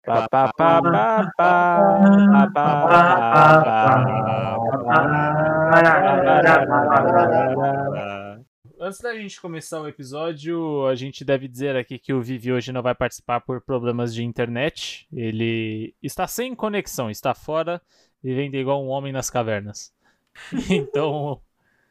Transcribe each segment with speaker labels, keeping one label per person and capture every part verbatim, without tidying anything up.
Speaker 1: Pá, pá, pá, pá, pá, pá, pá, pá. Antes da gente começar o episódio, a gente deve dizer aqui que o Vivi hoje não vai participar por problemas de internet. Ele está sem conexão, está fora, vivendo igual um homem nas cavernas. Então,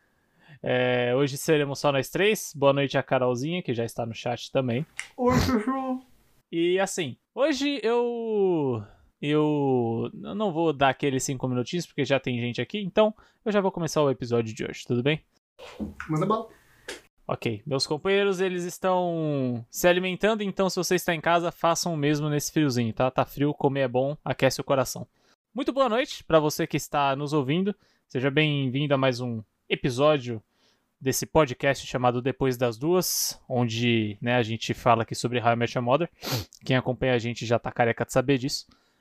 Speaker 1: é, hoje seremos só nós três. Boa noite a Carolzinha, que já está no chat também.
Speaker 2: Oi, Chuchu.
Speaker 1: E assim, hoje eu eu não vou dar aqueles cinco minutinhos, porque já tem gente aqui, então eu já vou começar o episódio de hoje, tudo bem?
Speaker 2: Manda bala.
Speaker 1: Ok, meus companheiros, eles estão se alimentando, então se você está em casa, façam o mesmo nesse friozinho, tá? Tá frio, comer é bom, aquece o coração. Muito boa noite para você que está nos ouvindo, seja bem-vindo a mais um episódio desse podcast chamado Depois das Duas, onde, né, a gente fala aqui sobre How I Met Your Mother. Quem acompanha a gente já tá careca de saber disso.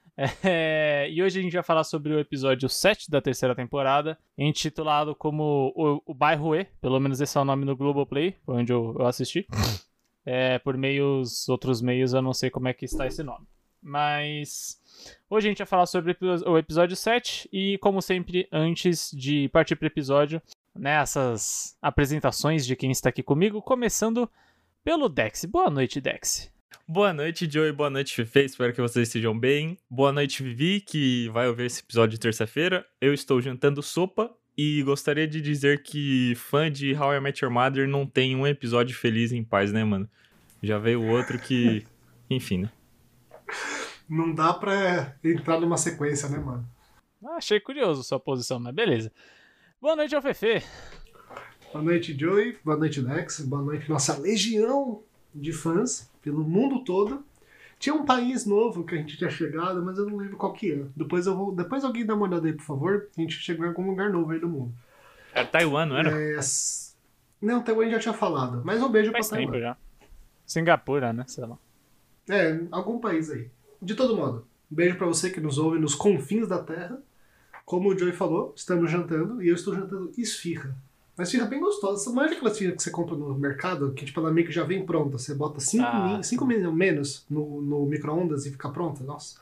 Speaker 1: É, e hoje a gente vai falar sobre o episódio sete da terceira temporada, intitulado como O, o Bairro E, pelo menos esse é o nome no Globoplay, foi onde eu, eu assisti. É, por meios, outros meios, eu não sei como é que está esse nome. Mas hoje a gente vai falar sobre o episódio sete e, como sempre, antes de partir para o episódio, né, essas apresentações de quem está aqui comigo, começando pelo Dex. Boa noite, Dex.
Speaker 3: Boa noite, Joey. Boa noite, Fefe. Espero que vocês estejam bem. Boa noite, Vivi, que vai ouvir esse episódio de terça-feira. Eu estou jantando sopa e gostaria de dizer que fã de How I Met Your Mother não tem um episódio feliz em paz, né, mano? Já veio o outro que... Enfim, né?
Speaker 2: Não dá pra entrar numa sequência, né, mano?
Speaker 1: Ah, achei curioso sua posição, mas beleza. Boa noite ao Fefe.
Speaker 2: Boa noite, Joey. Boa noite, Dex. Boa noite, nossa legião de fãs pelo mundo todo. Tinha um país novo que a gente tinha chegado, mas eu não lembro qual que é. Depois, eu vou... Depois alguém dá uma olhada aí, por favor. A gente chegou em algum lugar novo aí do mundo.
Speaker 3: Era Taiwan, não era?
Speaker 2: É... Não, Taiwan a gente já tinha falado. Mas um beijo
Speaker 1: Faz
Speaker 2: pra
Speaker 1: tempo
Speaker 2: Taiwan.
Speaker 1: já. Singapura, né? Sei lá.
Speaker 2: É, algum país aí. De todo modo, um beijo pra você que nos ouve nos confins da Terra. Como o Joey falou, estamos jantando e eu estou jantando esfirra. Uma esfirra bem gostosa. Manja aquela esfirra que você compra no mercado, que tipo, ela meio que já vem pronta. Você bota cinco
Speaker 1: Ah,
Speaker 2: minutos menos no, no micro-ondas e fica pronta. Nossa.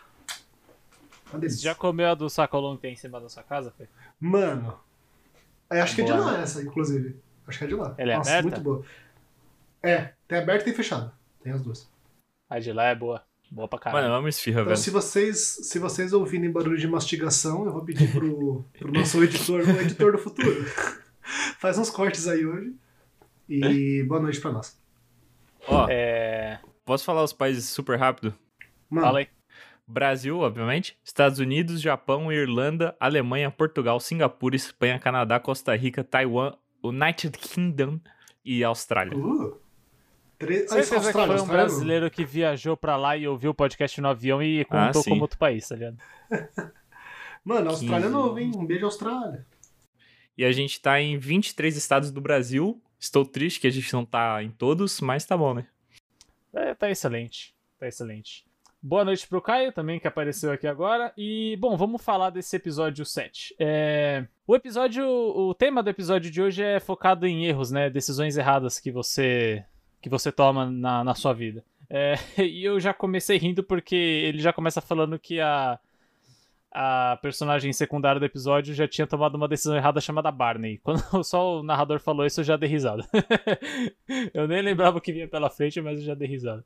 Speaker 2: Uma
Speaker 1: Você
Speaker 2: delícia.
Speaker 1: já comeu a do sacolão que tem em cima da sua casa, Fê?
Speaker 2: Mano, eu acho que é de
Speaker 1: Boa,
Speaker 2: lá
Speaker 1: né?
Speaker 2: essa, inclusive. Acho que é de lá.
Speaker 1: Ela é
Speaker 2: Nossa,
Speaker 1: aberta?
Speaker 2: muito boa. É, tem aberta e tem fechada. Tem as duas.
Speaker 1: A de lá é boa. Boa pra caralho.
Speaker 3: Mano, eu amo esfirra,
Speaker 2: Então,
Speaker 3: velho.
Speaker 2: se vocês, se vocês ouvirem barulho de mastigação, eu vou pedir pro, pro nosso editor, o editor do futuro, faz uns cortes aí hoje. E boa noite pra nós.
Speaker 3: Ó,
Speaker 1: É...
Speaker 3: posso falar os países super rápido?
Speaker 2: Mano,
Speaker 1: Fala aí.
Speaker 3: Brasil, obviamente. Estados Unidos, Japão, Irlanda, Alemanha, Portugal, Singapura, Espanha, Canadá, Costa Rica, Taiwan, United Kingdom e Austrália.
Speaker 2: uh, tre...
Speaker 1: Certeza que
Speaker 2: Austrália,
Speaker 1: foi um
Speaker 2: Austrália,
Speaker 1: brasileiro que viajou pra lá e ouviu o podcast no avião e contou
Speaker 3: Ah, sim.
Speaker 1: como outro país, tá ligado?
Speaker 2: Mano, Austrália é
Speaker 3: quinze.
Speaker 2: novo, hein? Um beijo, Austrália.
Speaker 3: E a gente tá em vinte e três estados do Brasil. Estou triste que a gente não tá em todos, mas tá bom, né?
Speaker 1: É, tá excelente. Tá excelente. Boa noite pro Caio também, que apareceu aqui agora. E, bom, vamos falar desse episódio sete. É... O episódio... O tema do episódio de hoje é focado em erros, né? Decisões erradas que você... que você toma na, na sua vida. É... E eu já comecei rindo porque ele já começa falando que a... a personagem secundária do episódio já tinha tomado uma decisão errada chamada Barney. Quando só o narrador falou isso, eu já dei risada. Eu nem lembrava o que vinha pela frente, mas eu já dei risada.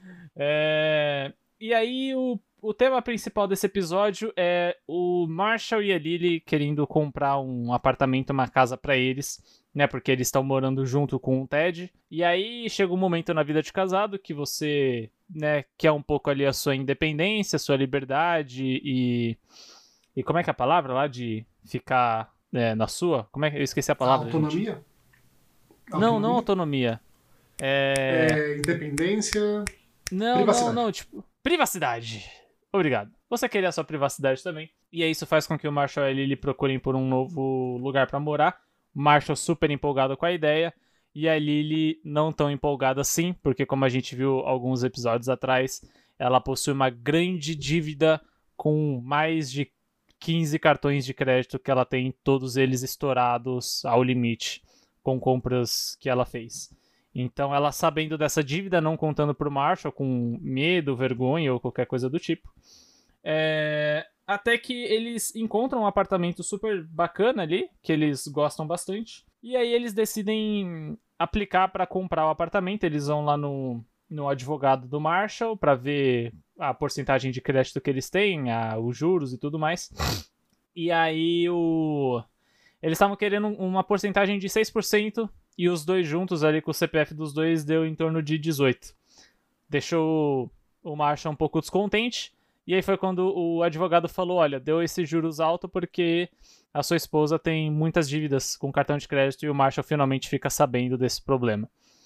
Speaker 1: É... E aí, o, o tema principal desse episódio é o Marshall e a Lily querendo comprar um apartamento, uma casa pra eles, né? Porque eles estão morando junto com o Ted. E aí, chega um momento na vida de casado que você, né, quer um pouco ali a sua independência, a sua liberdade e... E como é que é a palavra lá de ficar é, na sua? Como é que eu esqueci a palavra?
Speaker 2: Autonomia?
Speaker 1: Gente. Não, não autonomia. É...
Speaker 2: É, independência.
Speaker 1: Não,
Speaker 2: Privacidade.
Speaker 1: não, não, tipo, privacidade. Obrigado. Você queria a sua privacidade também. E aí isso faz com que o Marshall e a Lily procurem por um novo lugar pra morar. O Marshall super empolgado com a ideia. E a Lily não tão empolgada assim, porque como a gente viu alguns episódios atrás, ela possui uma grande dívida com mais de quinze cartões de crédito que ela tem, todos eles estourados ao limite, com compras que ela fez. Então ela, sabendo dessa dívida, não contando pro Marshall, com medo, vergonha ou qualquer coisa do tipo, é... até que eles encontram um apartamento super bacana ali, que eles gostam bastante, e aí eles decidem aplicar para comprar o apartamento. Eles vão lá no, no advogado do Marshall para ver a porcentagem de crédito que eles têm, a, os juros e tudo mais. E aí o... eles estavam querendo uma porcentagem de seis por cento e os dois juntos ali com o C P F dos dois deu em torno de dezoito por cento. Deixou o Marshall um pouco descontente. E aí foi quando o advogado falou, olha, deu esses juros alto porque a sua esposa tem muitas dívidas com cartão de crédito e o Marshall finalmente fica sabendo desse problema.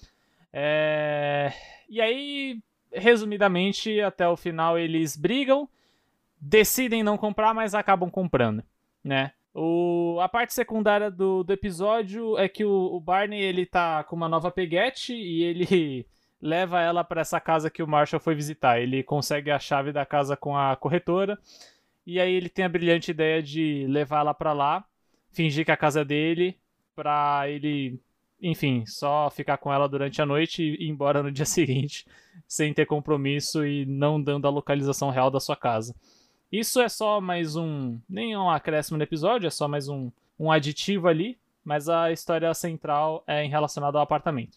Speaker 1: É... E aí, resumidamente, até o final eles brigam, decidem não comprar, mas acabam comprando, né? O... A parte secundária do, do episódio é que o, o Barney, ele tá com uma nova peguete e ele... leva ela para essa casa que o Marshall foi visitar. Ele consegue a chave da casa com a corretora, e aí ele tem a brilhante ideia de levar ela para lá, fingir que a casa é dele, pra ele, enfim, só ficar com ela durante a noite e ir embora no dia seguinte, sem ter compromisso e não dando a localização real da sua casa. Isso é só mais um... nem um acréscimo no episódio, é só mais um, um aditivo ali, mas a história central é em relacionada ao apartamento.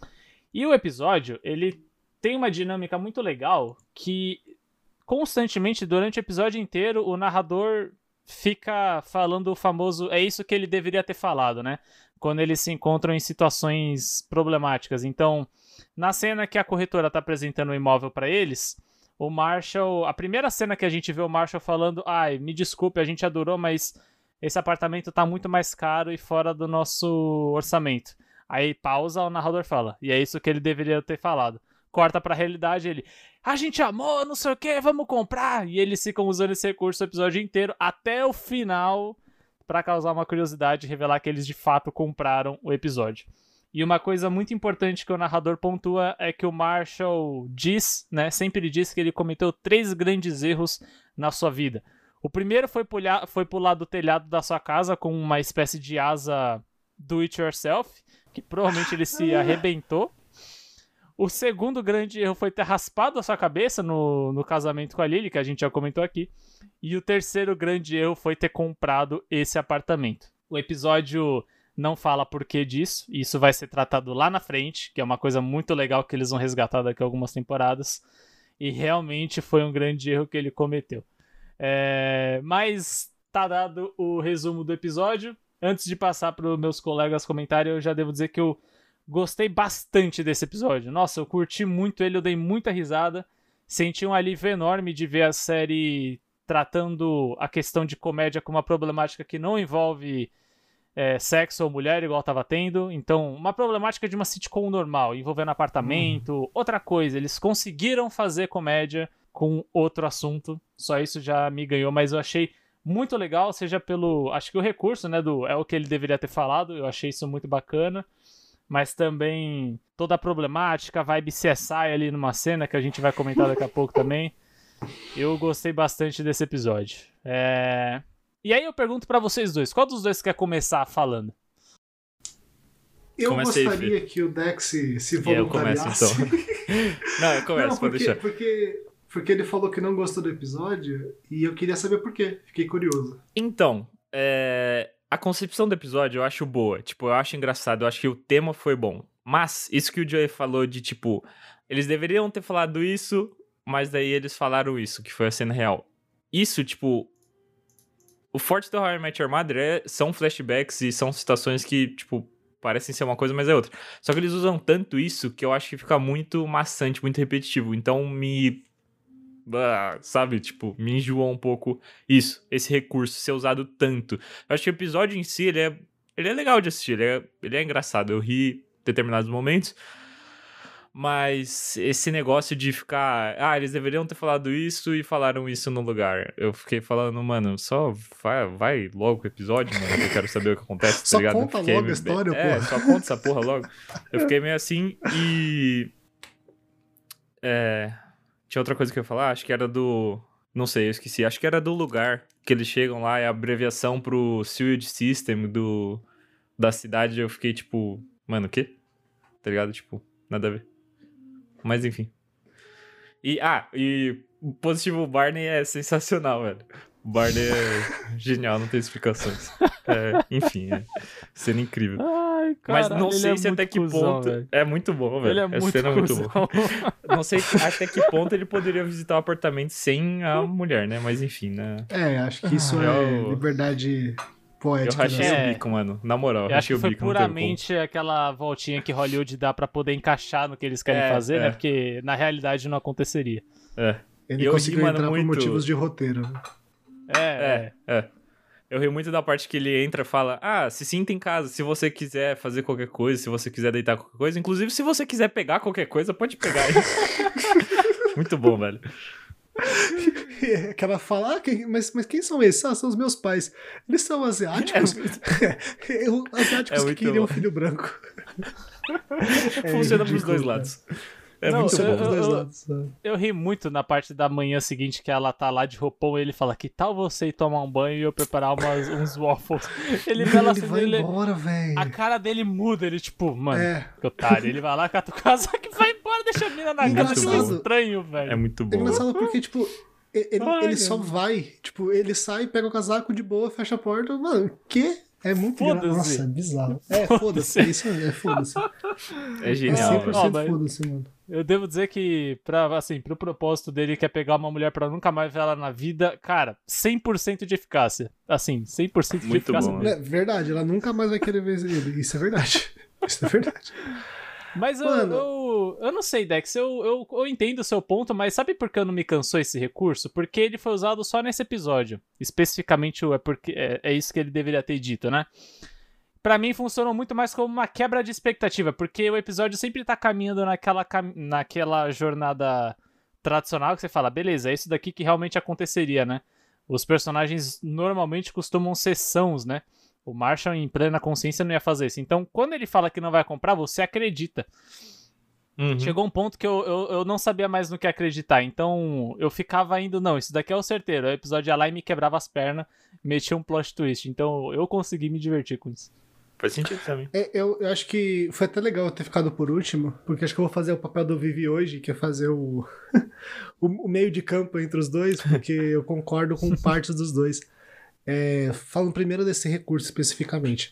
Speaker 1: E o episódio, ele tem uma dinâmica muito legal que constantemente, durante o episódio inteiro, o narrador fica falando o famoso é isso que ele deveria ter falado, né? Quando eles se encontram em situações problemáticas. Então, na cena que a corretora tá apresentando o imóvel para eles, o Marshall... a primeira cena que a gente vê o Marshall falando, ai, me desculpe, a gente adorou, mas esse apartamento tá muito mais caro e fora do nosso orçamento. Aí pausa, o narrador fala, e é isso que ele deveria ter falado. Corta pra realidade, ele, a gente amou, não sei o que, vamos comprar. E eles ficam usando esse recurso o episódio inteiro, até o final, pra causar uma curiosidade e revelar que eles de fato compraram o episódio. E uma coisa muito importante que o narrador pontua é que o Marshall diz, né, sempre diz que ele cometeu três grandes erros na sua vida. O primeiro foi pular, foi pular do telhado da sua casa com uma espécie de asa do it yourself, que provavelmente ele se arrebentou. O segundo grande erro foi ter raspado a sua cabeça no, no casamento com a Lily, que a gente já comentou aqui. E o terceiro grande erro foi ter comprado esse apartamento. O episódio não fala por que disso, e isso vai ser tratado lá na frente, que é uma coisa muito legal que eles vão resgatar daqui a algumas temporadas. E realmente foi um grande erro que ele cometeu. É... Mas tá dado o resumo do episódio. Antes de passar para os meus colegas comentarem, eu já devo dizer que eu gostei bastante desse episódio. Nossa, eu curti muito ele, eu dei muita risada. Senti um alívio enorme de ver a série tratando a questão de comédia com uma problemática que não envolve é, sexo ou mulher, igual estava tendo. Então, uma problemática de uma sitcom normal, envolvendo apartamento, hum. outra coisa. Eles conseguiram fazer comédia com outro assunto. Só isso já me ganhou, mas eu achei muito legal, seja pelo... acho que o recurso, né, do é o que ele deveria ter falado, eu achei isso muito bacana. Mas também toda a problemática, vibe C S I ali numa cena que a gente vai comentar daqui a pouco também. Eu gostei bastante desse episódio. É... E aí eu pergunto pra vocês dois, qual dos dois quer começar falando?
Speaker 2: Eu
Speaker 3: Comecei,
Speaker 2: gostaria
Speaker 3: filho.
Speaker 2: que o Dex se, se voluntariasse.
Speaker 3: Eu começo, então. Não, eu começo,
Speaker 2: não,
Speaker 3: pode
Speaker 2: porque,
Speaker 3: deixar.
Speaker 2: Porque, porque ele falou que não gostou do episódio e eu queria saber por quê. Fiquei curioso.
Speaker 3: Então, é... a concepção do episódio eu acho boa, tipo, eu acho engraçado, eu acho que o tema foi bom. Mas, isso que o Joey falou de, tipo, eles deveriam ter falado isso, mas daí eles falaram isso, que foi a cena real. Isso, tipo, o forte do How I Met Your Mother é, são flashbacks e são situações que, tipo, parecem ser uma coisa, mas é outra. Só que eles usam tanto isso que eu acho que fica muito maçante, muito repetitivo. Então, me... Ah, sabe, tipo, me enjoou um pouco isso, esse recurso ser usado tanto. Eu acho que o episódio em si, ele é, ele é legal de assistir, ele é, ele é engraçado, eu ri em determinados momentos, mas esse negócio de ficar, ah, eles deveriam ter falado isso e falaram isso no lugar. Eu fiquei falando, mano, só vai, vai logo o episódio, mano, que eu quero saber o que acontece, tá
Speaker 2: só
Speaker 3: ligado?
Speaker 2: conta
Speaker 3: fiquei,
Speaker 2: logo a história,
Speaker 3: é,
Speaker 2: pô.
Speaker 3: só conta essa porra logo. Eu fiquei meio assim e... É... Tinha outra coisa que eu ia falar, acho que era do... Não sei, eu esqueci. Acho que era do lugar que eles chegam lá, é a abreviação pro sewage system do... da cidade. Eu fiquei tipo, mano, o quê? tá ligado? Tipo, nada a ver. Mas enfim. E, ah, e o positivo, o Barney é sensacional, velho. O Barney é genial, não tem explicações. É, enfim, é cena incrível.
Speaker 1: Ai,
Speaker 3: Mas
Speaker 1: caralho,
Speaker 3: não sei
Speaker 1: ele é
Speaker 3: se até
Speaker 1: muito
Speaker 3: que
Speaker 1: cuzão,
Speaker 3: ponto...
Speaker 1: velho.
Speaker 3: É muito bom, velho.
Speaker 1: Ele é
Speaker 3: Essa
Speaker 1: muito
Speaker 3: cena é muito
Speaker 1: cuzão.
Speaker 3: boa. Não sei até que ponto ele poderia visitar o apartamento sem a mulher, né? Mas enfim, né?
Speaker 2: É, acho que isso
Speaker 3: Ah,
Speaker 2: é
Speaker 3: eu-
Speaker 2: liberdade
Speaker 3: Eu
Speaker 2: poética.
Speaker 3: rachei
Speaker 2: né?
Speaker 1: É.
Speaker 3: o bico, mano. Na moral, eu
Speaker 1: Eu acho
Speaker 3: rachei
Speaker 1: que
Speaker 3: o
Speaker 1: foi
Speaker 3: bico. não teve como.
Speaker 1: puramente aquela voltinha que Hollywood dá pra poder encaixar no que eles querem
Speaker 3: É,
Speaker 1: fazer,
Speaker 3: é.
Speaker 1: né? Porque na realidade não aconteceria.
Speaker 3: É.
Speaker 2: Ele
Speaker 3: E eu ri,
Speaker 2: conseguiu
Speaker 3: mano,
Speaker 2: entrar
Speaker 3: muito-
Speaker 2: por motivos de roteiro. né?
Speaker 1: É,
Speaker 3: É, é. Eu rio muito da parte que ele entra e fala: Ah, se sinta em casa, se você quiser fazer qualquer coisa, se você quiser deitar qualquer coisa. Inclusive, se você quiser pegar qualquer coisa, pode pegar aí. Muito bom, velho.
Speaker 2: E que ela fala, ah, quem- mas, mas quem são esses? Ah, são os meus pais. Eles são asiáticos? Eu- asiáticos
Speaker 3: É
Speaker 2: que
Speaker 3: muito
Speaker 2: queriam um
Speaker 3: bom.
Speaker 2: filho branco. É
Speaker 3: Funciona pros
Speaker 2: ridículo,
Speaker 3: dois
Speaker 2: cara.
Speaker 3: lados. É
Speaker 1: Não,
Speaker 3: muito
Speaker 2: Funciona
Speaker 1: eu-
Speaker 3: bom.
Speaker 2: pros dois
Speaker 1: eu-
Speaker 2: lados. sabe?
Speaker 1: eu ri muito na parte da manhã seguinte que ela tá lá de roupão e ele fala: Que tal você ir tomar um banho e eu preparar umas, uns waffles? Ele vê ela
Speaker 2: Ele
Speaker 1: assim,
Speaker 2: vai
Speaker 1: ele,
Speaker 2: embora, velho.
Speaker 1: a cara dele muda, ele tipo, mano,
Speaker 2: É.
Speaker 1: que otário. Ele vai lá, cata o casaco e vai embora, deixa a mina na
Speaker 2: Muito
Speaker 1: casa, que
Speaker 2: engraçado.
Speaker 1: estranho, velho.
Speaker 3: É muito
Speaker 2: É
Speaker 3: bom.
Speaker 2: engraçado porque, tipo, e- ele,
Speaker 1: Ai,
Speaker 2: ele só
Speaker 1: cara.
Speaker 2: vai. Tipo, ele sai, pega o casaco de boa, fecha a porta. Mano, o quê? É muito engraçado.
Speaker 1: Foda-se.
Speaker 2: Nossa, é bizarro. É, foda-se. É isso aí, é foda-se.
Speaker 3: É
Speaker 2: É
Speaker 3: genial,
Speaker 2: cem
Speaker 3: velho.
Speaker 2: por cento
Speaker 1: Ó, mas-
Speaker 2: foda-se, mano.
Speaker 1: Eu devo dizer que, pra, assim, pro propósito dele que é pegar uma mulher pra nunca mais ver ela na vida, cara, cem por cento de eficácia. Assim, cem por cento de
Speaker 3: Muito
Speaker 1: eficácia
Speaker 3: bom,
Speaker 1: mesmo.
Speaker 2: É verdade, ela nunca mais vai querer ver ele. Isso é verdade. Isso é verdade.
Speaker 1: Mas eu,
Speaker 2: Mano.
Speaker 1: eu, eu não sei, Dex, eu, eu, eu entendo o seu ponto, mas sabe por que eu não me cansou esse recurso? Porque ele foi usado só nesse episódio. Especificamente, é, porque, é, é isso que ele deveria ter dito, né? Pra mim funcionou muito mais como uma quebra de expectativa, porque o episódio sempre tá caminhando naquela, cam- naquela jornada tradicional que você fala, beleza, é isso daqui que realmente aconteceria, né? Os personagens normalmente costumam ser sãos, né? O Marshall, em plena consciência, não ia fazer isso. Então, quando ele fala que não vai comprar, você acredita.
Speaker 3: Uhum.
Speaker 1: Chegou um ponto que eu, eu, eu não sabia mais no que acreditar. Então, eu ficava indo, não, isso daqui é o certeiro. O episódio ia lá e me quebrava as pernas, metia um plot twist. Então, eu consegui me divertir com isso.
Speaker 3: Faz sentido também.
Speaker 2: É, eu, eu acho que foi até legal eu ter ficado por último, porque acho que eu vou fazer o papel do Vivi hoje, que é fazer o, o, o meio de campo entre os dois, porque eu concordo com partes dos dois. É, falando primeiro desse recurso especificamente.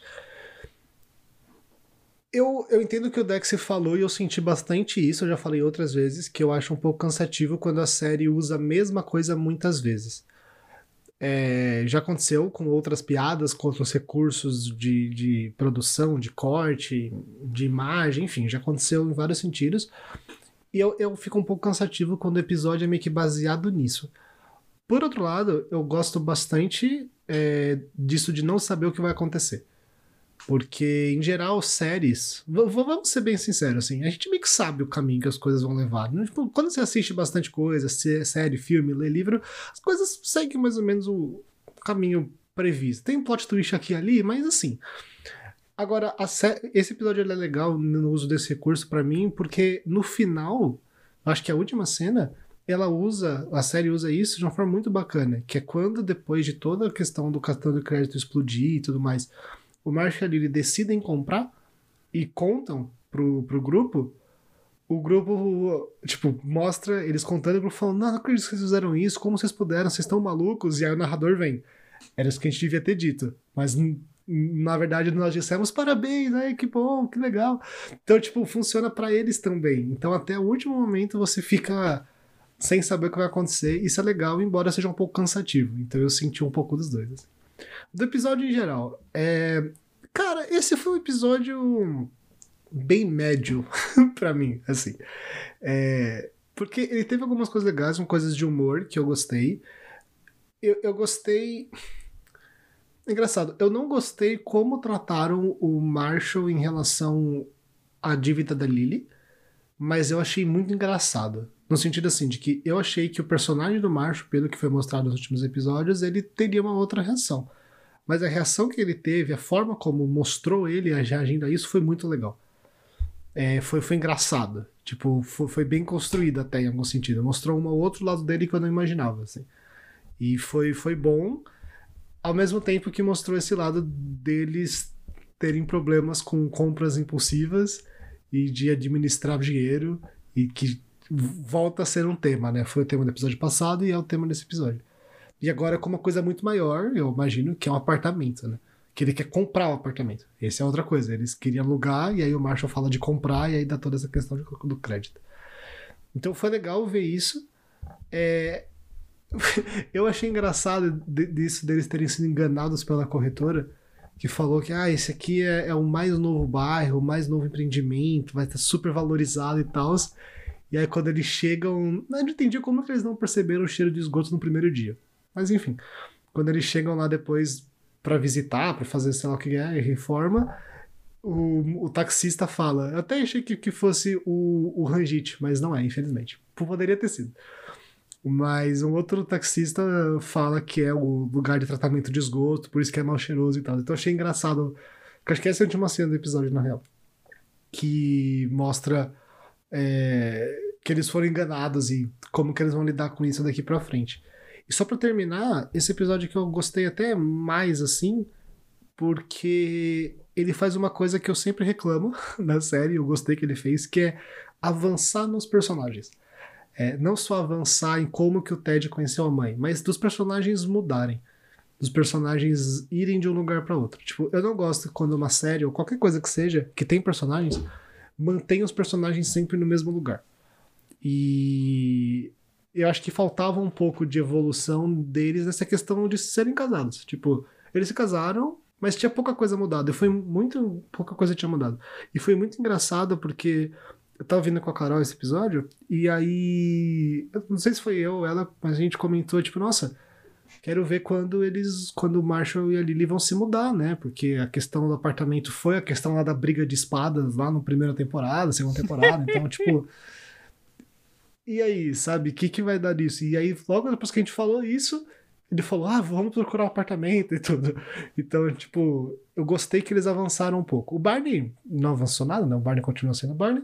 Speaker 2: Eu, eu entendo o que o Dex falou e eu senti bastante isso, eu já falei outras vezes, que eu acho um pouco cansativo quando a série usa a mesma coisa muitas vezes. É, já aconteceu com outras piadas, com outros recursos de, de produção, de corte, de imagem, enfim, já aconteceu em vários sentidos. E eu, eu fico um pouco cansativo quando o episódio é meio que baseado nisso. Por outro lado, eu gosto bastante é, disso de não saber o que vai acontecer. Porque, em geral, séries... v- v- Vamos ser bem sinceros, assim, a gente meio que sabe o caminho que as coisas vão levar. Né? Tipo, quando você assiste bastante coisa, sé- série, filme, lê livro, as coisas seguem mais ou menos o caminho previsto. Tem um plot twist aqui e ali, mas assim... Agora, a sé- esse episódio ele é legal no uso desse recurso pra mim, porque no final, acho que a última cena, ela usa, a série usa isso de uma forma muito bacana, que é quando, depois de toda a questão do cartão de crédito explodir e tudo mais, o Marshall e ele decidem comprar e contam pro, pro grupo, o grupo, tipo, mostra eles contando e o grupo falando, não, não acredito que vocês fizeram isso, como vocês puderam, vocês estão malucos, e aí o narrador vem, era isso que a gente devia ter dito, mas n- na verdade nós dissemos parabéns, ai, que bom, que legal. Então, tipo, funciona pra eles também. Então, até o último momento você fica sem saber o que vai acontecer. Isso é legal, embora seja um pouco cansativo. Então, eu senti um pouco dos dois. assim. Do episódio em geral, é... cara, esse foi um episódio bem médio pra mim, assim. É... Porque ele teve algumas coisas legais, coisas de humor que eu gostei. Eu, eu gostei... Engraçado, eu não gostei como trataram o Marshall em relação à dívida da Lily, mas eu achei muito engraçado. No sentido assim, de que eu achei que o personagem do Marshall, pelo que foi mostrado nos últimos episódios, ele teria uma outra reação. Mas a reação que ele teve, a forma como mostrou ele reagindo a isso foi muito legal. É, foi, foi engraçado. Tipo, foi, foi bem construído até em algum sentido. Mostrou um outro lado dele que eu não imaginava, assim. E foi, foi bom, ao mesmo tempo que mostrou esse lado deles terem problemas com compras impulsivas e de administrar dinheiro, e que volta a ser um tema, né? Foi o tema do episódio passado e é o tema desse episódio. E agora com uma coisa muito maior, eu imagino, que é um apartamento, né? Que ele quer comprar o apartamento. Essa é outra coisa. Eles queriam alugar, e aí o Marshall fala de comprar, e aí dá toda essa questão de, do crédito. Então foi legal ver isso. É... eu achei engraçado disso, deles terem sido enganados pela corretora, que falou que ah, esse aqui é, é o mais novo bairro, o mais novo empreendimento, vai estar super valorizado e tal. E aí quando eles chegam... Eu não entendi como que eles não perceberam o cheiro de esgoto no primeiro dia. Mas enfim, quando eles chegam lá depois pra visitar, pra fazer sei lá o que é, reforma, o, o taxista fala, eu até achei que, que fosse o, o Ranjit, mas não é, infelizmente. Poderia ter sido. Mas um outro taxista fala que é o lugar de tratamento de esgoto, por isso que é mal cheiroso e tal. Então eu achei engraçado, porque acho que essa é a última cena do episódio, na real, que mostra é, que eles foram enganados e como que eles vão lidar com isso daqui pra frente. E só pra terminar, esse episódio que eu gostei até mais, assim, porque ele faz uma coisa que eu sempre reclamo na série, eu gostei que ele fez, que é avançar nos personagens. É, não só avançar em como que o Ted conheceu a mãe, mas dos personagens mudarem. Dos personagens irem de um lugar pra outro. Tipo, eu não gosto quando uma série, ou qualquer coisa que seja, que tem personagens, mantém os personagens sempre no mesmo lugar. E... eu acho que faltava um pouco de evolução deles nessa questão de serem casados. Tipo, eles se casaram, mas tinha pouca coisa mudada. E foi muito... pouca coisa tinha mudado. E foi muito engraçado porque eu tava vindo com a Carol esse episódio, e aí... eu não sei se foi eu ou ela, mas a gente comentou, tipo, nossa, quero ver quando eles... quando o Marshall e a Lily vão se mudar, né? Porque a questão do apartamento foi a questão lá da briga de espadas lá na primeira temporada, segunda temporada. Então, tipo... e aí, sabe, o que, que vai dar disso? E aí, logo depois que a gente falou isso, ele falou, ah, vamos procurar um apartamento e tudo. Então, tipo, eu gostei que eles avançaram um pouco. O Barney não avançou nada, né? O Barney continua sendo o Barney.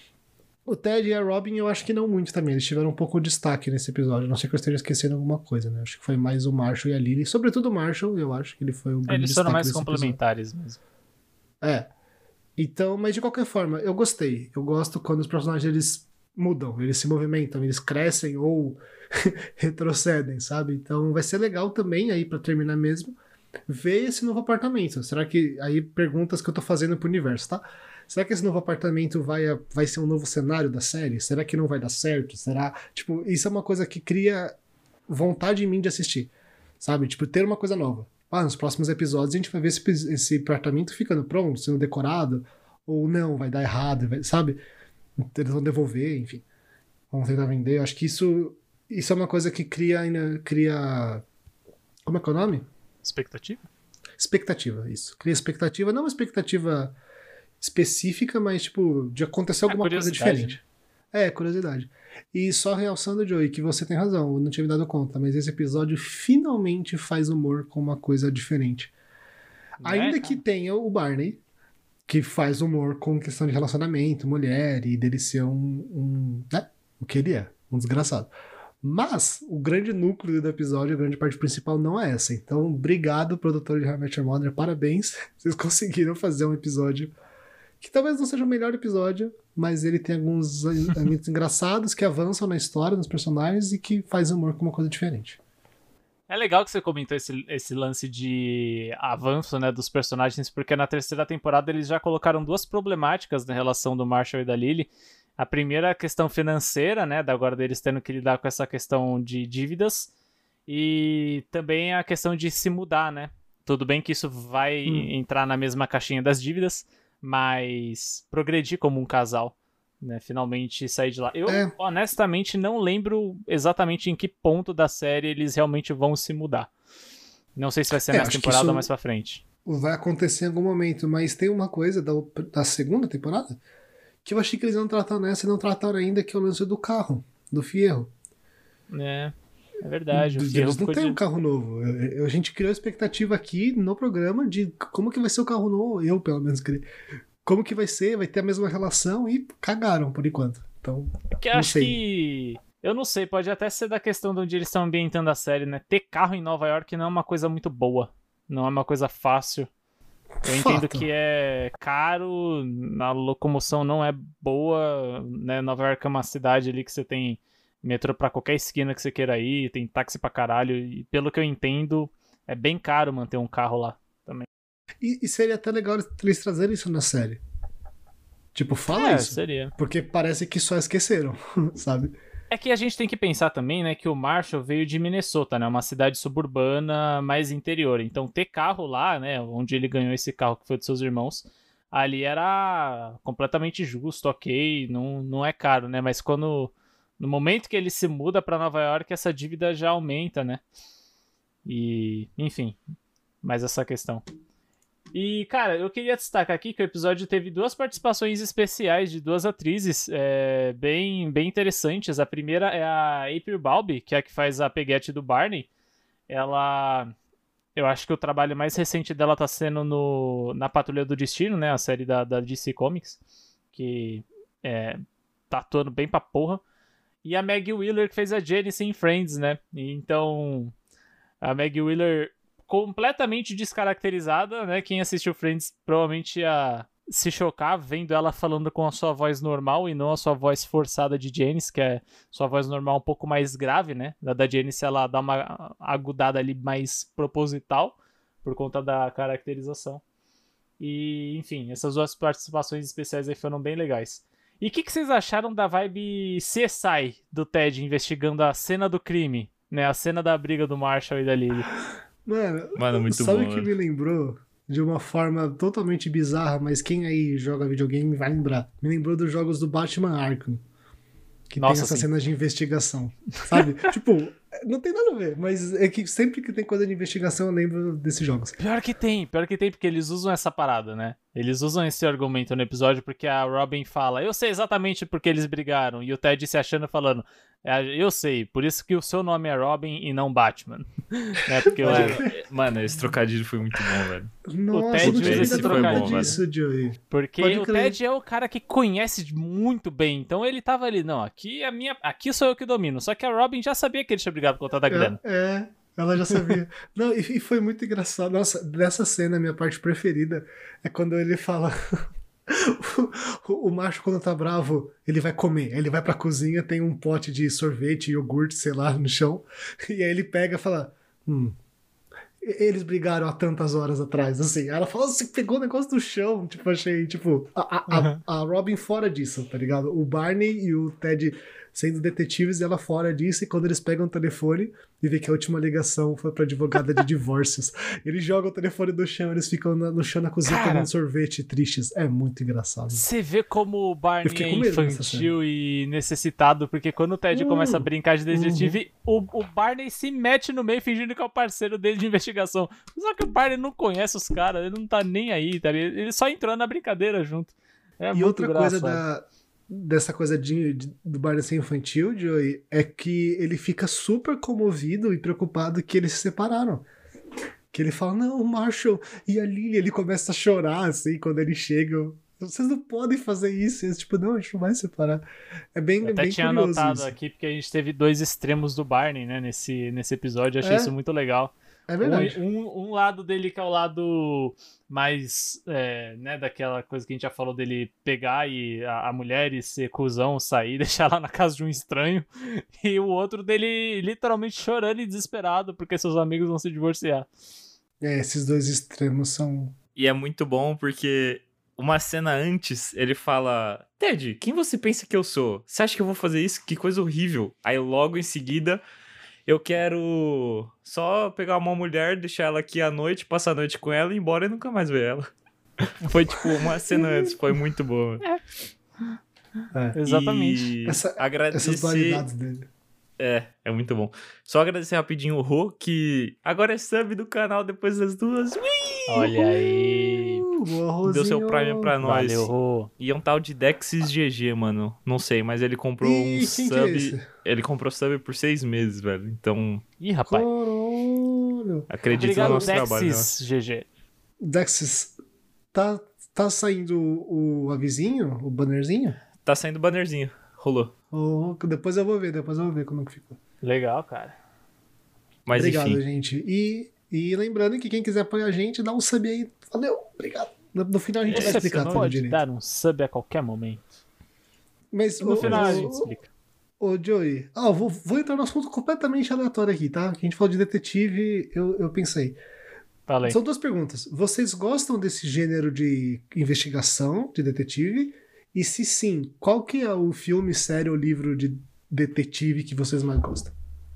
Speaker 2: O Ted e a Robin, eu acho que não muito também. Eles tiveram um pouco de destaque nesse episódio. Não sei que eu esteja esquecendo alguma coisa, né? Acho que foi mais o Marshall e a Lily. Sobretudo o Marshall, eu acho que ele foi o grande
Speaker 1: Eles
Speaker 2: destaque
Speaker 1: foram mais
Speaker 2: desse
Speaker 1: complementares
Speaker 2: episódio.
Speaker 1: mesmo.
Speaker 2: É. Então, mas de qualquer forma, eu gostei. Eu gosto quando os personagens, eles mudam, eles se movimentam, eles crescem ou retrocedem, sabe? Então vai ser legal também, aí pra terminar mesmo, ver esse novo apartamento. Será que... aí perguntas que eu tô fazendo pro universo, tá? Será que esse novo apartamento vai, vai ser um novo cenário da série? Será que não vai dar certo? Será... tipo, isso é uma coisa que cria vontade em mim de assistir, sabe? Tipo, ter uma coisa nova. Ah, nos próximos episódios a gente vai ver esse, esse apartamento ficando pronto, sendo decorado, ou não, vai dar errado, vai, sabe? Eles vão devolver, enfim. Vão tentar vender. Eu acho que isso, isso é uma coisa que cria, cria... como é que é o nome?
Speaker 1: Expectativa?
Speaker 2: Expectativa, isso. Cria expectativa, não uma expectativa específica, mas tipo, de acontecer alguma coisa diferente. Né? É, curiosidade. E só realçando, Joey, que você tem razão, eu não tinha me dado conta, mas esse episódio finalmente faz humor com uma coisa diferente. É, ainda cara. Que tenha o Barney, que faz humor com questão de relacionamento, mulher, e dele ser um, um né? O que ele é, um desgraçado. Mas o grande núcleo do episódio, a grande parte principal não é essa. Então, obrigado, produtor de How I Met Your Mother, parabéns. Vocês conseguiram fazer um episódio que talvez não seja o melhor episódio, mas ele tem alguns elementos engraçados que avançam na história, nos personagens, e que faz humor com uma coisa diferente.
Speaker 1: É legal que você comentou esse, esse lance de avanço, né, dos personagens, porque na terceira temporada eles já colocaram duas problemáticas na relação do Marshall e da Lily. A primeira é a questão financeira, né, da agora deles tendo que lidar com essa questão de dívidas, e também a questão de se mudar, né. Tudo bem que isso vai hum. entrar na mesma caixinha das dívidas, mas progredir como um casal, né, finalmente sair de lá. Eu, é. honestamente, não lembro exatamente em que ponto da série eles realmente vão se mudar. Não sei se vai ser é, nessa temporada ou mais pra frente.
Speaker 2: Vai acontecer em algum momento, mas tem uma coisa da, da segunda temporada que eu achei que eles iam tratar nessa e não trataram ainda, que é o lance do carro, do Fierro.
Speaker 1: É, é verdade. O
Speaker 2: Eles não têm de... um carro novo. Eu, eu, a gente criou a expectativa aqui no programa de como que vai ser o carro novo. Eu, pelo menos, criei. Como que vai ser, vai ter a mesma relação, e cagaram por enquanto. Então,
Speaker 1: que
Speaker 2: não
Speaker 1: acho
Speaker 2: sei.
Speaker 1: que... eu não sei, pode até ser da questão de onde eles estão ambientando a série, né? Ter carro em Nova York não é uma coisa muito boa. Não é uma coisa fácil. Eu entendo que é caro, a locomoção não é boa, né? Nova York é uma cidade ali que você tem metrô pra qualquer esquina que você queira ir, tem táxi pra caralho, e pelo que eu entendo, é bem caro manter um carro lá também.
Speaker 2: E, e seria até legal eles trazerem isso na série. Tipo, fala
Speaker 1: É,
Speaker 2: isso.
Speaker 1: seria.
Speaker 2: Porque parece que só esqueceram, sabe?
Speaker 1: É que a gente tem que pensar também, né, que o Marshall veio de Minnesota, né, uma cidade suburbana mais interior. Então ter carro lá, né, onde ele ganhou esse carro que foi dos seus irmãos, ali era completamente justo, ok, não, não é caro, né, mas quando, no momento que ele se muda pra Nova York, essa dívida já aumenta, né, e, enfim, mais essa questão. E, cara, eu queria destacar aqui que o episódio teve duas participações especiais de duas atrizes é, bem, bem interessantes. A primeira é a April Bowlby, que é a que faz a peguete do Barney. Ela... Eu acho que o trabalho mais recente dela tá sendo no, na Patrulha do Destino, né? A série da, da D C Comics, que é, tá atuando bem pra porra. E a Maggie Wheeler, que fez a Janice em Friends, né? E então, a Maggie Wheeler... completamente descaracterizada, né? Quem assistiu Friends provavelmente ia se chocar vendo ela falando com a sua voz normal e não a sua voz forçada de Janice, que é sua voz normal um pouco mais grave, né? Da da Janice ela dá uma agudada ali mais proposital por conta da caracterização. E, enfim, essas duas participações especiais aí foram bem legais. E o que, que vocês acharam da vibe C S I do Ted investigando a cena do crime, né? A cena da briga do Marshall e da Lily.
Speaker 2: Mano,
Speaker 3: Mano, muito
Speaker 2: sabe o
Speaker 3: bom,
Speaker 2: que
Speaker 3: mano.
Speaker 2: me lembrou? De uma forma totalmente bizarra, mas quem aí joga videogame vai lembrar. Me lembrou dos jogos do Batman Arkham. Que
Speaker 1: Nossa,
Speaker 2: tem essas
Speaker 1: sim.
Speaker 2: cenas de investigação. Sabe? Tipo, não tem nada a ver, mas é que sempre que tem coisa de investigação eu lembro desses jogos.
Speaker 1: Pior que tem, pior que tem, porque eles usam essa parada, né? Eles usam esse argumento no episódio porque a Robin fala, eu sei exatamente porque eles brigaram, e o Ted se achando falando, eu sei, por isso que o seu nome é Robin e não Batman. né? Porque
Speaker 3: Mano,
Speaker 1: o,
Speaker 3: mano, esse trocadilho foi muito bom, velho.
Speaker 2: Nossa,
Speaker 1: Ted
Speaker 2: eu não tinha
Speaker 1: usa
Speaker 2: me
Speaker 1: esse
Speaker 2: dado conta
Speaker 1: trocadilho,
Speaker 2: disso, Joey.
Speaker 1: porque
Speaker 2: Pode
Speaker 1: o
Speaker 2: crer.
Speaker 1: Ted é o cara que conhece muito bem, então ele tava ali, não, aqui, é a minha, aqui sou eu que domino, só que a Robin já sabia que ele tinha brigado contra a da Glenn.
Speaker 2: É, é, ela já sabia. Não, e, e foi muito engraçado. Nossa, dessa cena, a minha parte preferida é quando ele fala. o, o macho, quando tá bravo, ele vai comer. Ele vai pra cozinha, tem um pote de sorvete, iogurte, sei lá, no chão. E aí ele pega e fala: Hum. Eles brigaram há tantas horas atrás, assim. Aí ela fala, você pegou o negócio do chão. Tipo, achei, tipo, a, a,
Speaker 1: Uhum.
Speaker 2: a, a Robin fora disso, tá ligado? O Barney e o Ted sendo detetives e ela fora disso. E quando eles pegam o telefone e vê que a última ligação foi pra advogada de divórcios, eles jogam o telefone do chão, eles ficam na, no chão na cozinha
Speaker 1: Cara,
Speaker 2: comendo sorvete, tristes. É muito engraçado.
Speaker 1: Você vê como o
Speaker 2: Eu
Speaker 1: Barney
Speaker 2: fiquei
Speaker 1: é
Speaker 2: com medo dessa
Speaker 1: infantil e necessitado, porque quando o Ted
Speaker 2: Hum,
Speaker 1: começa a brincar de detetive, o, o Barney se mete no meio fingindo que é o parceiro dele de investigação. Só que o Barney não conhece os caras, ele não tá nem aí, tá ligado? Ele só entrou na brincadeira junto. É
Speaker 2: E
Speaker 1: muito
Speaker 2: outra coisa
Speaker 1: engraçado.
Speaker 2: da, dessa coisa de, de- do Barney ser infantil, Joey, é que ele fica super comovido e preocupado que eles se separaram. Que ele fala, não, o Marshall e a Lily, ele começa a chorar, assim, quando eles chegam. Vocês não podem fazer isso. E eles, tipo, não, a gente não vai se separar. É bem,
Speaker 1: Eu até
Speaker 2: bem
Speaker 1: tinha
Speaker 2: curioso
Speaker 1: anotado
Speaker 2: isso.
Speaker 1: aqui, porque a gente teve dois extremos do Barney, né, nesse, nesse episódio, eu achei
Speaker 2: É?
Speaker 1: isso muito legal.
Speaker 2: É verdade.
Speaker 1: Um, um, um lado dele que é o lado mais, é, né, daquela coisa que a gente já falou dele pegar e a, a mulher e ser cuzão, sair, deixar lá na casa de um estranho. E o outro dele literalmente chorando e desesperado porque seus amigos vão se divorciar.
Speaker 2: É, esses dois extremos são...
Speaker 3: E é muito bom porque uma cena antes ele fala: Ted, quem você pensa que eu sou? Você acha que eu vou fazer isso? Que coisa horrível. Aí logo em seguida eu quero só pegar uma mulher, deixar ela aqui à noite, passar a noite com ela e ir embora e nunca mais ver ela. Foi tipo uma cena antes, foi muito boa.
Speaker 2: É.
Speaker 1: Exatamente.
Speaker 3: E
Speaker 2: Essa-
Speaker 3: agradecer...
Speaker 2: Essas dualidades dele.
Speaker 3: É, é muito bom. Só agradecer rapidinho o Rô, que agora é sub do canal depois das duas. Ui!
Speaker 1: Olha aí.
Speaker 2: Uh, boa,
Speaker 3: Deu seu
Speaker 2: Rosinho.
Speaker 3: Prime pra nós.
Speaker 1: Valeu, Rô.
Speaker 3: E é um tal de Dexys G G, mano. Não sei, mas ele comprou
Speaker 2: Ih,
Speaker 3: um
Speaker 2: quem que é
Speaker 3: sub.
Speaker 2: esse?
Speaker 3: Ele comprou sub por seis meses, velho. Então,
Speaker 1: Ih, rapaz.
Speaker 2: Caralho.
Speaker 3: acredite no
Speaker 1: Obrigado,
Speaker 3: nosso trabalho. Né?
Speaker 1: Dexys, G G.
Speaker 2: Dexys, tá, tá saindo o avisinho, o bannerzinho?
Speaker 3: Tá saindo bannerzinho. Rolou.
Speaker 2: Oh, depois eu vou ver, depois eu vou ver como que ficou.
Speaker 1: Legal, cara.
Speaker 3: Mas
Speaker 2: Obrigado,
Speaker 3: enfim.
Speaker 2: gente. E, E lembrando que quem quiser apoiar a gente, dá um sub aí. Valeu, obrigado. No, no final a gente vai explicar tudo
Speaker 1: pode
Speaker 2: direito.
Speaker 1: dar um sub a qualquer momento.
Speaker 2: Mas
Speaker 1: No
Speaker 2: o,
Speaker 1: final
Speaker 2: o,
Speaker 1: a gente explica.
Speaker 2: Ô, Joey, ah, vou, vou entrar num assunto completamente aleatório aqui, tá? Que a gente falou de detetive, eu, eu pensei.
Speaker 1: Falei.
Speaker 2: São duas perguntas. Vocês gostam desse gênero de investigação, de detetive? E se sim, qual que é o filme, série ou livro de detetive que vocês mais gostam?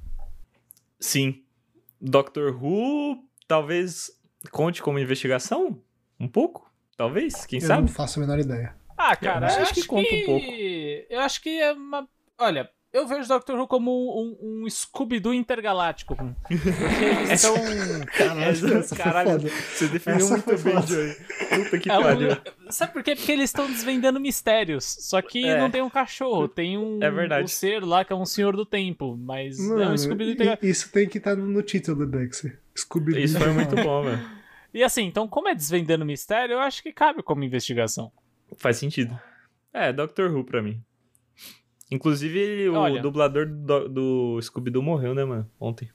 Speaker 3: Sim. Doctor Who talvez conte como investigação? Um pouco? Talvez? Quem
Speaker 2: eu
Speaker 3: sabe?
Speaker 2: não faço a menor ideia.
Speaker 1: Ah, cara,
Speaker 3: Eu
Speaker 1: eu
Speaker 3: acho que
Speaker 1: acho
Speaker 3: conta
Speaker 1: que...
Speaker 3: um pouco.
Speaker 1: Eu acho que é uma... Olha, eu vejo Doctor Who como um, um Scooby-Doo intergaláctico. Porque eles são...
Speaker 2: Caralho, essa
Speaker 3: Caralho,
Speaker 2: foi foda.
Speaker 3: você definiu
Speaker 2: Essa
Speaker 3: muito
Speaker 2: foi
Speaker 3: bem,
Speaker 2: foda.
Speaker 3: Joey. Puta que
Speaker 1: É um-
Speaker 3: pariu.
Speaker 1: Sabe por quê? Porque eles estão desvendando mistérios. Só que
Speaker 3: É.
Speaker 1: não tem um cachorro, tem um,
Speaker 3: É verdade.
Speaker 1: um ser lá que é um senhor do tempo. Mas é um
Speaker 2: Mano,
Speaker 1: Scooby-Doo
Speaker 2: i-
Speaker 1: intergaláctico.
Speaker 2: isso tem que estar no título, Dexter. Scooby-Doo.
Speaker 3: Isso foi muito bom, velho.
Speaker 1: E assim, então como é desvendando mistério, eu acho que cabe como investigação.
Speaker 3: Faz sentido. É, Doctor Who pra mim. Inclusive, o
Speaker 1: Olha.
Speaker 3: dublador do, do Scooby-Doo morreu, né, mano? Ontem.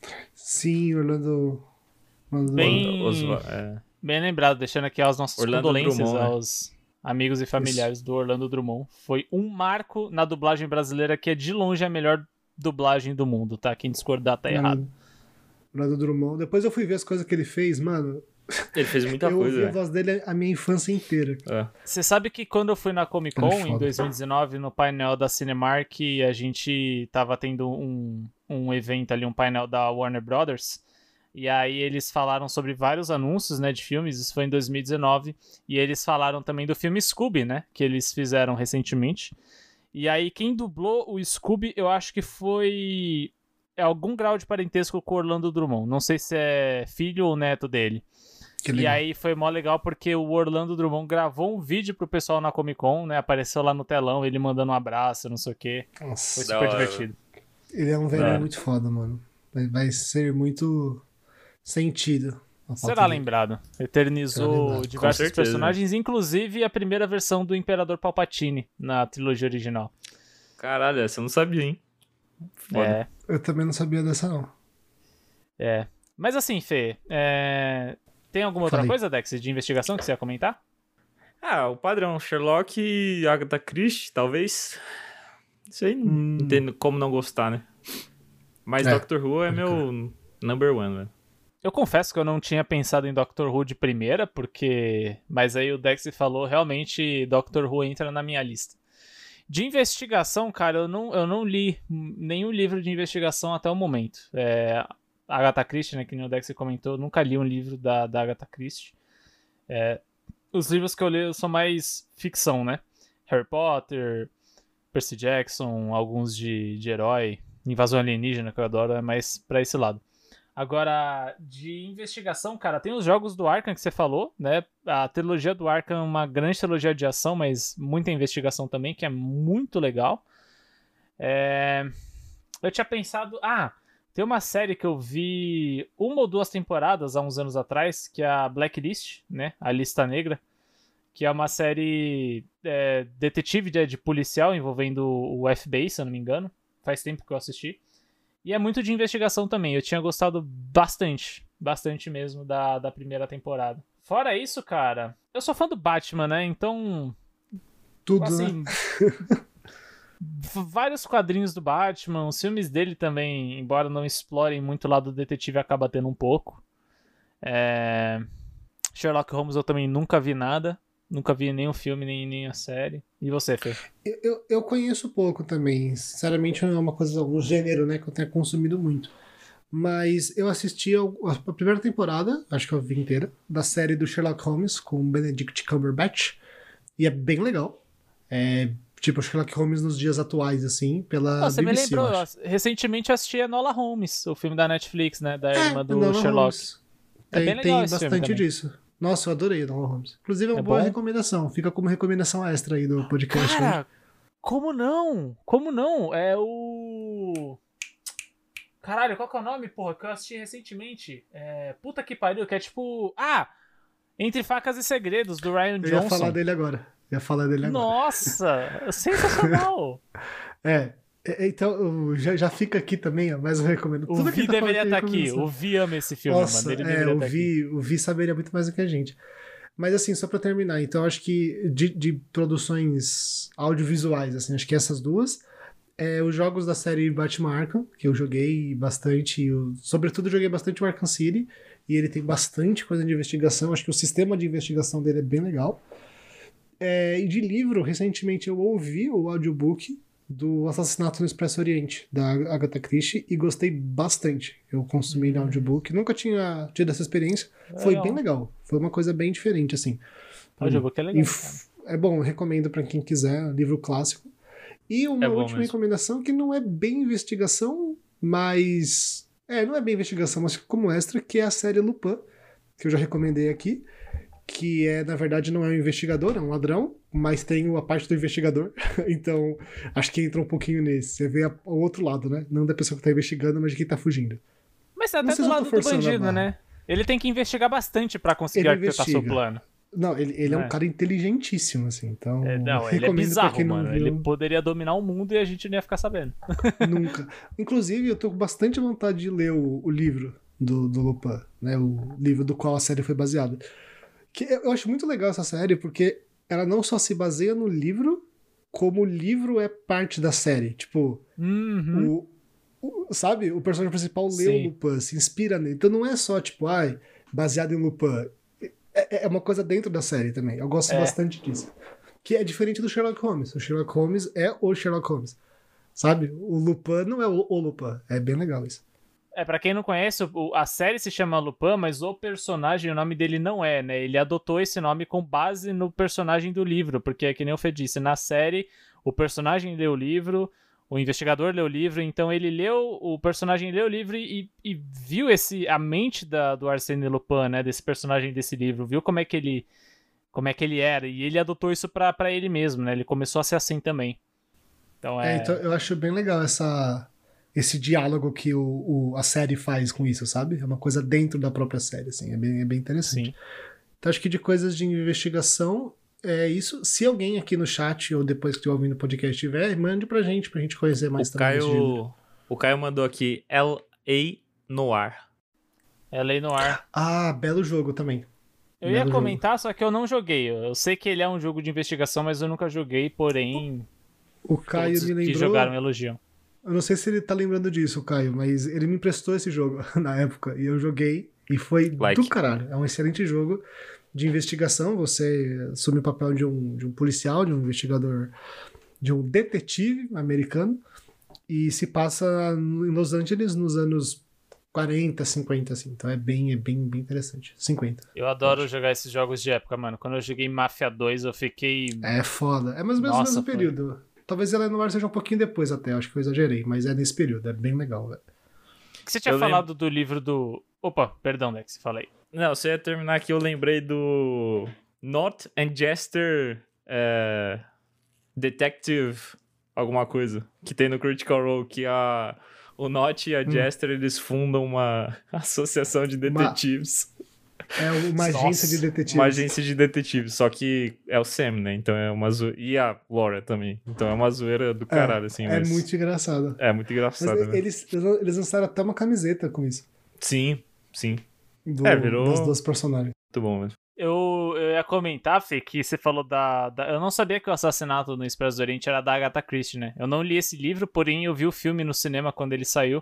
Speaker 2: Sim, Orlando... Orlando-
Speaker 1: Bem-
Speaker 3: Osva- é.
Speaker 1: Bem lembrado, deixando aqui as nossas
Speaker 3: Orlando
Speaker 1: condolências
Speaker 3: Drummond, né?
Speaker 1: aos amigos e familiares do Orlando Drummond. Foi um marco na dublagem brasileira que é de longe a melhor dublagem do mundo, tá? Quem discordar tá errado.
Speaker 2: Orlando Drummond. Depois eu fui ver as coisas que ele fez, mano.
Speaker 3: Ele fez muita
Speaker 2: eu
Speaker 3: coisa,
Speaker 2: ouvi a
Speaker 3: velho.
Speaker 2: voz dele a minha infância inteira.
Speaker 3: É.
Speaker 1: Você sabe que quando eu fui na Comic
Speaker 2: Ele é
Speaker 1: Con em
Speaker 2: foda.
Speaker 1: dois mil e dezenove, no painel da Cinemark, a gente tava tendo um, um evento ali, um painel da Warner Brothers, e aí eles falaram sobre vários anúncios, né, de filmes, isso foi em dois mil e dezenove, e eles falaram também do filme Scooby, né, que eles fizeram recentemente. E aí quem dublou o Scooby, eu acho que foi algum grau de parentesco com o Orlando Drummond, não sei se é filho ou neto dele.
Speaker 2: Que
Speaker 1: E
Speaker 2: legal.
Speaker 1: aí foi mó legal porque o Orlando Drummond gravou um vídeo pro pessoal na Comic Con, né? Apareceu lá no telão, ele mandando um abraço, não sei o quê. Foi
Speaker 2: Nossa,
Speaker 3: Da
Speaker 1: super
Speaker 3: hora.
Speaker 1: divertido.
Speaker 2: ele é um velho
Speaker 3: É.
Speaker 2: muito foda, mano. Vai, vai ser muito sentido. a falta
Speaker 1: Será
Speaker 2: dele.
Speaker 1: lembrado.
Speaker 2: Será
Speaker 1: Eternizou
Speaker 2: lembrado, com
Speaker 1: diversos
Speaker 3: certeza.
Speaker 1: personagens, inclusive a primeira versão do Imperador Palpatine na trilogia original.
Speaker 3: Caralho, essa eu não sabia, hein? Foda.
Speaker 1: É,
Speaker 2: Eu também não sabia dessa, não.
Speaker 1: é. Mas assim, Fê, é... tem alguma outra
Speaker 2: Falei.
Speaker 1: coisa, Dex, de investigação que você ia comentar?
Speaker 3: Ah, o padrão. Sherlock e Agatha Christie, talvez. Isso aí,
Speaker 2: Hum.
Speaker 3: não tem como não gostar, né? Mas
Speaker 2: É,
Speaker 3: Doctor Who é
Speaker 2: pode
Speaker 3: meu number one, velho.
Speaker 1: Eu confesso que eu não tinha pensado em Doctor Who de primeira, porque... Mas aí o Dex falou, realmente Doctor Who entra na minha lista. De investigação, cara, eu não, eu não li nenhum livro de investigação até o momento. É, Agatha Christie, né, que nem o Dex comentou, eu nunca li um livro da, da Agatha Christie. É, os livros que eu leio são mais ficção, né? Harry Potter, Percy Jackson, alguns de, de herói, Invasão Alienígena, que eu adoro, é mais pra esse lado. Agora, de investigação, cara, tem os jogos do Arkham que você falou, né? A trilogia do Arkham é uma grande trilogia de ação, mas muita investigação também, que é muito legal. É... Eu tinha pensado... Ah, tem uma série que eu vi uma ou duas temporadas há uns anos atrás, que é a Blacklist, né? A Lista Negra, que é uma série é, detetive de, de policial envolvendo o F B I, se eu não me engano. Faz tempo que eu assisti. E é muito de investigação também. Eu tinha gostado bastante, bastante mesmo da, da primeira temporada. Fora isso, cara, eu sou fã do Batman, né? Então,
Speaker 2: Tudo, né?
Speaker 1: assim, v- vários quadrinhos do Batman, os filmes dele também, embora não explorem muito o lado do detetive, acaba tendo um pouco. É... Sherlock Holmes eu também nunca vi nada. Nunca vi nenhum filme, nem, nem a série. E você, Fê?
Speaker 2: Eu, eu, eu conheço pouco também. Sinceramente, não é uma coisa, um gênero, né, que eu tenha consumido muito. Mas eu assisti ao- a primeira temporada, acho que eu vi inteira, da série do Sherlock Holmes com o Benedict Cumberbatch. E é bem legal. É tipo Sherlock Holmes nos dias atuais, assim, pela
Speaker 1: Ah, você
Speaker 2: B B
Speaker 1: me
Speaker 2: C,
Speaker 1: lembrou,
Speaker 2: eu
Speaker 1: eu
Speaker 2: acho.
Speaker 1: ass- recentemente eu assisti a Enola Holmes, o filme da Netflix, né? Da
Speaker 2: É,
Speaker 1: irmã do
Speaker 2: Enola
Speaker 1: Sherlock.
Speaker 2: Holmes.
Speaker 1: É
Speaker 2: Tem,
Speaker 1: bem legal
Speaker 2: tem
Speaker 1: esse filme
Speaker 2: bastante
Speaker 1: também.
Speaker 2: disso. Nossa, eu adorei Enola Holmes. Inclusive, é uma
Speaker 1: É
Speaker 2: boa
Speaker 1: bom?
Speaker 2: recomendação. Fica como recomendação extra aí do podcast. né?
Speaker 1: Cara, como não? Como não? É o... Caralho, qual que é o nome, porra, que eu assisti recentemente? É... Puta que pariu, que é tipo... Ah! Entre Facas e Segredos, do Ryan
Speaker 2: Eu ia
Speaker 1: Johnson.
Speaker 2: falar dele agora. Ia falar dele agora.
Speaker 1: Nossa! Sensacional!
Speaker 2: É, É, então, já, já fica aqui também, ó, mas eu recomendo.
Speaker 1: O
Speaker 2: Tudo
Speaker 1: Vi
Speaker 2: que tá
Speaker 1: deveria estar
Speaker 2: falando
Speaker 1: aqui.
Speaker 2: recomendação.
Speaker 1: O Vi ama esse filme,
Speaker 2: Nossa,
Speaker 1: mano. Ele
Speaker 2: é,
Speaker 1: deveria
Speaker 2: o
Speaker 1: estar aqui.
Speaker 2: Vi, o Vi saberia muito mais do que a gente. Mas assim, só pra terminar, então eu acho que de, de produções audiovisuais, assim, acho que essas duas, é, os jogos da série Batman Arkham, que eu joguei bastante, eu, sobretudo joguei bastante o Arkham City, e ele tem bastante coisa de investigação, acho que o sistema de investigação dele é bem legal. É, e de livro, recentemente eu ouvi o audiobook do Assassinato no Expresso Oriente, da Agatha Christie, e gostei bastante. Eu consumi no audiobook, nunca tinha tido essa experiência, foi
Speaker 1: Legal.
Speaker 2: bem legal, foi uma coisa bem diferente, assim.
Speaker 1: O audiobook é legal.
Speaker 2: E f- é bom, eu recomendo pra quem quiser, livro clássico. E uma
Speaker 3: É bom
Speaker 2: última
Speaker 3: mesmo.
Speaker 2: recomendação que não é bem investigação, mas... É, não é bem investigação, mas como extra, que é a série Lupin, que eu já recomendei aqui, que é, na verdade, não é um investigador, é um ladrão, mas tem a parte do investigador. Então, acho que entra um pouquinho nesse. Você vê a- o outro lado, né? Não da pessoa que tá investigando, mas de quem tá fugindo.
Speaker 1: Mas tá
Speaker 2: Não
Speaker 1: até
Speaker 2: sei
Speaker 1: do
Speaker 2: se eu tô
Speaker 1: lado do
Speaker 2: forçando a
Speaker 1: bandido,
Speaker 2: barra.
Speaker 1: né? Ele tem que investigar bastante pra conseguir
Speaker 2: Ele
Speaker 1: arquitetar seu
Speaker 2: investiga.
Speaker 1: plano.
Speaker 2: Não, ele, ele é
Speaker 1: É.
Speaker 2: um cara inteligentíssimo, assim, então...
Speaker 1: É, não, ele é
Speaker 2: recomendo pra
Speaker 1: bizarro,
Speaker 2: quem não
Speaker 1: mano.
Speaker 2: viu.
Speaker 1: Ele poderia dominar o mundo e a gente não ia ficar sabendo.
Speaker 2: Nunca. Inclusive, eu tô com bastante vontade de ler o, o livro do, do Lupin, né? O livro do qual a série foi baseada. Que eu acho muito legal essa série, porque ela não só se baseia no livro, como o livro é parte da série. Tipo,
Speaker 1: Uhum.
Speaker 2: o, o- sabe? O personagem principal lê
Speaker 1: Sim.
Speaker 2: o Lupin, se inspira nele. Então não é só, tipo, ai, baseado em Lupin. É, é uma coisa dentro da série também. Eu gosto
Speaker 1: É.
Speaker 2: bastante disso. Que é diferente do Sherlock Holmes. O Sherlock Holmes é o Sherlock Holmes. Sabe? O Lupin não é o, o Lupin. É bem legal isso.
Speaker 1: É, pra quem não conhece, o- a série se chama Lupin, mas o personagem, o nome dele não é, né? Ele adotou esse nome com base no personagem do livro, porque é que nem o Fê disse, na série, o personagem lê o livro, o investigador lê o livro, então ele leu, o personagem leu o livro e, e viu esse, a mente da, do Arsène Lupin, né? Desse personagem desse livro, viu como é que ele, como é que ele era, e ele adotou isso pra, pra ele mesmo, né? Ele começou a ser assim também. Então
Speaker 2: É,
Speaker 1: é...
Speaker 2: então eu acho bem legal essa, esse diálogo que o, o- a série faz com isso, sabe? É uma coisa dentro da própria série, assim. É bem, é bem interessante.
Speaker 1: Sim.
Speaker 2: Então acho que de coisas de investigação é isso. Se alguém aqui no chat ou depois que estiver ouvindo o podcast tiver, mande pra gente, pra gente conhecer mais
Speaker 3: O
Speaker 2: também desse gênero.
Speaker 3: Caio, o Caio mandou aqui L A Noir.
Speaker 1: É Lei Noir.
Speaker 2: Ah, belo jogo também.
Speaker 1: Eu ia
Speaker 2: Belo
Speaker 1: comentar, só que eu não joguei. Eu sei que ele é um jogo de investigação, mas eu nunca joguei, porém,
Speaker 2: O Caio
Speaker 1: todos
Speaker 2: me
Speaker 1: que
Speaker 2: lembrou...
Speaker 1: jogaram elogiam.
Speaker 2: Eu não sei se ele tá lembrando disso, o Caio, mas ele me emprestou esse jogo na época e eu joguei e foi
Speaker 3: Like.
Speaker 2: do caralho. É um excelente jogo de investigação. Você assume o papel de um, de um policial, de um investigador, de um detetive americano e se passa em Los Angeles nos anos quarenta, cinquenta, assim. Então é bem, é bem, bem interessante. cinquenta.
Speaker 1: Eu adoro jogar esses jogos de época, mano. Quando eu joguei Mafia dois, eu fiquei...
Speaker 2: É foda. É mais ou menos o
Speaker 1: Nossa,
Speaker 2: mesmo
Speaker 1: foi.
Speaker 2: período. Talvez ela no ar seja um pouquinho depois até, acho que eu exagerei, mas é nesse período, é bem legal, velho.
Speaker 1: O que você tinha
Speaker 3: Eu
Speaker 1: falado do livro do... Opa, perdão, Dex, falei.
Speaker 3: Não, você ia terminar aqui, eu lembrei do Not and Jester é, Detective alguma coisa, que tem no Critical Role, que a, o Not e a Jester, eles fundam uma associação de detetives.
Speaker 2: É uma
Speaker 1: Nossa,
Speaker 2: agência de detetives.
Speaker 3: Uma agência de detetives, só que é o Sam, né? Então é uma zoeira. E a Laura também. Então é uma zoeira do caralho, assim.
Speaker 2: É
Speaker 3: mas
Speaker 2: muito engraçado.
Speaker 3: É muito
Speaker 2: Mas
Speaker 3: engraçado, né?
Speaker 2: eles, eles lançaram até uma camiseta com isso.
Speaker 3: Sim, sim.
Speaker 2: Do,
Speaker 3: É, virou-
Speaker 2: Das duas personagens.
Speaker 3: Muito bom mesmo.
Speaker 1: Eu, eu ia comentar, Fê, que você falou da, da... Eu não sabia que o Assassinato no Expresso do Oriente era da Agatha Christie, né? Eu não li esse livro, porém eu vi o filme no cinema quando ele saiu.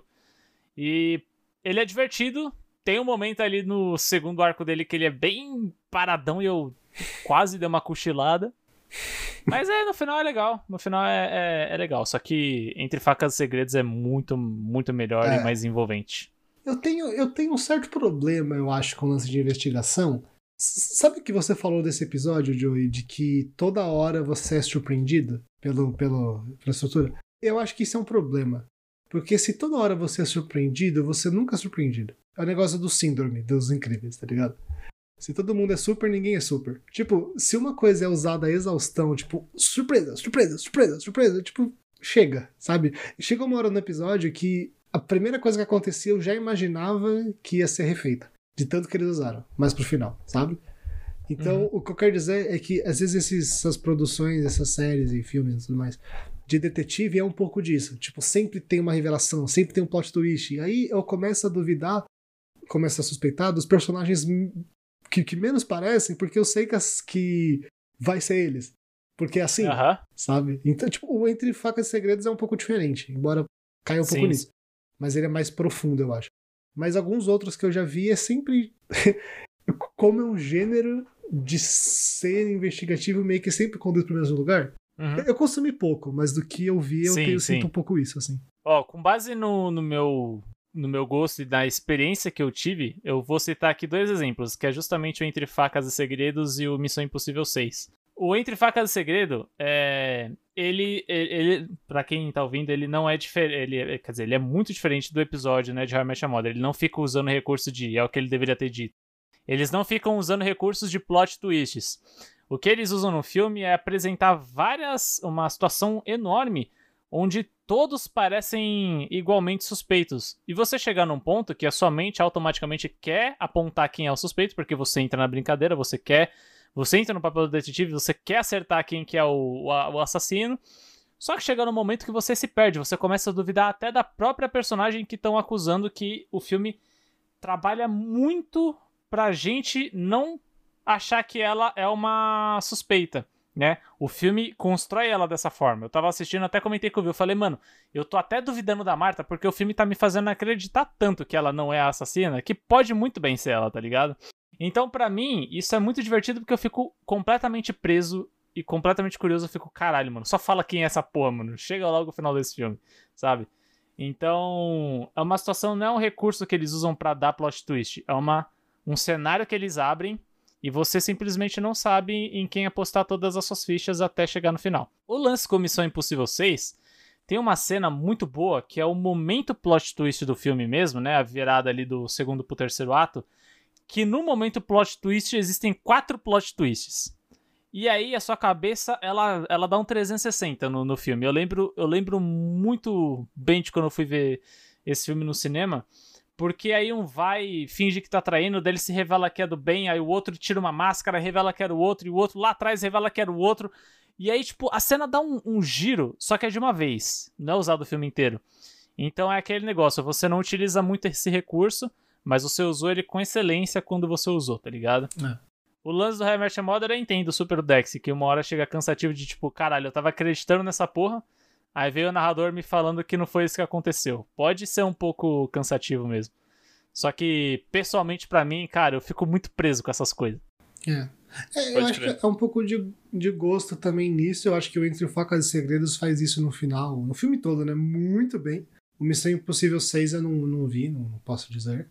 Speaker 1: E ele é divertido. Tem um momento ali no segundo arco dele que ele é bem paradão e eu quase dei uma cochilada. Mas é, no final é legal. No final é, é, é legal. Só que Entre Facas e Segredos é muito, muito melhor
Speaker 2: É.
Speaker 1: e mais envolvente.
Speaker 2: Eu tenho, eu tenho um certo problema, eu acho, com o lance de investigação. S- Sabe que você falou desse episódio, Joey, de que toda hora você é surpreendido pelo, pelo, pela estrutura? Eu acho que isso é um problema. Porque se toda hora você é surpreendido, você nunca é surpreendido. É o negócio do síndrome dos incríveis, tá ligado? Se todo mundo é super, ninguém é super. Tipo, se uma coisa é usada a exaustão, tipo, surpresa, surpresa, surpresa, surpresa, tipo, chega, sabe? E chega uma hora no episódio que a primeira coisa que acontecia eu já imaginava que ia ser refeita. De tanto que eles usaram. Mais pro final, sabe? Então,
Speaker 1: Uhum.
Speaker 2: o que eu quero dizer é que, às vezes, esses, essas produções, essas séries e filmes e tudo mais, de detetive é um pouco disso. Tipo, sempre tem uma revelação, sempre tem um plot twist. E aí eu começo a duvidar, começo a suspeitar dos personagens que, que menos parecem, porque eu sei que, as, que vai ser eles. Porque é assim,
Speaker 1: Aham.
Speaker 2: sabe? Então, tipo, o Entre Facas e Segredos é um pouco diferente, embora caia um pouco
Speaker 1: Sim.
Speaker 2: nisso. Mas ele é mais profundo, eu acho. Mas alguns outros que eu já vi é sempre... Como é um gênero de ser investigativo, meio que sempre conduz pro mesmo lugar.
Speaker 1: Uhum.
Speaker 2: Eu consumi pouco, mas do que eu vi, eu
Speaker 1: Sim,
Speaker 2: tenho,
Speaker 1: sim.
Speaker 2: sinto um pouco isso, assim.
Speaker 1: Ó, com base no, no meu no meu gosto e na experiência que eu tive, eu vou citar aqui dois exemplos, que é justamente o Entre Facas e Segredos e o Missão Impossível seis. O Entre Facas e Segredo, é, ele, ele, ele, pra quem tá ouvindo, ele não é diferente, ele, quer dizer, ele é muito diferente do episódio, né, de How I Met Your Mother. Ele não fica usando recurso de, é o que ele deveria ter dito. Eles não ficam usando recursos de plot twists. O que eles usam no filme é apresentar várias, uma situação enorme, onde todos parecem igualmente suspeitos. E você chegar num ponto que a sua mente automaticamente quer apontar quem é o suspeito, porque você entra na brincadeira, você quer... Você entra no papel do detetive, você quer acertar quem que é o, o, o assassino, só que chega no momento que você se perde, você começa a duvidar até da própria personagem que estão acusando, que o filme trabalha muito pra gente não achar que ela é uma suspeita, né? O filme constrói ela dessa forma. Eu tava assistindo, até comentei com o Viu, eu falei, mano, eu tô até duvidando da Marta, porque o filme tá me fazendo acreditar tanto que ela não é a assassina, que pode muito bem ser ela, tá ligado? Então, pra mim, isso é muito divertido porque eu fico completamente preso e completamente curioso. Eu fico, caralho, mano, só fala quem é essa porra, mano. Chega logo o final desse filme, sabe? Então, é uma situação, não é um recurso que eles usam pra dar plot twist. É uma, um cenário que eles abrem e você simplesmente não sabe em quem apostar todas as suas fichas até chegar no final. O lance com Missão Impossível seis tem uma cena muito boa, que é o momento plot twist do filme mesmo, né? A virada ali do segundo pro terceiro ato, que no momento plot twist existem quatro plot twists. E aí a sua cabeça, ela, ela dá um trezentos e sessenta no, no filme. Eu lembro, eu lembro muito bem de quando eu fui ver esse filme no cinema, porque aí um vai, finge que tá traindo, daí ele se revela que é do bem, aí o outro tira uma máscara, revela que era o outro, e o outro lá atrás revela que era o outro. E aí, tipo, a cena dá um, um giro, só que é de uma vez, não é usado o filme inteiro. Então é aquele negócio, você não utiliza muito esse recurso, mas você usou ele com excelência quando você usou, tá ligado?
Speaker 2: É.
Speaker 1: O lance do How I Met Your Mother eu entendo o Super Dex, que uma hora chega cansativo de tipo, caralho, eu tava acreditando nessa porra, aí veio o narrador me falando que não foi isso que aconteceu. Pode ser um pouco cansativo mesmo. Só que, pessoalmente pra mim, cara, eu fico muito preso com essas coisas.
Speaker 2: É. É, eu
Speaker 3: Pode
Speaker 2: acho
Speaker 3: crer.
Speaker 2: que é um pouco de, de gosto também nisso. Eu acho que o Entre Facas e Segredos faz isso no final, no filme todo, né? Muito bem. O Missão Impossível seis eu não, não vi, não, não posso dizer.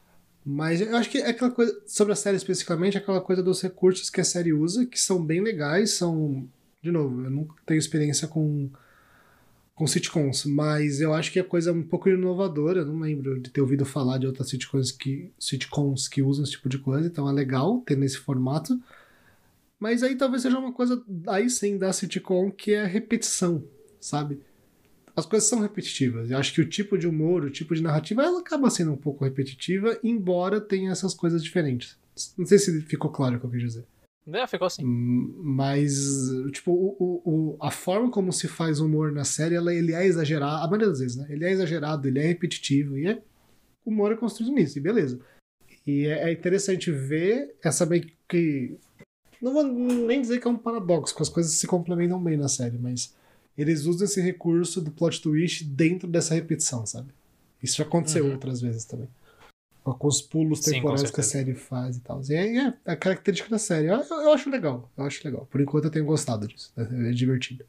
Speaker 2: Mas eu acho que é aquela coisa, sobre a série especificamente, aquela coisa dos recursos que a série usa, que são bem legais, são... De novo, eu não tenho experiência com, com sitcoms, mas eu acho que é coisa um pouco inovadora, eu não lembro de ter ouvido falar de outras sitcoms que, sitcoms que usam esse tipo de coisa, então é legal ter nesse formato. Mas aí talvez seja uma coisa, aí sim, da sitcom, que é a repetição, sabe? As coisas são repetitivas. Eu acho que o tipo de humor, o tipo de narrativa, ela acaba sendo um pouco repetitiva, embora tenha essas coisas diferentes. Não sei se ficou claro o que eu quis dizer.
Speaker 1: É, ficou assim.
Speaker 2: Hum, Mas, tipo, o, o, o- a forma como se faz humor na série, ela, ele é exagerado, a maioria das vezes, né? Ele é exagerado, ele é repetitivo, e é, o humor é construído nisso, e beleza. E é, é interessante ver essa meio que... Não vou nem dizer que é um paradoxo, porque as coisas se complementam bem na série, mas eles usam esse recurso do plot twist dentro dessa repetição, sabe? Isso já aconteceu
Speaker 1: Uhum.
Speaker 2: outras vezes também. Com os pulos
Speaker 1: Sim, com
Speaker 2: temporais que a
Speaker 1: certeza.
Speaker 2: série faz e tal. E é, é a característica da série. Eu, eu- eu acho legal, eu acho legal. Por enquanto eu tenho gostado disso. É, é divertido.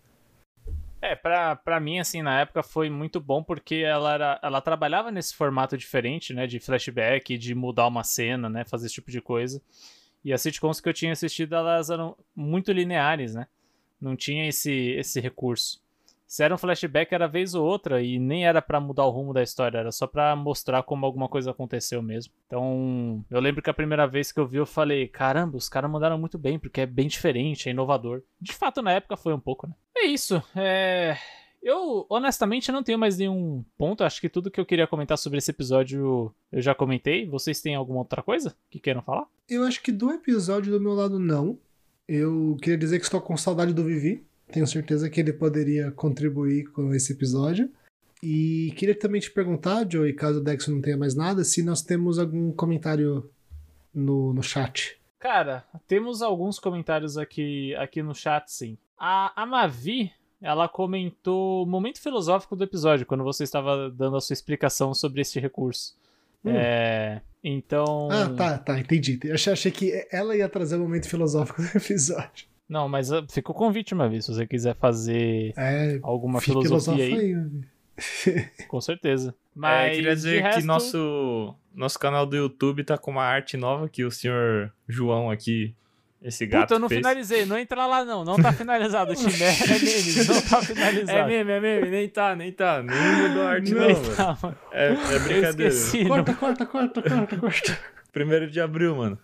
Speaker 1: É, pra, pra mim, assim, na época foi muito bom porque ela, era, ela trabalhava nesse formato diferente, né, de flashback, de mudar uma cena, né, fazer esse tipo de coisa. E as sitcoms que eu tinha assistido, elas eram muito lineares, né, não tinha esse, esse recurso. Se era um flashback, era vez ou outra, e nem era pra mudar o rumo da história, era só pra mostrar como alguma coisa aconteceu mesmo. Então, eu lembro que a primeira vez que eu vi, eu falei, caramba, os caras mandaram muito bem, porque é bem diferente, é inovador. De fato, na época foi um pouco, né? É isso, é... Eu, honestamente, não tenho mais nenhum ponto, acho que tudo que eu queria comentar sobre esse episódio eu já comentei. Vocês têm alguma outra coisa que queiram falar?
Speaker 2: Eu acho que do episódio do meu lado, não. Eu queria dizer que estou com saudade do Vivi. Tenho certeza que ele poderia contribuir com esse episódio. E queria também te perguntar, Joey, caso o Dex não tenha mais nada, se nós temos algum comentário no, no chat.
Speaker 1: Cara, temos alguns comentários aqui, aqui no chat, sim. A, a Mavi, ela comentou o momento filosófico do episódio, quando você estava dando a sua explicação sobre este recurso. Hum. É, então...
Speaker 2: Ah, tá, tá, entendi. Eu achei, achei que ela ia trazer o momento filosófico do episódio.
Speaker 1: Não, mas fica o convite, Mavi, se você quiser fazer
Speaker 2: é,
Speaker 1: alguma filosofia aí.
Speaker 2: aí
Speaker 1: Com certeza.
Speaker 3: Mas é, queria dizer resto... que nosso, nosso canal do YouTube tá com uma arte nova que o senhor João aqui, esse gato
Speaker 1: Puta, eu não
Speaker 3: fez.
Speaker 1: finalizei, não entra lá não, não tá finalizado o time, é meme, não tá finalizado.
Speaker 3: É meme, é meme, nem tá, nem tá, nem mudou a arte não, não tá, mano. É, é brincadeira.
Speaker 1: Eu esqueci,
Speaker 2: corta, corta, corta, corta, corta.
Speaker 3: Primeiro de abril, mano.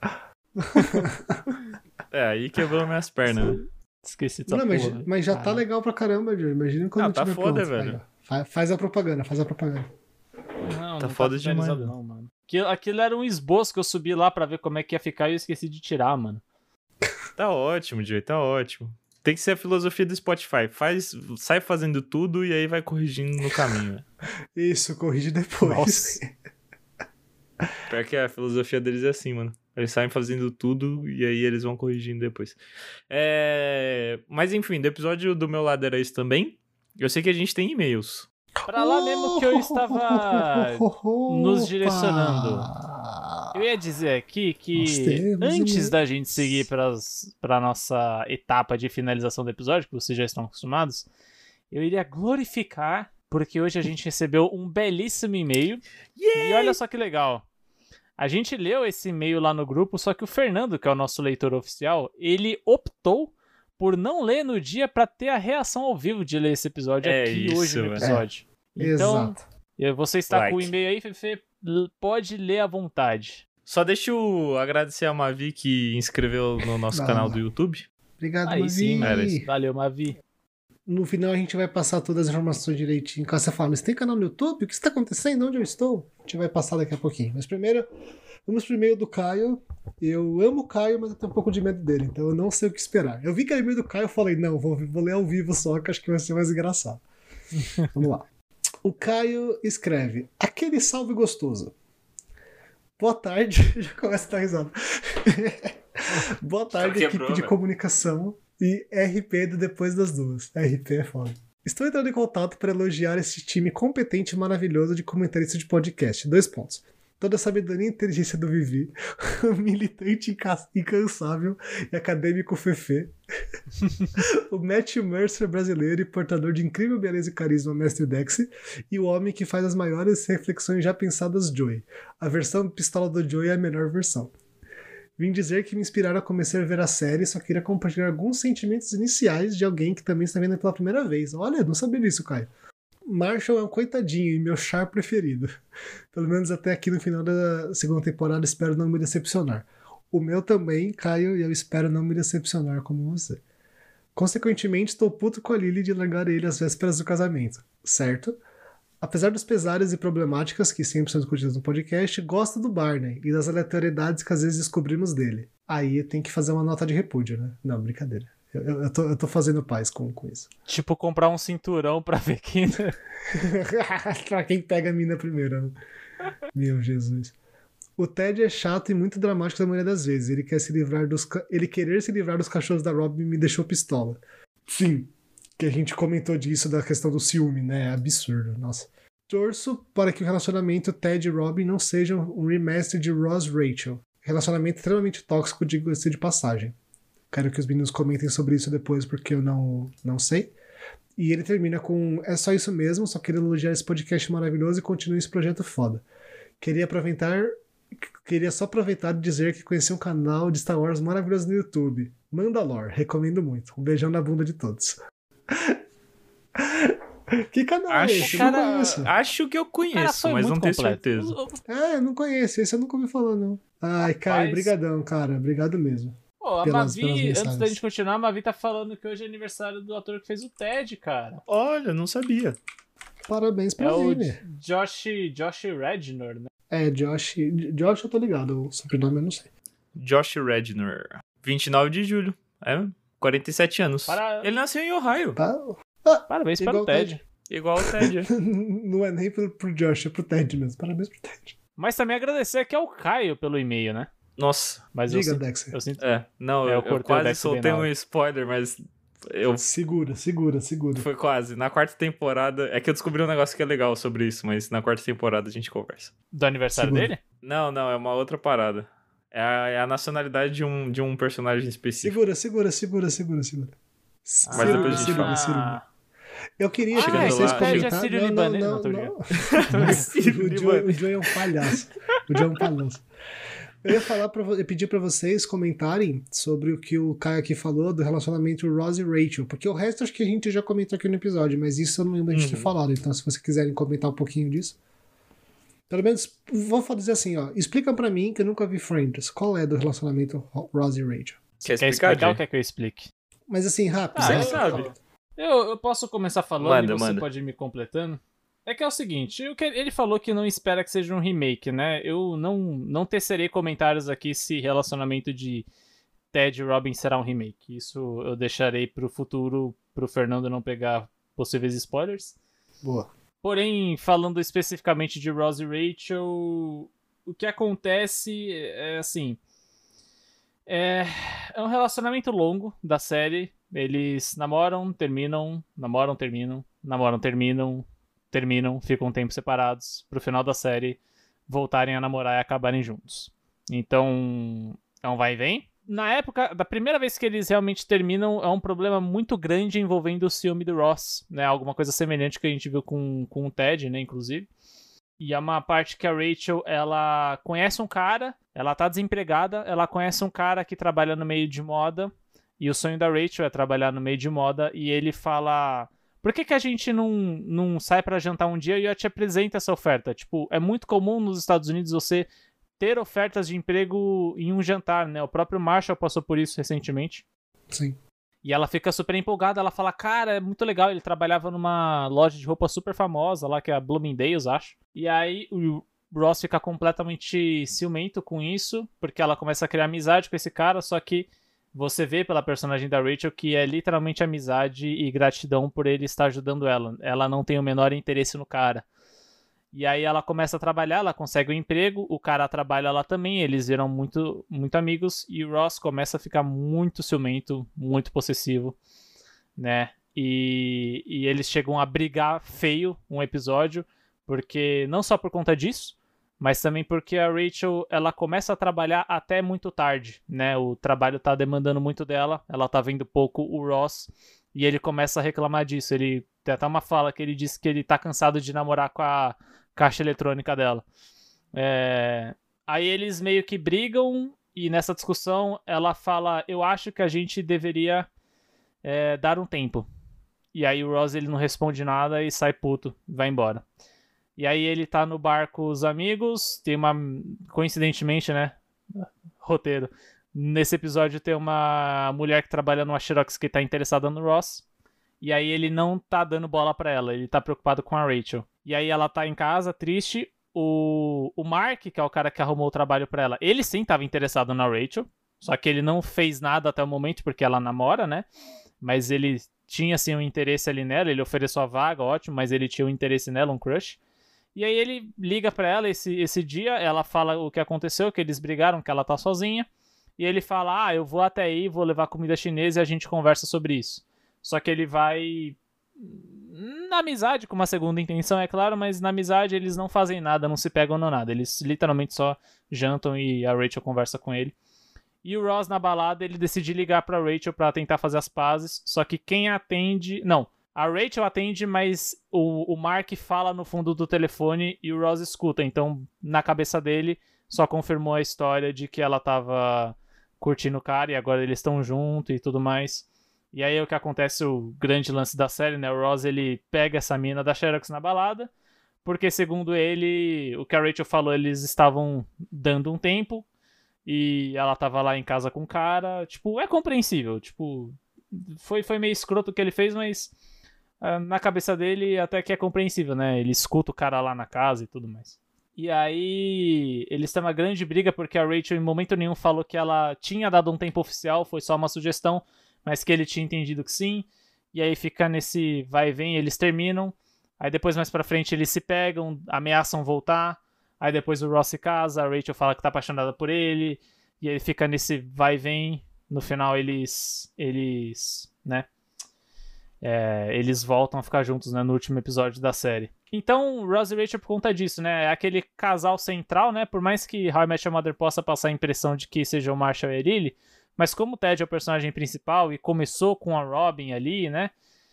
Speaker 3: É, aí quebrou minhas pernas, né?
Speaker 1: Esqueci essa
Speaker 2: Não, mas,
Speaker 1: porra.
Speaker 2: mas já
Speaker 1: ah.
Speaker 2: tá legal pra caramba, Joe. Imagina quando
Speaker 3: ah, tá
Speaker 2: tiver
Speaker 3: foda,
Speaker 2: pronto.
Speaker 3: velho.
Speaker 2: Aí, faz a propaganda, faz a propaganda.
Speaker 1: Não,
Speaker 3: tá
Speaker 1: não
Speaker 3: foda
Speaker 1: tá
Speaker 3: demais,
Speaker 1: não, mano. Aquilo, aquilo era um esboço que eu subi lá pra ver como é que ia ficar e eu esqueci de tirar, mano.
Speaker 3: Tá ótimo, Joey, tá ótimo. Tem que ser a filosofia do Spotify. Faz, sai fazendo tudo e aí vai corrigindo no caminho. Né?
Speaker 2: Isso, corrige depois.
Speaker 1: Nossa.
Speaker 3: Pior que a filosofia deles é assim, mano. Eles saem fazendo tudo e aí eles vão corrigindo depois. É... Mas enfim, do episódio do meu lado era isso também. Eu sei que a gente tem e-mails.
Speaker 1: Pra lá mesmo que eu estava nos direcionando. Eu ia dizer aqui que antes da gente seguir para a nossa etapa de finalização do episódio, que vocês já estão acostumados, eu iria glorificar, porque hoje a gente recebeu um belíssimo e-mail. Yay! E olha só que legal. A gente leu esse e-mail lá no grupo, só que o Fernando, que é o nosso leitor oficial, ele optou por não ler no dia para ter a reação ao vivo de ler esse episódio
Speaker 3: é
Speaker 1: aqui
Speaker 3: isso,
Speaker 1: hoje no episódio. É. Então, Exato. você está like. com o e-mail aí, Fefe, pode ler à vontade.
Speaker 3: Só deixa eu agradecer a Mavi que inscreveu no nosso canal do YouTube.
Speaker 2: Obrigado,
Speaker 1: aí
Speaker 2: Mavi.
Speaker 1: Sim, Mavi. Valeu, Mavi.
Speaker 2: No final a gente vai passar todas as informações direitinho. Caso você fale, mas tem canal no YouTube? O que está acontecendo? Onde eu estou? A gente vai passar daqui a pouquinho. Mas primeiro, vamos primeiro do Caio. Eu amo o Caio, mas eu tenho um pouco de medo dele, então eu não sei o que esperar. Eu vi que era meio do Caio e falei, não, vou, vou ler ao vivo só, que acho que vai ser mais engraçado. Vamos lá. O Caio escreve, aquele salve gostoso. Boa tarde. Já começa a dar risada. Boa tarde, equipe de velho. comunicação e R P do Depois das Duas. R P é foda. Estou entrando em contato para elogiar esse time competente e maravilhoso de comentaristas de podcast. Dois pontos. Toda a sabedoria e inteligência do Vivi, o militante incansável e acadêmico Fefe, o Matthew Mercer brasileiro e portador de incrível beleza e carisma Mestre Dex, e o homem que faz as maiores reflexões já pensadas Joey. A versão pistola do Joey é a melhor versão. Vim dizer que me inspiraram a começar a ver a série e só queria compartilhar alguns sentimentos iniciais de alguém que também está vendo pela primeira vez. Olha, não sabia disso, Caio. Marshall é um coitadinho e meu char preferido. Pelo menos até aqui no final da segunda temporada, espero não me decepcionar. O meu também, Caio, e eu espero não me decepcionar como você. Consequentemente, estou puto com a Lily de largar ele às vésperas do casamento, certo? Apesar dos pesares e problemáticas que sempre são discutidas no podcast, gosto do Barney e das aleatoriedades que às vezes descobrimos dele. Aí tem que fazer uma nota de repúdio, né? Não, brincadeira. Eu, eu, eu, tô, eu tô fazendo paz com, com isso.
Speaker 1: Tipo, comprar um cinturão pra ver quem...
Speaker 2: pra quem pega a mina primeiro. Né? Meu Jesus. O Ted é chato e muito dramático da maioria das vezes. Ele quer se livrar dos... Ca... Ele querer se livrar dos cachorros da Robin me deixou pistola. Sim. Que a gente comentou disso, da questão do ciúme, né? É absurdo. Nossa. Torço para que o relacionamento Ted e Robin não seja um remaster de Ross e Rachel. Relacionamento extremamente tóxico, diga-se de passagem. Quero que os meninos comentem sobre isso depois, porque eu não, não sei. E ele termina com, é só isso mesmo, só queria elogiar esse podcast maravilhoso e continue esse projeto foda. Queria aproveitar, queria só aproveitar e dizer que conheci um canal de Star Wars maravilhoso no YouTube. Mandalore, recomendo muito. Um beijão na bunda de todos. Que canal
Speaker 3: acho,
Speaker 2: é esse?
Speaker 3: Cara, não conheço. Acho que eu conheço, mas não tenho certeza.
Speaker 2: É, eu não conheço, esse eu nunca ouvi falar, não. Ai, Caio, brigadão, cara, obrigado mesmo.
Speaker 1: Pô, a pelas, Mavi, pelas antes da gente continuar, a Mavi tá falando que hoje é aniversário do ator que fez o Ted, cara.
Speaker 3: Olha, não sabia.
Speaker 2: Parabéns pra
Speaker 1: é
Speaker 2: ele.
Speaker 1: É o Josh, Josh Rednor, né?
Speaker 2: É, Josh... Josh eu tô ligado, o sobrenome eu não sei.
Speaker 3: Josh Rednor. vinte e nove de julho. É, quarenta e sete anos.
Speaker 1: Para-
Speaker 3: Ele nasceu em Ohio.
Speaker 2: Tá?
Speaker 1: Parabéns para
Speaker 2: Igual
Speaker 1: o Ted.
Speaker 3: Igual o Ted.
Speaker 2: Não é nem pro, pro Josh, é pro Ted mesmo. Parabéns pro Ted.
Speaker 1: Mas também agradecer aqui ao Caio pelo e-mail, né?
Speaker 3: Nossa.
Speaker 1: Mas
Speaker 2: Diga,
Speaker 1: eu, sinto-
Speaker 2: Dexter.
Speaker 1: eu sinto...
Speaker 3: É, não,
Speaker 1: É, eu
Speaker 3: eu,
Speaker 1: cortei o
Speaker 3: quase
Speaker 1: Dex bem
Speaker 3: soltei
Speaker 1: na
Speaker 3: um
Speaker 1: hora.
Speaker 3: spoiler, mas eu
Speaker 2: Segura, segura, segura.
Speaker 3: foi quase. Na quarta temporada, é que eu descobri um negócio que é legal sobre isso, mas na quarta temporada a gente conversa.
Speaker 1: Do aniversário
Speaker 2: Segura.
Speaker 1: dele?
Speaker 3: Não, não, é uma outra parada. É a, é a nacionalidade de um, de um personagem específico.
Speaker 2: Segura, segura, segura, segura, segura.
Speaker 3: Mas
Speaker 2: Ciruba,
Speaker 3: depois a gente
Speaker 2: ciruba,
Speaker 3: fala.
Speaker 2: ciruba. Eu queria que
Speaker 3: Chegando
Speaker 2: vocês
Speaker 3: lá-
Speaker 1: o Ted é
Speaker 2: comentassem.
Speaker 1: sírio
Speaker 2: Não, não,
Speaker 1: libanês.
Speaker 2: não,
Speaker 1: Não, tô
Speaker 2: não.
Speaker 3: Sírio
Speaker 2: O Joe, o
Speaker 3: libanês.
Speaker 2: Joe é um palhaço. O Joe é um palhaço. Eu ia falar pra, vo- eu pedir pra vocês comentarem sobre o que o Caio aqui falou do relacionamento Ross e Rachel, porque o resto acho que a gente já comentou aqui no episódio, mas isso eu não lembro de ter
Speaker 3: Uhum.
Speaker 2: falado, então se vocês quiserem comentar um pouquinho disso. Pelo menos, vou dizer assim, ó, explica pra mim, que eu nunca vi Friends, qual é do relacionamento Ro- Ross e Rachel?
Speaker 3: Quer
Speaker 1: Quer
Speaker 3: explicar,
Speaker 1: explicar
Speaker 3: Jay?
Speaker 1: ou quer que eu explique?
Speaker 2: Mas assim, rápido.
Speaker 1: Ah,
Speaker 2: só-
Speaker 3: Você
Speaker 1: é,
Speaker 3: sabe.
Speaker 1: Eu, eu posso começar falando
Speaker 3: Manda,
Speaker 1: e você
Speaker 3: manda.
Speaker 1: pode ir me completando. É que é o seguinte, o que ele falou que não espera que seja um remake, né? Eu não, não tecerei comentários aqui se relacionamento de Ted e Robin será um remake. Isso eu deixarei pro futuro, pro Fernando não pegar possíveis spoilers.
Speaker 2: Boa.
Speaker 1: Porém, falando especificamente de Ross e Rachel, o que acontece é assim... É, é um relacionamento longo da série. Eles namoram, terminam, namoram, terminam, namoram, terminam, terminam, ficam um tempo separados, pro final da série voltarem a namorar e acabarem juntos. Então, é um vai e vem. Na época, da primeira vez que eles realmente terminam, é um problema muito grande envolvendo o ciúme do Ross, né? Alguma coisa semelhante que a gente viu com, com o Ted, né, inclusive. E é uma parte que a Rachel, ela conhece um cara, ela tá desempregada, ela conhece um cara que trabalha no meio de moda, e o sonho da Rachel é trabalhar no meio de moda, e ele fala... Por que que a gente não, não sai pra jantar um dia e eu te apresento essa oferta? Tipo, é muito comum nos Estados Unidos você ter ofertas de emprego em um jantar, né? O próprio Marshall passou por isso recentemente.
Speaker 2: Sim.
Speaker 1: E ela fica super empolgada, ela fala, cara, é muito legal, ele trabalhava numa loja de roupa super famosa lá, que é a Bloomingdale's, acho. E aí o Ross fica completamente ciumento com isso, porque ela começa a criar amizade com esse cara, só que você vê pela personagem da Rachel que é literalmente amizade e gratidão por ele estar ajudando ela. Ela não tem o menor interesse no cara. E aí ela começa a trabalhar, ela consegue um emprego, o cara trabalha lá também, eles viram muito, muito amigos, e o Ross começa a ficar muito ciumento, muito possessivo, né? E, e eles chegam a brigar feio um episódio, porque não só por conta disso, mas também porque a Rachel, ela começa a trabalhar até muito tarde, né? O trabalho tá demandando muito dela, ela tá vendo pouco o Ross, e ele começa a reclamar disso. Ele tem até uma fala que ele diz que ele tá cansado de namorar com a caixa eletrônica dela. É... Aí eles meio que brigam, e nessa discussão ela fala, eu acho que a gente deveria é, dar um tempo. E aí o Ross, ele não responde nada e sai puto, vai embora. E aí ele tá no bar com os amigos, tem uma, coincidentemente, né, roteiro, nesse episódio tem uma mulher que trabalha numa Xerox que tá interessada no Ross, e aí ele não tá dando bola pra ela, ele tá preocupado com a Rachel. E aí ela tá em casa, triste, o, o Mark, que é o cara que arrumou o trabalho pra ela, ele sim tava interessado na Rachel, só que ele não fez nada até o momento porque ela namora, né, mas ele tinha sim um interesse ali nela, ele ofereceu a vaga, ótimo, mas ele tinha um interesse nela, um crush. E aí ele liga pra ela esse, esse dia, ela fala o que aconteceu, que eles brigaram, que ela tá sozinha. E ele fala, ah, eu vou até aí, vou levar comida chinesa e a gente conversa sobre isso. Só que ele vai na amizade, com uma segunda intenção, é claro, mas na amizade eles não fazem nada, não se pegam no nada. Eles literalmente só jantam e a Rachel conversa com ele. E o Ross, na balada, ele decide ligar pra Rachel pra tentar fazer as pazes, só que quem atende... Não, a Rachel atende, mas o, o Mark fala no fundo do telefone e o Ross escuta. Então, na cabeça dele, só confirmou a história de que ela tava curtindo o cara e agora eles estão juntos e tudo mais. E aí é o que acontece, o grande lance da série, né? O Ross, ele pega essa mina da Xerox na balada, porque segundo ele, o que a Rachel falou, eles estavam dando um tempo e ela tava lá em casa com o cara. Tipo, é compreensível. Tipo, foi, foi meio escroto o que ele fez, mas... na cabeça dele até que é compreensível, né? Ele escuta o cara lá na casa e tudo mais. E aí eles têm uma grande briga porque a Rachel em momento nenhum falou que ela tinha dado um tempo oficial, foi só uma sugestão, mas que ele tinha entendido que sim. E aí fica nesse vai e vem, eles terminam. Aí depois mais pra frente eles se pegam, ameaçam voltar. Aí depois o Ross se casa, a Rachel fala que tá apaixonada por ele. E aí fica nesse vai e vem. No final eles, eles, né, é, eles voltam a ficar juntos, né, no último episódio da série. Então, Ross e Rachel, por conta disso, né, é aquele casal central, né, por mais que How I Met Your Mother possa passar a impressão de que seja o Marshall e a Lily, mas como o Ted é o personagem principal e começou com a Robin ali, né,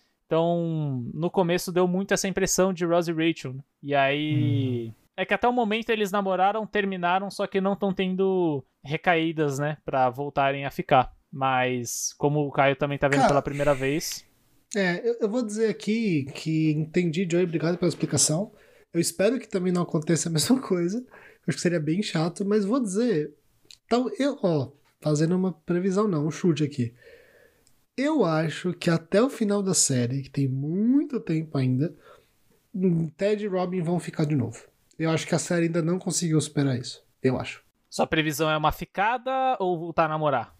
Speaker 1: então, no começo deu muito essa impressão de Ross e Rachel, né? E aí... Hum. É que até o momento eles namoraram, terminaram, só que não estão tendo recaídas, né? Pra voltarem a ficar. Mas, como o Caio também tá vendo Cara, pela primeira vez...
Speaker 2: É, eu, eu vou dizer aqui que entendi, Joey, obrigado pela explicação. Eu espero que também não aconteça a mesma coisa. Eu acho que seria bem chato, mas vou dizer... Então, eu, ó, fazendo uma previsão não, um chute aqui. Eu acho que até o final da série, que tem muito tempo ainda, Ted e Robin vão ficar de novo. Eu acho que a série ainda não conseguiu superar isso. Eu acho.
Speaker 1: Sua previsão é uma ficada ou voltar a namorar?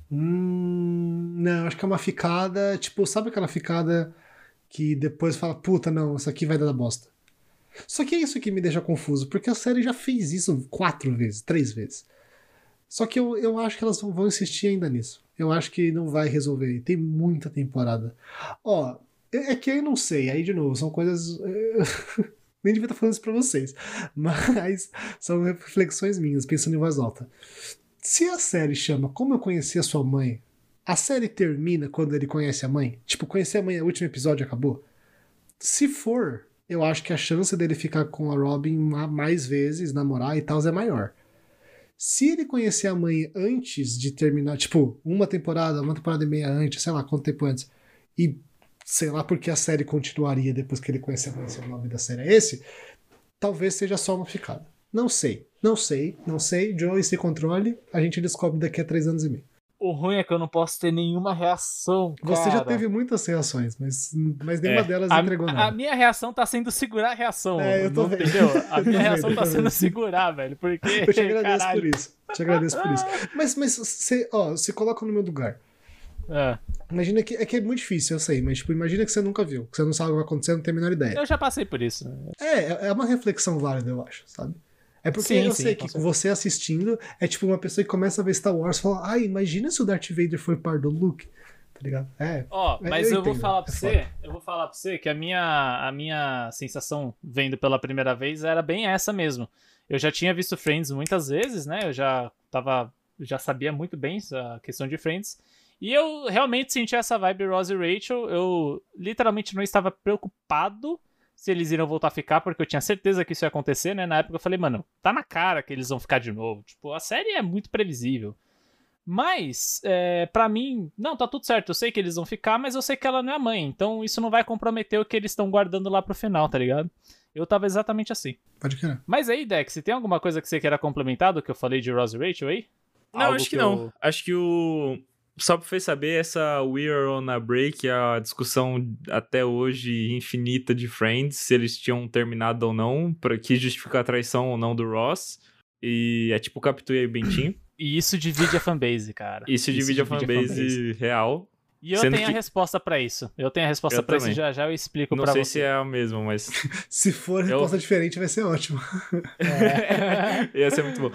Speaker 2: Hum, não, acho que é uma ficada. Tipo, sabe aquela ficada que depois fala, puta, não, isso aqui vai dar bosta. Só que é isso que me deixa confuso, porque a série já fez isso quatro vezes, três vezes. Só que eu, eu acho que elas vão insistir ainda nisso. Eu acho que não vai resolver. Tem muita temporada. Ó, é que eu não sei. Aí, de novo, são coisas... Nem devia estar falando isso pra vocês. Mas são reflexões minhas, pensando em voz alta. Se a série chama Como Eu Conheci a Sua Mãe, a série termina quando ele conhece a mãe? Tipo, conhecer a mãe, o último episódio acabou? Se for, eu acho que a chance dele ficar com a Robin mais vezes, namorar e tal, é maior. Se ele conhecer a mãe antes de terminar, tipo, uma temporada, uma temporada e meia antes, sei lá, quanto tempo antes, e sei lá porque a série continuaria depois que ele conhecer a mãe, se o nome da série é esse, talvez seja só uma ficada. Não sei, não sei, não sei. Joey, se controle, a gente descobre daqui a três anos e meio.
Speaker 1: O ruim é que eu não posso ter nenhuma reação, cara.
Speaker 2: Você já teve muitas reações, mas, mas nenhuma é, delas
Speaker 1: a,
Speaker 2: entregou nada.
Speaker 1: A minha reação tá sendo segurar a reação.
Speaker 2: É, eu tô
Speaker 1: não,
Speaker 2: vendo.
Speaker 1: Entendeu? A minha reação
Speaker 2: vendo,
Speaker 1: tá sendo segurar, velho. Porque,
Speaker 2: eu te agradeço
Speaker 1: caralho.
Speaker 2: por isso. Te agradeço por isso. Mas, mas você, ó, se coloca no meu lugar.
Speaker 1: É.
Speaker 2: Imagina que é que é muito difícil, eu sei, mas tipo, imagina que você nunca viu, que você não sabe o que vai acontecer, não tem a menor ideia.
Speaker 1: Eu já passei por isso.
Speaker 2: É, é uma reflexão válida, eu acho, sabe? É porque
Speaker 1: sim,
Speaker 2: eu
Speaker 1: sim,
Speaker 2: sei que você assistindo é tipo uma pessoa que começa a ver Star Wars e fala, ai, imagina se o Darth Vader foi par do Luke, tá ligado? É.
Speaker 1: Ó, oh, mas eu, eu vou falar pra
Speaker 2: é
Speaker 1: você, foda. eu vou falar pra você que a minha, a minha sensação vendo pela primeira vez era bem essa mesmo. Eu já tinha visto Friends muitas vezes, né? Eu já tava, já sabia muito bem a questão de Friends. E eu realmente senti essa vibe Ross e Rachel. Eu literalmente não estava preocupado se eles iriam voltar a ficar, porque eu tinha certeza que isso ia acontecer, né? Na época eu falei, mano, tá na cara que eles vão ficar de novo. Tipo, a série é muito previsível. Mas, é, pra mim, não, tá tudo certo. Eu sei que eles vão ficar, mas eu sei que ela não é a mãe. Então isso não vai comprometer o que eles estão guardando lá pro final, tá ligado? Eu tava exatamente assim.
Speaker 2: Pode querer.
Speaker 1: Mas aí, Dex, se tem alguma coisa que você queira complementar do que eu falei de Ross e Rachel aí?
Speaker 3: Não,
Speaker 1: Algo
Speaker 3: acho que,
Speaker 1: que
Speaker 3: não.
Speaker 1: eu...
Speaker 3: Acho que o... Só pra vocês saberem, essa We're on a Break, a discussão até hoje infinita de Friends, se eles tinham terminado ou não, pra que justificar a traição ou não do Ross. E é tipo Capitu e Bentinho.
Speaker 1: E isso divide a fanbase, cara.
Speaker 3: Isso, isso divide, divide a fanbase, a fanbase real.
Speaker 1: E eu tenho que... a resposta pra isso. Eu tenho a resposta eu pra também. isso, já já eu explico
Speaker 3: não
Speaker 1: pra você.
Speaker 3: Não sei se é a mesma, mas...
Speaker 2: se for a resposta eu... diferente, vai ser ótimo.
Speaker 3: É. Ia ser muito bom.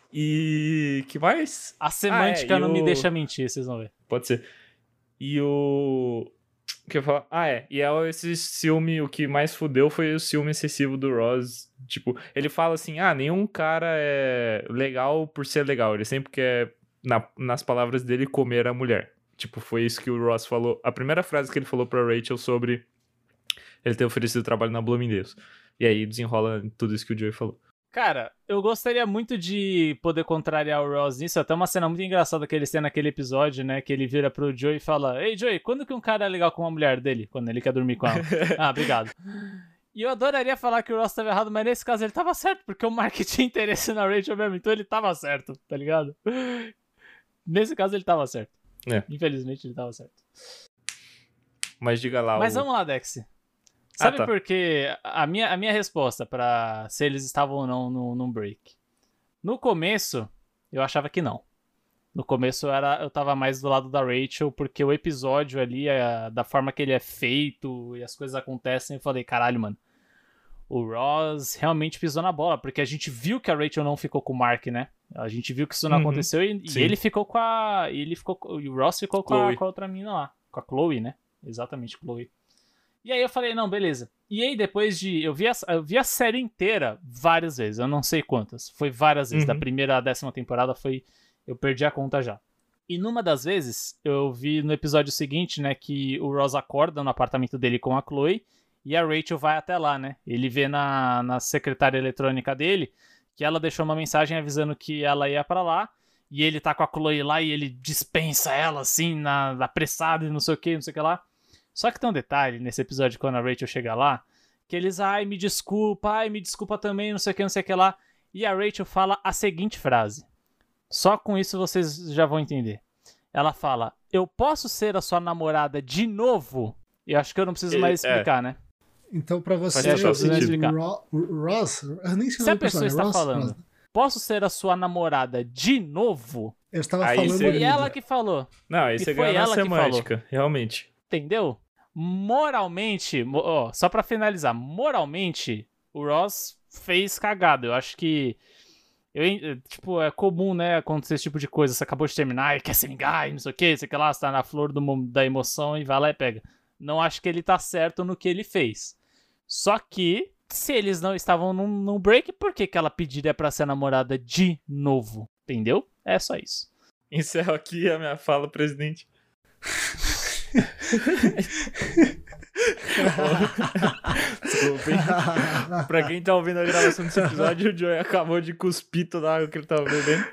Speaker 3: E que mais?
Speaker 1: A semântica
Speaker 3: ah, é,
Speaker 1: não
Speaker 3: o...
Speaker 1: me deixa mentir, vocês vão ver.
Speaker 3: Pode ser. E o... O que eu ia falar? Ah, é. E é esse ciúme, o que mais fudeu foi o ciúme excessivo do Ross. Tipo, ele fala assim, ah, nenhum cara é legal por ser legal. Ele sempre quer, na, nas palavras dele, comer a mulher. Tipo, foi isso que o Ross falou. A primeira frase que ele falou pra Rachel sobre ele ter oferecido trabalho na Bloomingdale's. E aí desenrola tudo isso que o Joey falou.
Speaker 1: Cara, eu gostaria muito de poder contrariar o Ross nisso. Até uma cena muito engraçada que eles têm naquele episódio, né? Que ele vira pro Joey e fala, ei, Joey, quando que um cara é legal com uma mulher dele? Quando ele quer dormir com ela. Ah, obrigado. E eu adoraria falar que o Ross tava errado, mas nesse caso ele tava certo, porque o Mark tinha interesse na Rachel mesmo, então ele tava certo, tá ligado? Nesse caso ele tava certo.
Speaker 3: É.
Speaker 1: Infelizmente ele tava certo.
Speaker 3: Mas diga lá.
Speaker 1: Mas
Speaker 3: o...
Speaker 1: vamos lá, Dex. Sabe
Speaker 3: ah, tá.
Speaker 1: por que a minha, a minha resposta pra se eles estavam ou não no, num break? No começo, eu achava que não. No começo eu, era, eu tava mais do lado da Rachel, porque o episódio ali, a, da forma que ele é feito e as coisas acontecem, eu falei, caralho, mano, o Ross realmente pisou na bola, porque a gente viu que a Rachel não ficou com o Mark, né? A gente viu que isso não
Speaker 3: Uhum,
Speaker 1: aconteceu e, e ele ficou com a... E, ele ficou, e o Ross ficou com a, com a outra mina lá, com a Chloe, né? Exatamente, Chloe. E aí eu falei, não, beleza. E aí depois de... Eu vi a, eu vi a série inteira várias vezes, eu não sei quantas. Foi várias vezes,
Speaker 3: Uhum.
Speaker 1: da primeira à décima temporada foi... Eu perdi a conta já. E numa das vezes, eu vi no episódio seguinte, né, que o Ross acorda no apartamento dele com a Chloe e a Rachel vai até lá, né? Ele vê na, na secretária eletrônica dele que ela deixou uma mensagem avisando que ela ia pra lá e ele tá com a Chloe lá e ele dispensa ela, assim, na, apressado e não sei o que, não sei o que lá. Só que tem um detalhe nesse episódio, quando a Rachel chega lá, que eles, ai, me desculpa, ai, me desculpa também, não sei o que, não sei o que lá. E a Rachel fala a seguinte frase. Só com isso vocês já vão entender. Ela fala, eu posso ser a sua namorada de novo? Eu acho que eu não preciso
Speaker 3: Ele-
Speaker 1: mais
Speaker 3: é.
Speaker 1: explicar, né?
Speaker 2: Então, pra você,
Speaker 3: Faz total
Speaker 2: o
Speaker 1: sentido.
Speaker 2: Ro- o Ross, eu nem sei o
Speaker 1: Se a
Speaker 2: nome do
Speaker 1: pessoa
Speaker 2: personagem,
Speaker 1: está
Speaker 2: Ross?
Speaker 1: falando,
Speaker 2: Ross.
Speaker 1: posso ser a sua namorada de novo?
Speaker 2: Eu estava
Speaker 3: Aí
Speaker 2: falando...
Speaker 3: você-
Speaker 1: Foi
Speaker 2: dele.
Speaker 1: ela que falou,
Speaker 3: Não, aí
Speaker 1: E
Speaker 3: você
Speaker 1: foi
Speaker 3: ganha na
Speaker 1: ela que
Speaker 3: semântica, realmente.
Speaker 1: entendeu? Moralmente, mo- ó, só pra finalizar, moralmente, o Ross fez cagada. Eu acho que Eu, en- tipo, é comum, né, acontecer esse tipo de coisa. Você acabou de terminar e quer se vingar e não sei o que, sei que lá, você tá na flor do mo- da emoção e vai lá e pega. Não acho que ele tá certo no que ele fez. Só que, se eles não estavam num, num break, por que, que ela pediria pra ser namorada de novo? Entendeu? É só isso.
Speaker 3: Encerro aqui a minha fala, presidente. Desculpa, hein? Pra quem tá ouvindo a gravação desse episódio, o Joey acabou de cuspir toda a água que ele tava bebendo.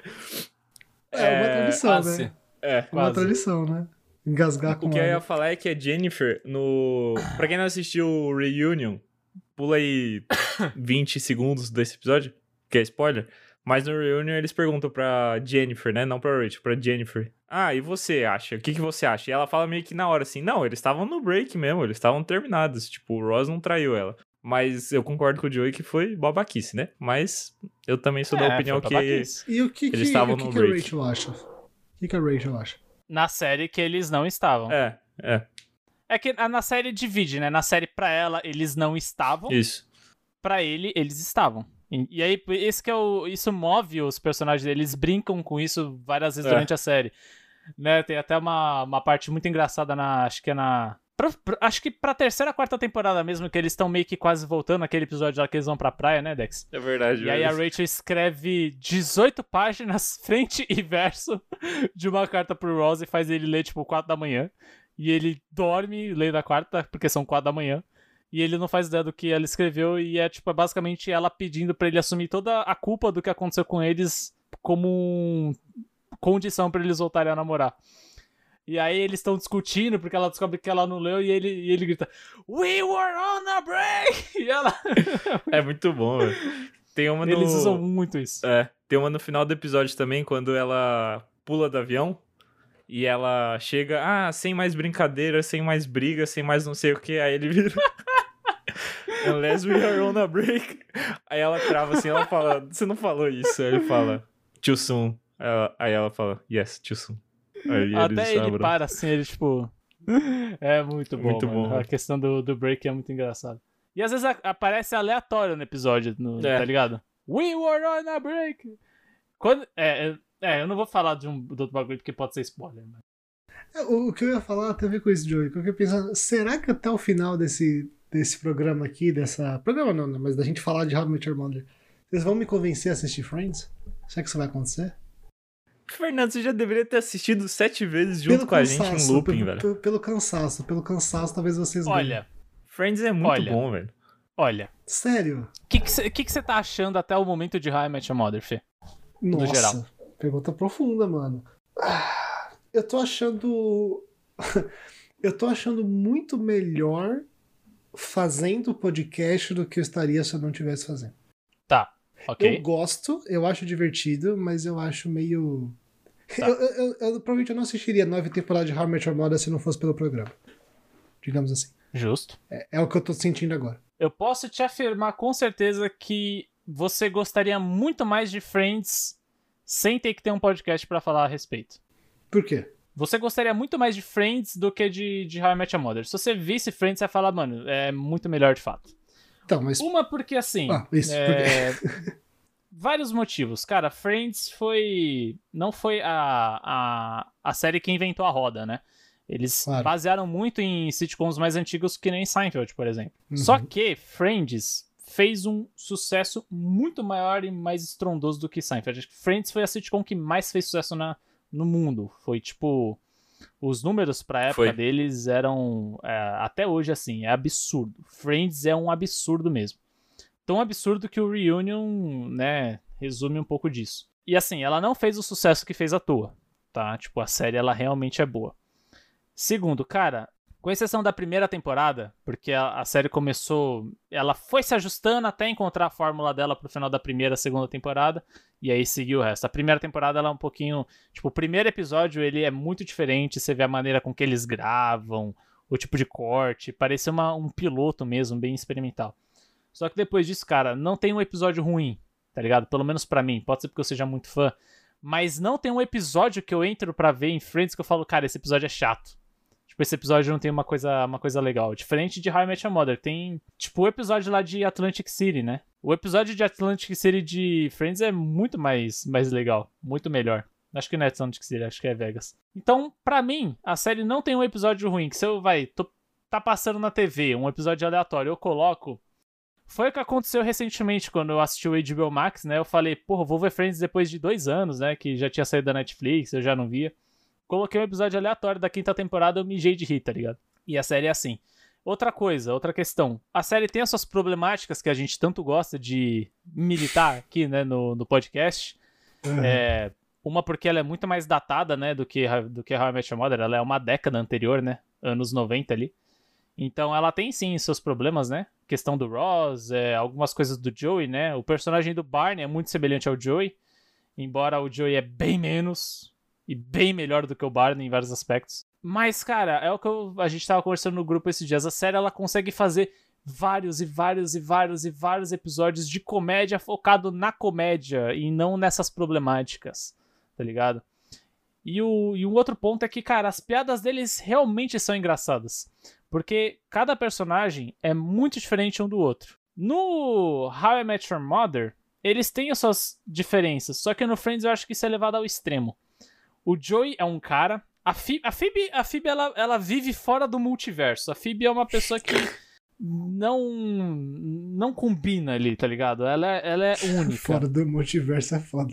Speaker 2: É uma tradição,
Speaker 1: quase.
Speaker 2: né?
Speaker 3: É.
Speaker 2: É uma
Speaker 1: quase.
Speaker 2: tradição, né? Engasgar com
Speaker 3: O que eu ia
Speaker 2: água.
Speaker 3: falar é que a Jennifer, no. Pra quem não assistiu o Reunion, pula aí vinte segundos desse episódio, que é spoiler. Mas no Reunion eles perguntam pra Jennifer, né? Não pra Rachel, pra Jennifer. Ah, e você acha? O que, que você acha? E ela fala meio que na hora assim: não, eles estavam no break mesmo, eles estavam terminados. Tipo, o Ross não traiu ela. Mas eu concordo com o Joey que foi babaquice, né? Mas eu também sou da
Speaker 1: É,
Speaker 3: opinião
Speaker 1: foi
Speaker 3: que.
Speaker 1: babaquice.
Speaker 2: E o que, que,
Speaker 3: Eles estavam
Speaker 2: o que,
Speaker 3: no
Speaker 2: que a
Speaker 3: break.
Speaker 2: Rachel acha? O que, que a Rachel acha?
Speaker 1: Na série que eles não estavam. É,
Speaker 3: É, é.
Speaker 1: que a- na série divide, né? Na série pra ela, eles não estavam.
Speaker 3: Isso.
Speaker 1: Pra ele, eles estavam. E, e aí, esse que é o, isso move os personagens deles, eles brincam com isso várias vezes
Speaker 3: É.
Speaker 1: durante a série. Né? Tem até uma, uma parte muito engraçada na. Acho que é na. pra- pra- acho que pra terceira, quarta temporada mesmo, que eles estão meio que quase voltando, aquele episódio lá que eles vão pra praia, né, Dex?
Speaker 3: É verdade.
Speaker 1: E aí a
Speaker 3: velho.
Speaker 1: Rachel escreve dezoito páginas, frente e verso, de uma carta pro Ross e faz ele ler, tipo, quatro da manhã. E ele dorme, lê da quarta, porque são quatro da manhã. E ele não faz ideia do que ela escreveu e é, tipo, é basicamente ela pedindo pra ele assumir toda a culpa do que aconteceu com eles como um- condição pra eles voltarem a namorar. E aí eles estão discutindo porque ela descobre que ela não leu e ele, e ele grita We were on a break! E ela...
Speaker 3: É muito bom, velho. Tem uma no...
Speaker 1: Eles usam muito isso.
Speaker 3: É, tem uma no final do episódio também, quando ela pula do avião e ela chega, ah, sem mais brincadeira, sem mais briga, sem mais não sei o que, aí ele vira... Unless we are on a break. Aí ela trava assim, ela fala, você não falou isso. Aí ele fala, too soon. Aí ela, aí ela fala, yes, too soon. Aí
Speaker 1: Até
Speaker 3: eles
Speaker 1: ele
Speaker 3: abram.
Speaker 1: para assim, ele tipo... É muito bom,
Speaker 3: Muito
Speaker 1: mano.
Speaker 3: bom,
Speaker 1: A
Speaker 3: velho.
Speaker 1: questão do, do break é muito engraçada. E às vezes a- aparece aleatório no episódio, no-
Speaker 3: É.
Speaker 1: tá ligado? We were on a break! Quando, é, é, é, eu não vou falar de um do outro bagulho porque pode ser spoiler, mas...
Speaker 2: É, O, o que eu ia falar tem a ver com isso, Joey. Que eu fiquei pensando, será que até o final desse, desse programa aqui, dessa. Programa não, né? Mas da gente falar de How I Met Your Mother, vocês vão me convencer a assistir Friends? Será que isso vai acontecer?
Speaker 3: Fernando, você já deveria ter assistido sete vezes junto com a gente em looping,
Speaker 2: pelo,
Speaker 3: velho.
Speaker 2: pelo, pelo cansaço, pelo cansaço, talvez vocês ganhem.
Speaker 1: Olha,
Speaker 3: Friends é muito
Speaker 1: Olha.
Speaker 3: bom, velho.
Speaker 1: olha.
Speaker 2: Sério?
Speaker 1: O que você que que cê tá achando até o momento de How I Met Your Mother, Fê?
Speaker 2: Nossa,
Speaker 1: geral.
Speaker 2: pergunta profunda, mano. Ah, Eu tô achando. Eu tô achando muito melhor fazendo podcast do que eu estaria se eu não estivesse fazendo.
Speaker 1: Tá,
Speaker 2: Eu
Speaker 1: ok.
Speaker 2: gosto, eu acho divertido, mas eu acho meio.
Speaker 1: Tá.
Speaker 2: Eu, eu, eu- eu- provavelmente eu não assistiria nove temporadas de How I Met Your Mother se não fosse pelo programa. Digamos assim.
Speaker 1: Justo.
Speaker 2: É, é o que eu tô sentindo agora.
Speaker 1: Eu posso te afirmar com certeza que você gostaria muito mais de Friends sem ter que ter um podcast pra falar a respeito.
Speaker 2: Por quê?
Speaker 1: Você gostaria muito mais de Friends do que de, de How I Met Your Mother. Se você visse Friends, você ia falar, mano, é muito melhor de fato.
Speaker 2: Então, mas...
Speaker 1: Uma porque, assim...
Speaker 2: Ah, isso,
Speaker 1: é...
Speaker 2: por quê?
Speaker 1: Vários motivos. Cara, Friends foi... Não foi a, a, a série que inventou a roda, né? Eles
Speaker 2: Claro.
Speaker 1: basearam muito em sitcoms mais antigos que nem Seinfeld, por exemplo.
Speaker 2: Uhum.
Speaker 1: Só que Friends fez um sucesso muito maior e mais estrondoso do que Seinfeld. Acho que Friends foi a sitcom que mais fez sucesso na... no mundo. Foi tipo... Os números pra época
Speaker 3: Foi.
Speaker 1: deles eram... É, até hoje, assim, é absurdo. Friends é um absurdo mesmo. Tão absurdo que o Reunion, né, resume um pouco disso. E assim, ela não fez o sucesso que fez à toa, tá? Tipo, a série, ela realmente é boa. Segundo, cara... Com exceção da primeira temporada, porque a, a série começou... Ela foi se ajustando até encontrar a fórmula dela pro final da primeira, segunda temporada. E aí seguiu o resto. A primeira temporada, ela é um pouquinho... Tipo, o primeiro episódio, ele é muito diferente. Você vê a maneira com que eles gravam, o tipo de corte. Parece uma, um piloto mesmo, bem experimental. Só que depois disso, cara, não tem um episódio ruim, tá ligado? Pelo menos pra mim. Pode ser porque eu seja muito fã. Mas não tem um episódio que eu entro pra ver em Friends que eu falo, cara, esse episódio é chato. Tipo, esse episódio não tem uma coisa, uma coisa legal. Diferente de How I Met Your Mother. Tem, tipo, o episódio lá de Atlantic City, né? O episódio de Atlantic City de Friends é muito mais, mais legal. Muito melhor. Acho que não é Atlantic City, acho que é Vegas. Então, pra mim, a série não tem um episódio ruim. Que se eu, vai, tô, tá passando na T V, um episódio aleatório, eu coloco... Foi o que aconteceu recentemente, quando eu assisti o H B O Max, né? Eu falei, porra, vou ver Friends depois de dois anos, né? Que já tinha saído da Netflix, eu já não via. Coloquei um episódio aleatório da quinta temporada, eu mijei de rir, tá ligado? E a série é assim. Outra coisa, outra questão. A série tem as suas problemáticas que a gente tanto gosta de militar aqui, né, no, no podcast.
Speaker 2: Uhum.
Speaker 1: É, uma porque ela é muito mais datada, né, do que, do que How I Met Your Mother. Ela é uma década anterior, né? Anos noventa ali. Então ela tem sim seus problemas, né? Questão do Ross, é, algumas coisas do Joey, né? O personagem do Barney é muito semelhante ao Joey. Embora o Joey é bem menos... E bem melhor do que o Barney em vários aspectos. Mas, cara, é o que eu, a gente tava conversando no grupo esses dias. A série, ela consegue fazer vários e vários e vários e vários episódios de comédia focado na comédia e não nessas problemáticas, tá ligado? E, o, e um outro ponto é que, cara, as piadas deles realmente são engraçadas. Porque cada personagem é muito diferente um do outro. No How I Met Your Mother, eles têm as suas diferenças. Só que no Friends eu acho que isso é levado ao extremo. O Joey é um cara... A Phoebe, a Phoebe, a Phoebe ela, ela vive fora do multiverso. A Phoebe é uma pessoa que não não combina ali, tá ligado? Ela, ela é única.
Speaker 2: Fora do multiverso é foda.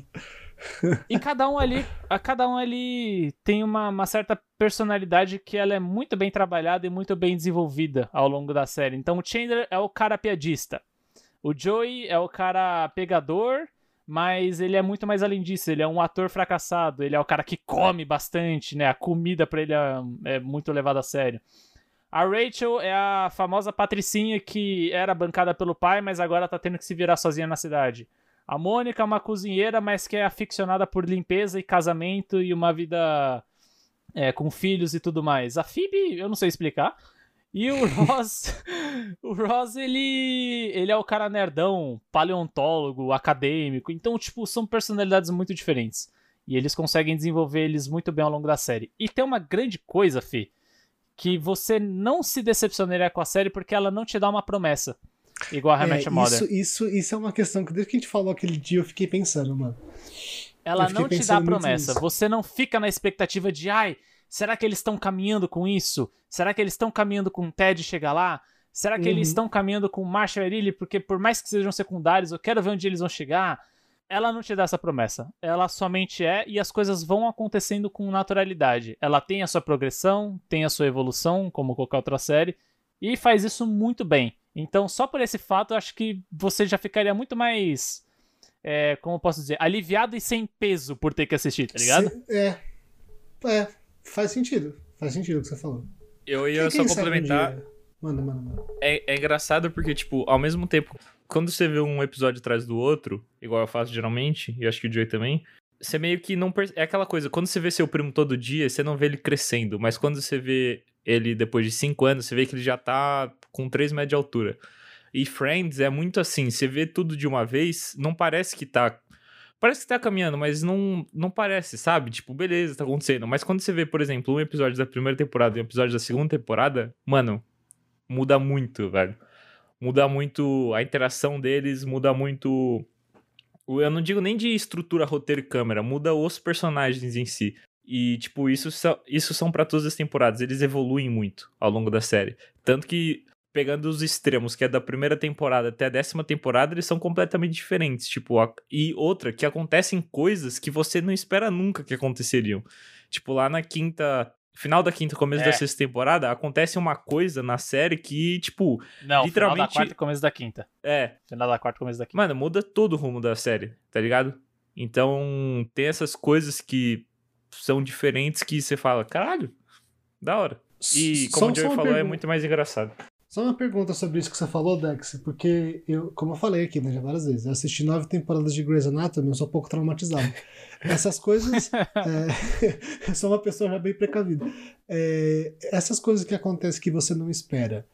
Speaker 1: E cada um ali, a cada um ali tem uma, uma certa personalidade que ela é muito bem trabalhada e muito bem desenvolvida ao longo da série. Então o Chandler é o cara piadista. O Joey é o cara pegador... Mas ele é muito mais além disso, ele é um ator fracassado, ele é o cara que come bastante, né? A comida pra ele é, é muito levada a sério. A Rachel é a famosa patricinha que era bancada pelo pai, mas agora tá tendo que se virar sozinha na cidade. A Mônica é uma cozinheira, mas que é aficionada por limpeza e casamento e uma vida é, com filhos e tudo mais. A Phoebe, eu não sei explicar. E o Ross, o Ross, ele, ele é o cara nerdão, paleontólogo, acadêmico. Então, tipo, são personalidades muito diferentes. E eles conseguem desenvolver eles muito bem ao longo da série. E tem uma grande coisa, Fê, que você não se decepcionaria com a série porque ela não te dá uma promessa. Igual a How I Met Your Mother.
Speaker 2: Isso, isso, isso é uma questão que desde que a gente falou aquele dia eu fiquei pensando, mano.
Speaker 1: Ela não te dá a promessa. Você não fica na expectativa de, ai... Será que eles estão caminhando com isso? Será que eles estão caminhando com o Ted chegar lá? Será que uhum. eles estão caminhando com o Marshall e Erilly? Porque por mais que sejam secundários, eu quero ver onde eles vão chegar. Ela não te dá essa promessa. Ela somente é e as coisas vão acontecendo com naturalidade. Ela tem a sua progressão, tem a sua evolução, como qualquer outra série, e faz isso muito bem. Então, só por esse fato, eu acho que você já ficaria muito mais, é, como eu posso dizer, aliviado e sem peso por ter que assistir, tá ligado?
Speaker 2: Se, é, é. Faz sentido. Faz sentido o que você falou.
Speaker 3: Eu ia só complementar.
Speaker 2: Manda, manda, manda.
Speaker 3: É, é engraçado porque, tipo, ao mesmo tempo, quando você vê um episódio atrás do outro, igual eu faço geralmente, e acho que o Joey também, você meio que não percebe. É aquela coisa, quando você vê seu primo todo dia, você não vê ele crescendo, mas quando você vê ele depois de cinco anos, você vê que ele já tá com três metros de altura. E Friends é muito assim, você vê tudo de uma vez, não parece que tá parece que tá caminhando, mas não, não parece, sabe? Tipo, beleza, tá acontecendo. Mas quando você vê, por exemplo, um episódio da primeira temporada e um episódio da segunda temporada, mano, muda muito, velho. Muda muito a interação deles, muda muito... Eu não digo nem de estrutura, roteiro e câmera, muda os personagens em si. E, tipo, isso, isso são pra todas as temporadas. Eles evoluem muito ao longo da série. Tanto que, pegando os extremos, que é da primeira temporada até a décima temporada, eles são completamente diferentes. Tipo, a... e outra, que acontecem coisas que você não espera nunca que aconteceriam. Tipo, lá na quinta... Final da quinta, começo
Speaker 1: É.
Speaker 3: da sexta temporada, acontece uma coisa na série que, tipo...
Speaker 1: Não,
Speaker 3: literalmente...
Speaker 1: final da quarta e começo da quinta.
Speaker 3: É.
Speaker 1: Final da quarta e começo da quinta.
Speaker 3: Mano, muda todo o rumo da série, tá ligado? Então, tem essas coisas que são diferentes que você fala, caralho, da hora. E, como
Speaker 2: Só-
Speaker 3: o
Speaker 2: só
Speaker 3: Joey
Speaker 2: uma
Speaker 3: falou, é
Speaker 2: pergunta.
Speaker 3: muito mais engraçado.
Speaker 2: Só uma pergunta sobre isso que você falou, Dex, porque eu, como eu falei aqui, né, já várias vezes, eu assisti nove temporadas de Grey's Anatomy, eu sou um pouco traumatizado. Essas coisas, é, eu sou uma pessoa já bem precavida. É, essas coisas que acontecem que você não espera,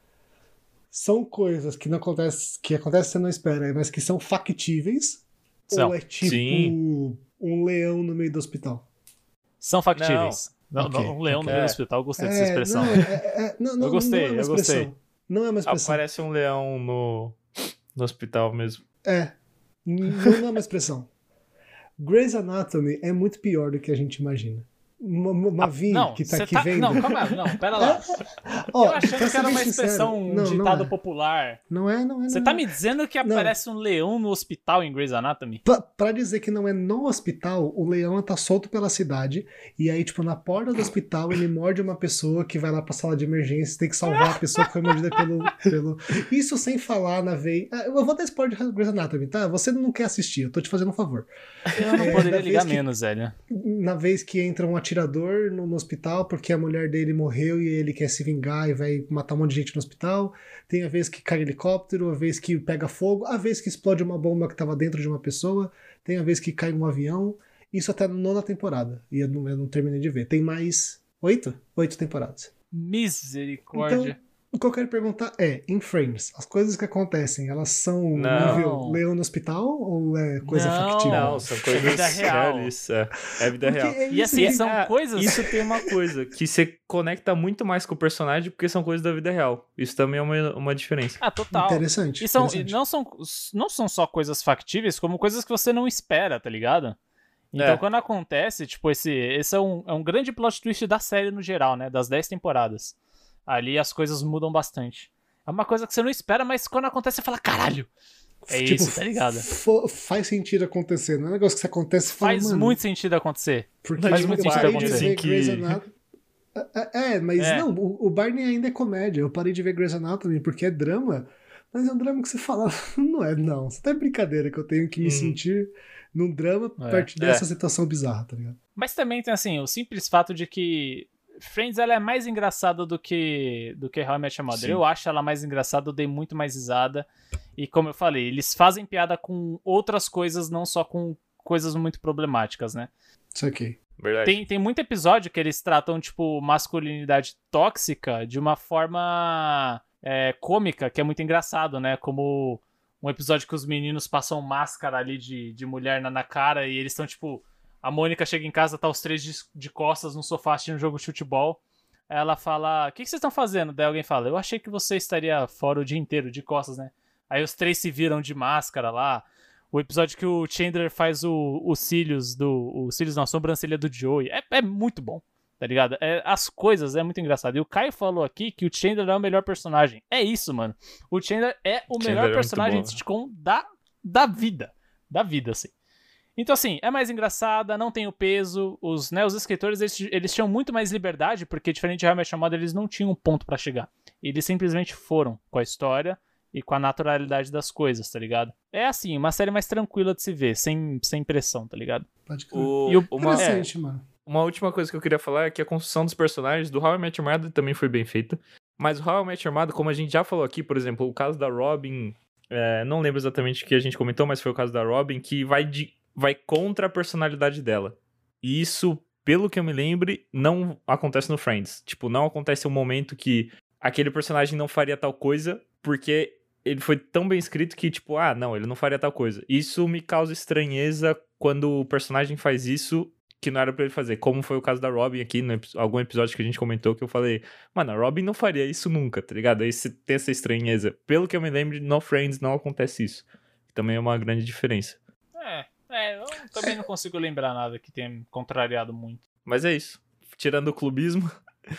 Speaker 2: são coisas que não acontecem, que acontecem que você não espera, mas que são factíveis,
Speaker 1: São.
Speaker 2: ou é tipo
Speaker 3: Sim.
Speaker 2: um leão no meio do hospital?
Speaker 1: São factíveis. Não,
Speaker 2: Ok,
Speaker 1: não, um leão
Speaker 2: ok.
Speaker 1: no meio do
Speaker 3: É.
Speaker 1: hospital, eu gostei dessa
Speaker 2: É,
Speaker 1: expressão.
Speaker 2: Não, é, é, não, não,
Speaker 1: Eu gostei,
Speaker 2: não é uma
Speaker 1: eu
Speaker 2: expressão.
Speaker 1: gostei.
Speaker 2: Não é uma expressão.
Speaker 3: Aparece um leão no, no hospital mesmo.
Speaker 2: É, não é uma exprão. Grey's Anatomy é muito pior do que a gente imagina. Uma, uma
Speaker 1: Ah,
Speaker 2: Vi
Speaker 1: não,
Speaker 2: que tá
Speaker 1: cê
Speaker 2: aqui
Speaker 1: tá...
Speaker 2: vendo.
Speaker 1: Não, calma aí, não, pera lá.
Speaker 2: Ó,
Speaker 1: eu achando
Speaker 2: pra
Speaker 1: que
Speaker 2: ser
Speaker 1: era
Speaker 2: bem
Speaker 1: uma
Speaker 2: sincero,
Speaker 1: expressão, um
Speaker 2: não, não
Speaker 1: ditado
Speaker 2: é.
Speaker 1: popular.
Speaker 2: Não é, não é.
Speaker 1: Você
Speaker 2: não
Speaker 1: tá
Speaker 2: é.
Speaker 1: me dizendo que
Speaker 2: Não.
Speaker 1: aparece um leão no hospital em Grey's Anatomy?
Speaker 2: Pra, pra dizer que não é no hospital, o leão tá solto pela cidade. E aí, tipo, na porta do hospital, ele morde uma pessoa que vai lá pra sala de emergência. Tem que salvar a pessoa que foi mordida pelo. pelo... Isso sem falar na vez. Ah, eu vou dar spoiler de Grey's Anatomy, tá? Você não quer assistir, eu tô te fazendo um favor.
Speaker 1: Eu não
Speaker 2: É,
Speaker 1: poderia
Speaker 2: da
Speaker 1: ligar
Speaker 2: vez que-
Speaker 1: menos, velho.
Speaker 2: Na vez que entra um atirador no, no hospital porque a mulher dele morreu e ele quer se vingar e vai matar um monte de gente no hospital. Tem a vez que cai helicóptero, a vez que pega fogo, a vez que explode uma bomba que estava dentro de uma pessoa, tem a vez que cai um avião. Isso até na nona temporada. E eu não, eu não terminei de ver. Tem mais oito? Oito temporadas.
Speaker 1: Misericórdia.
Speaker 2: Então, o que eu quero perguntar é, em Frames, as coisas que acontecem, elas são
Speaker 3: Não.
Speaker 2: nível leão no hospital ou é coisa
Speaker 1: Não.
Speaker 2: factível?
Speaker 3: Não, são coisas
Speaker 1: vida real.
Speaker 3: reais. É, é vida
Speaker 2: Porque
Speaker 3: real.
Speaker 2: é
Speaker 1: E
Speaker 2: isso
Speaker 1: assim,
Speaker 2: que-
Speaker 1: são
Speaker 3: Ah,
Speaker 1: coisas...
Speaker 3: Isso tem uma coisa, que você conecta muito mais com o personagem porque são coisas da vida real. Isso também é uma, uma diferença.
Speaker 1: Ah, total.
Speaker 2: Interessante.
Speaker 1: E, são, e
Speaker 2: interessante.
Speaker 1: não, são, não são só coisas factíveis, como coisas que você não espera, tá ligado? Então,
Speaker 3: É.
Speaker 1: quando acontece, tipo, esse, esse é, um, é um grande plot twist da série no geral, né? Das dez temporadas. Ali as coisas mudam bastante. É uma coisa que você não espera, mas quando acontece, você fala, caralho! É
Speaker 2: Tipo,
Speaker 1: isso, tá ligado?
Speaker 2: fo- faz sentido acontecer, não é um negócio que se acontece e fala,
Speaker 1: Faz
Speaker 2: mano,
Speaker 1: muito sentido acontecer.
Speaker 2: porque
Speaker 3: Faz
Speaker 2: eu
Speaker 3: muito
Speaker 1: sentido
Speaker 2: parei de
Speaker 1: acontecer.
Speaker 2: ver
Speaker 3: Que-
Speaker 2: Grey's Anatomy. É, é, mas
Speaker 1: É.
Speaker 2: não, o, o Barney ainda é comédia. Eu parei de ver Grey's Anatomy porque é drama, mas é um drama que você fala, não é, não. Você tá de brincadeira que eu tenho que me
Speaker 3: Uhum.
Speaker 2: sentir num drama a
Speaker 1: É.
Speaker 2: partir dessa
Speaker 3: É.
Speaker 2: situação bizarra, tá ligado?
Speaker 1: Mas também tem, assim, o simples fato de que Friends, ela é mais engraçada do que do que How I Met Your Mother.
Speaker 3: Sim.
Speaker 1: Eu acho ela mais engraçada, eu dei muito mais risada. E como eu falei, eles fazem piada com outras coisas, não só com coisas muito problemáticas, né?
Speaker 2: Isso aqui.
Speaker 3: Verdade.
Speaker 1: Tem, tem muito episódio que eles tratam, tipo, masculinidade tóxica de uma forma é, cômica, que é muito engraçado, né? Como um episódio que os meninos passam máscara ali de, de mulher na, na cara e eles estão, tipo... A Mônica chega em casa, tá os três de, de costas no sofá assistindo um jogo de futebol. Ela fala, o que, que vocês estão fazendo? Daí alguém fala, eu achei que você estaria fora o dia inteiro, de costas, né? Aí os três se viram de máscara lá. O episódio que o Chandler faz o, os cílios do... Os cílios não, a sobrancelha do Joey. É, é muito bom, tá ligado? É, as coisas, é muito engraçado. E o Caio falou aqui que o Chandler é o melhor personagem. É isso, mano. O Chandler é o
Speaker 3: Chandler
Speaker 1: melhor
Speaker 3: é muito
Speaker 1: personagem
Speaker 3: bom,
Speaker 1: de
Speaker 3: né?
Speaker 1: sitcom da, da vida. Da vida, assim. Então, assim, é mais engraçada, não tem o peso. Os, né, os escritores, eles, eles tinham muito mais liberdade, porque diferente de How I Met Your Mother, eles não tinham um ponto pra chegar. Eles simplesmente foram com a história e com a naturalidade das coisas, tá ligado? É assim, uma série mais tranquila de se ver, sem, sem pressão, tá ligado?
Speaker 2: Pode crer.
Speaker 3: O-
Speaker 1: E o-
Speaker 3: uma,
Speaker 2: Interessante, mano.
Speaker 3: uma última coisa que eu queria falar é que a construção dos personagens do How I Met Your Mother também foi bem feita. Mas o How I Met Your Mother, como a gente já falou aqui, por exemplo, o caso da Robin, é, não lembro exatamente o que a gente comentou, mas foi o caso da Robin, que vai, de, vai contra a personalidade dela. E isso, pelo que eu me lembre, não acontece no Friends. Tipo, não acontece um momento que aquele personagem não faria tal coisa, porque ele foi tão bem escrito que, tipo, ah, não, ele não faria tal coisa. Isso me causa estranheza quando o personagem faz isso que não era pra ele fazer. Como foi o caso da Robin aqui, no epi- algum episódio que a gente comentou, que eu falei, mano, a Robin não faria isso nunca, tá ligado? Aí você tem essa estranheza. Pelo que eu me lembro, no Friends não acontece isso. Também é uma grande diferença.
Speaker 1: É, é, eu também não consigo lembrar nada que tenha me contrariado muito.
Speaker 3: Mas é isso. Tirando o clubismo,